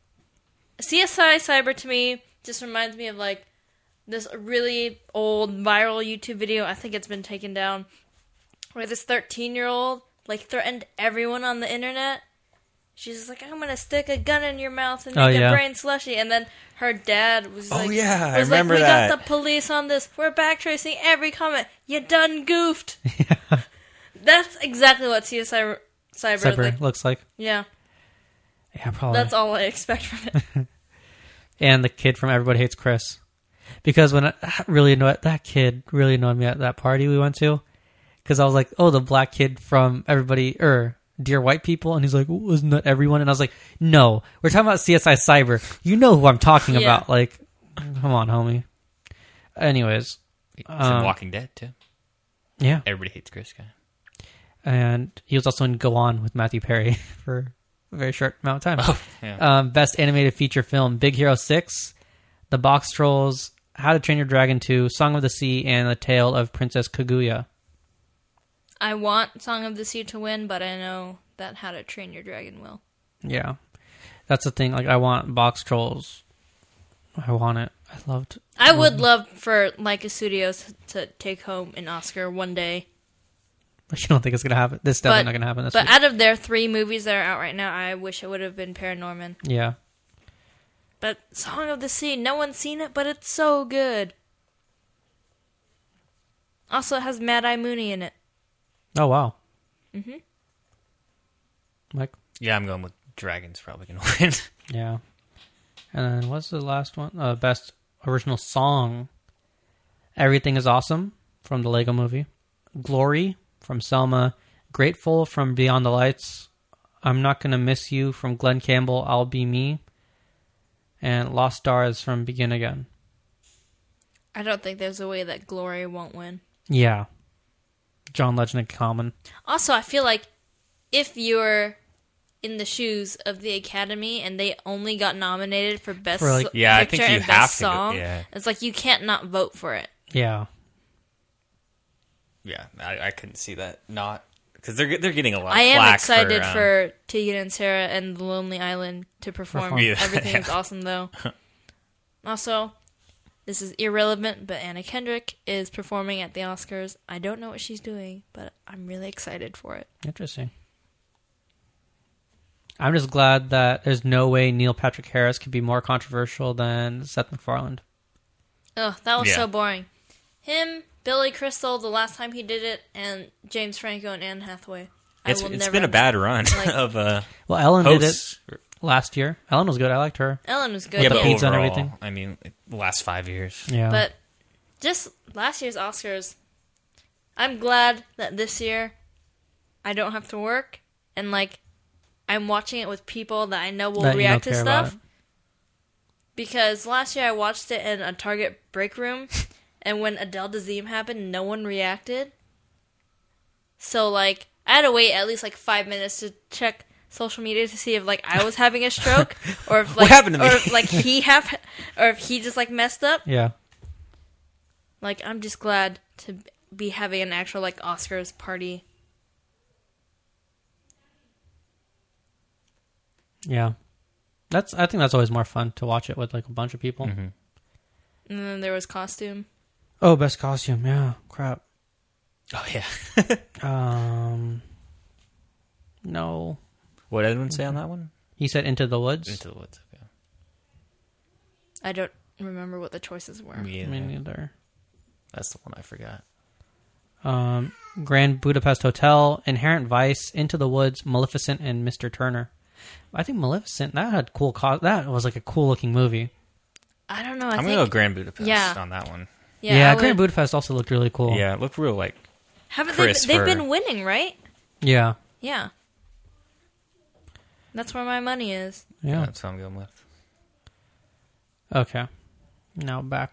C S I Cyber to me just reminds me of like this really old viral YouTube video. I think it's been taken down where this thirteen year old like threatened everyone on the internet. She's just like, I'm gonna stick a gun in your mouth and make Oh, yeah. a brain slushy. And then her dad was Oh, like, yeah, I was remember like, we that. got the police on this. We're backtracing every comment. You done goofed. That's exactly what C S I Cyber, Cyber like, looks like. yeah. Yeah, probably. That's all I expect from it. And the kid from Everybody Hates Chris. Because when I, that really annoyed, that kid really annoyed me at that party we went to. Because I was like, oh, the black kid from Everybody, or Dear White People. And he's like, wasn't that everyone? And I was like, no, we're talking about C S I Cyber. You know who I'm talking Yeah. about. Like, come on, homie. Anyways. He's Um, in Walking Dead too. Yeah. Everybody hates Chris guy. And he was also in Go On with Matthew Perry for a very short amount of time. Yeah. Um, best animated feature film: Big Hero six, The Box Trolls, How to Train Your Dragon two, Song of the Sea, and The Tale of Princess Kaguya. I want Song of the Sea to win, but I know that How to Train Your Dragon will. Yeah, that's the thing. Like, I want Box Trolls. I want it. I loved. I would love for Leica Studios to take home an Oscar one day. But you don't think it's gonna happen? This But, definitely not gonna happen this but week. out of their three movies that are out right now, I wish it would have been Paranorman. Yeah, But Song of the Sea, no one's seen it, but it's so good. Also, it has Mad Eye Mooney in it. Oh wow. Mhm. Mike. Yeah, I'm going with Dragons probably gonna win. Yeah. And then what's the last one? Uh, best original song. Everything is Awesome from the Lego Movie. Glory from Selma. Grateful from Beyond the Lights. I'm Not Gonna Miss You from Glenn Campbell, I'll Be Me. And Lost Stars from Begin Again. I don't think there's a way that Glory won't win. Yeah. John Legend and Common. Also, I feel like if you're in the shoes of the Academy and they only got nominated for best For, like- so- Yeah, I picture think you and have best to go- song. yeah. It's like you can't not vote for it. Yeah. Yeah, I, I couldn't see that not because they're they're getting a lot. I of am flack excited for, um, for Tegan and Sarah and The Lonely Island to perform. Perform. Yeah. Everything is Yeah. awesome though. Also, this is irrelevant, but Anna Kendrick is performing at the Oscars. I don't know what she's doing, but I'm really excited for it. Interesting. I'm just glad that there's no way Neil Patrick Harris could be more controversial than Seth MacFarlane. Ugh, that was Yeah. so boring. Him, Billy Crystal, the last time he did it, and James Franco and Anne Hathaway. I It's will it's never been a bad run like- of uh, Well, Ellen did it hosts. last year. Ellen was good. I liked her. Ellen was good, Yeah, the but yeah. pizza and overall, everything. I mean, the last five years. Yeah. But just last year's Oscars, I'm glad that this year I don't have to work and like I'm watching it with people that I know will That you react don't to care about stuff. it. Because last year I watched it in a Target break room, and when Adele Dazeem happened, no one reacted. So like I had to wait at least like five minutes to check social media to see if like I was having a stroke or if like happened to me? or if, like he have or if he just like messed up. Yeah. Like, I'm just glad to be having an actual, like, Oscars party. Yeah. That's. I think that's always more fun to watch it with like a bunch of people. Mm-hmm. And then there was costume. Oh, best costume. Yeah. Crap. Oh yeah. Um. No. What did Edwin say on that one? He said Into the Woods. Into the Woods. Okay. I don't remember what the choices were. Me Me either. neither. That's the one I forgot. Um, Grand Budapest Hotel, Inherent Vice, Into the Woods, Maleficent, and Mister Turner. I think Maleficent, that had cool. Co- that was like a cool looking movie. I don't know. I I'm think, gonna go Grand Budapest yeah. on that one. yeah, Yeah, I Grand would- Budapest also looked really cool. Yeah, it looked real like Haven't they, Chris they've for- been winning, right? Yeah. Yeah. That's where my money is. Yeah. that's what I'm going with. Okay. Now back.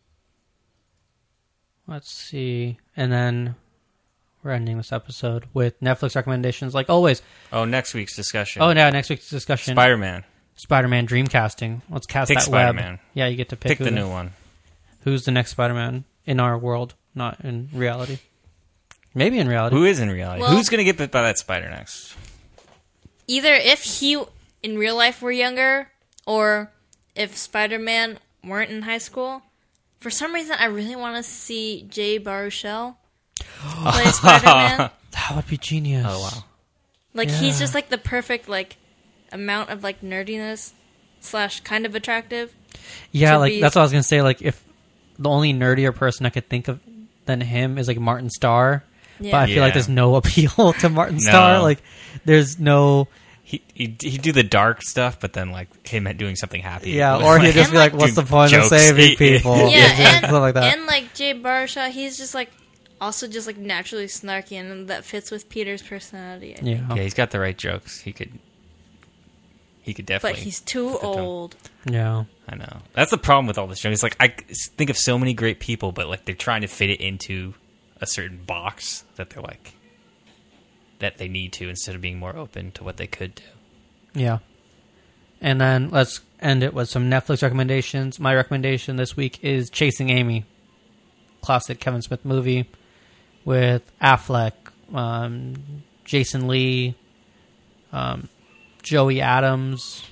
Let's see. And then we're ending this episode with Netflix recommendations, like always. Oh, next week's discussion. Oh, yeah, next week's discussion. Spider-Man. Spider-Man Dreamcasting. Let's cast Pick that Spider-Man. web. Yeah, you get to pick, Pick who the new one. Who's the next Spider-Man in our world, not in reality. Maybe in reality. Who is in reality? Well- Who's gonna get bit by that spider next? Either if he, in real life, were younger, or if Spider-Man weren't in high school. For some reason, I really want to see Jay Baruchel play Spider-Man. That would be genius. Oh wow. Like he's Yeah. just like the perfect like amount of like nerdiness slash kind of attractive. Yeah, to like be- that's what I was gonna say. Like if the only nerdier person I could think of than him is like Martin Starr, Yeah. but I feel Yeah. like there's no appeal to Martin No. Starr. Like there's no. He he he do the dark stuff, but then like him doing something happy. Yeah, With, or he'd like, just be like, do "What's the point of jokes. saving Yeah. people?" Yeah, and, something like that. and like Jay Baruchel, he's just like also just like naturally snarky, and that fits with Peter's personality. I think. Yeah, Yeah, he's got the right jokes. He could. He could But definitely. he's too fit the tone. old. yeah, I know. That's the problem with all this show. It's like I think of so many great people, but like they're trying to fit it into a certain box that they're like that they need to instead of being more open to what they could do. yeah. And then let's end it with some Netflix recommendations. My recommendation this week is Chasing Amy, classic Kevin Smith movie with Affleck, um, Jason Lee, um, Joey Adams.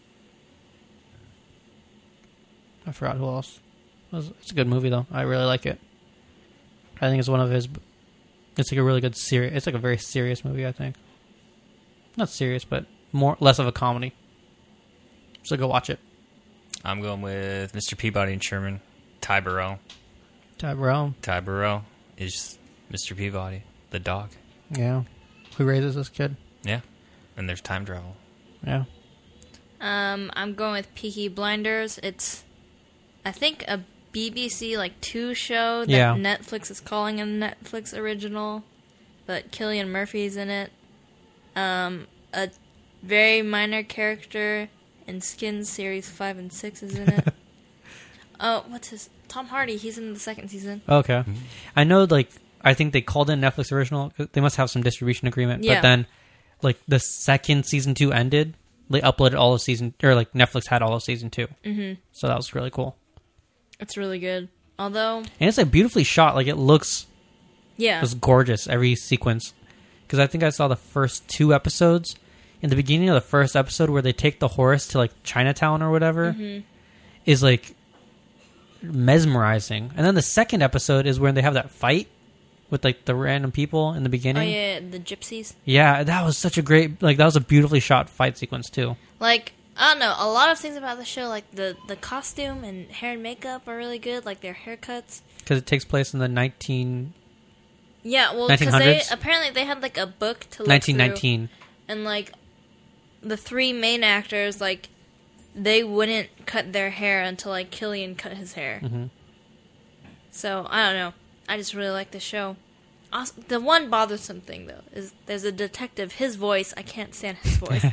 I forgot who else. It was- It's a good movie though. I really like it. I think it's one of his. It's like a really good serious. It's like a very serious movie. I think. Not serious, but more less of a comedy. So go watch it. I'm going with Mister Peabody and Sherman. Ty Burrell. Ty Burrell. Ty Burrell is Mister Peabody, the dog. Yeah. Who raises this kid? Yeah, and there's time travel. Yeah. Um, I'm going with Peaky Blinders. It's, I think, a B B C like two show that Yeah. Netflix is calling a Netflix original, but Cillian Murphy's in it. Um, a very minor character in Skins series five and six is in it. Oh, what's his Tom Hardy? He's in the second season. Okay. I know, like, I think they called it Netflix original. 'Cause they must have some distribution agreement. Yeah. But then like the second season two ended, they uploaded all of season, or like Netflix had all of season two. Mm-hmm. So that was really cool. It's really good. Although, and it's like beautifully shot. Like it looks, yeah, it was gorgeous every sequence. Because I think I saw the first two episodes. In the beginning of the first episode, where they take the horse to like Chinatown or whatever, mm-hmm. is like mesmerizing. And then the second episode is where they have that fight with like the random people in the beginning. Oh yeah, the gypsies. Yeah, that was such a great, like that was a beautifully shot fight sequence too. Like, I don't know, a lot of things about the show, like the, the costume and hair and makeup are really good, like their haircuts. Because it takes place in the nineteen... Yeah, well, because they, apparently they had like a book to look nineteen nineteen. Through, and like the three main actors, like they wouldn't cut their hair until like Killian cut his hair. Mm-hmm. So I don't know. I just really like the show. Also, the one bothersome thing though is there's a detective. His voice, I can't stand his voice.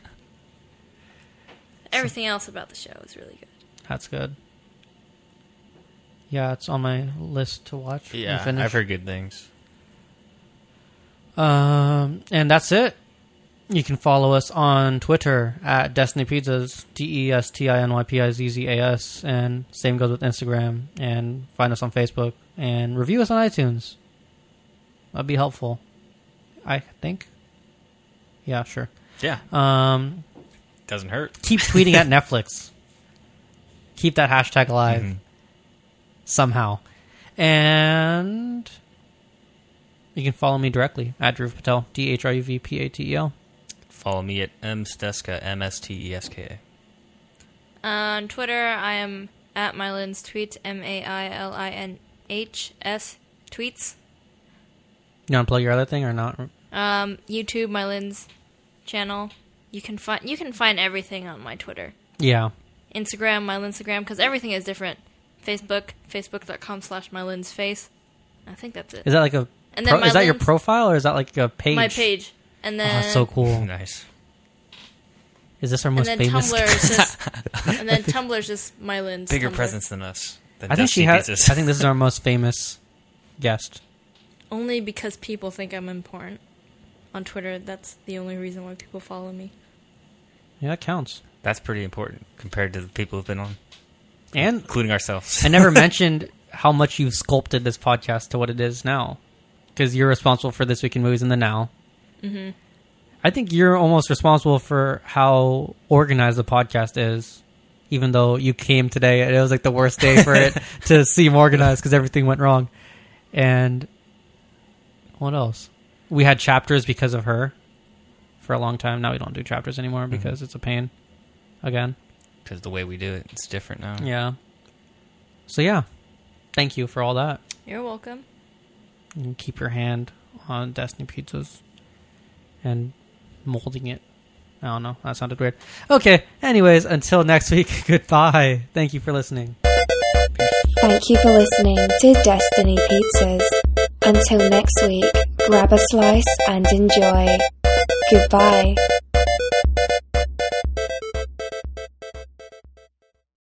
Everything else about the show is really good. That's good. Yeah, it's on my list to watch. Yeah, I've heard good things. Um, and that's it. You can follow us on Twitter at Destiny Pizzas, D E S T I N Y P I Z Z A S, and same goes with Instagram, and find us on Facebook, and review us on iTunes. That'd be helpful, I think. Yeah, sure. Yeah. Um, Doesn't hurt. Keep tweeting at Netflix. Keep that hashtag alive. Mm-hmm. Somehow. And you can follow me directly at Dhruv Patel, D H R U V P A T E L. Follow me at M Steska, M S T E S K A. On Twitter, I am at Mylin's Tweets, M A I L I N H S Tweets. You want to plug your other thing or not? Um, YouTube, Mylin's channel. You can find you can find everything on my Twitter. Yeah. Instagram, Mylinstagram, because everything is different. Facebook, facebook.com slash mylinsface. I think that's it. Is that like a and then pro, is that your profile or is that like a page? My page. And then oh, that's so cool. Nice. Is this our most and then famous? Tumblr is just, and then Tumblr's just Mylin's Bigger Tumblr. presence than us. Than I think she has. Pizzas. I think this is our most famous guest. Only because people think I'm important on Twitter. That's the only reason why people follow me. Yeah, that counts. That's pretty important compared to the people who've been on. And including ourselves. I never mentioned how much you've sculpted this podcast to what it is now. Because you're responsible for This Week in Movies in the Now. Mm-hmm. I think you're almost responsible for how organized the podcast is. Even though you came today and it was like the worst day for it to seem organized because everything went wrong. And what else? We had chapters because of her for a long time. Now we don't do chapters anymore because mm-hmm. it's a pain. Again. Because the way we do it, it's different now. Yeah. So yeah, thank you for all that. You're welcome. You can keep your hand on Destiny Pizzas and molding it. I don't know. That sounded weird. Okay. Anyways, until next week, goodbye. Thank you for listening. Thank you for listening to Destiny Pizzas. Until next week, grab a slice and enjoy. Goodbye.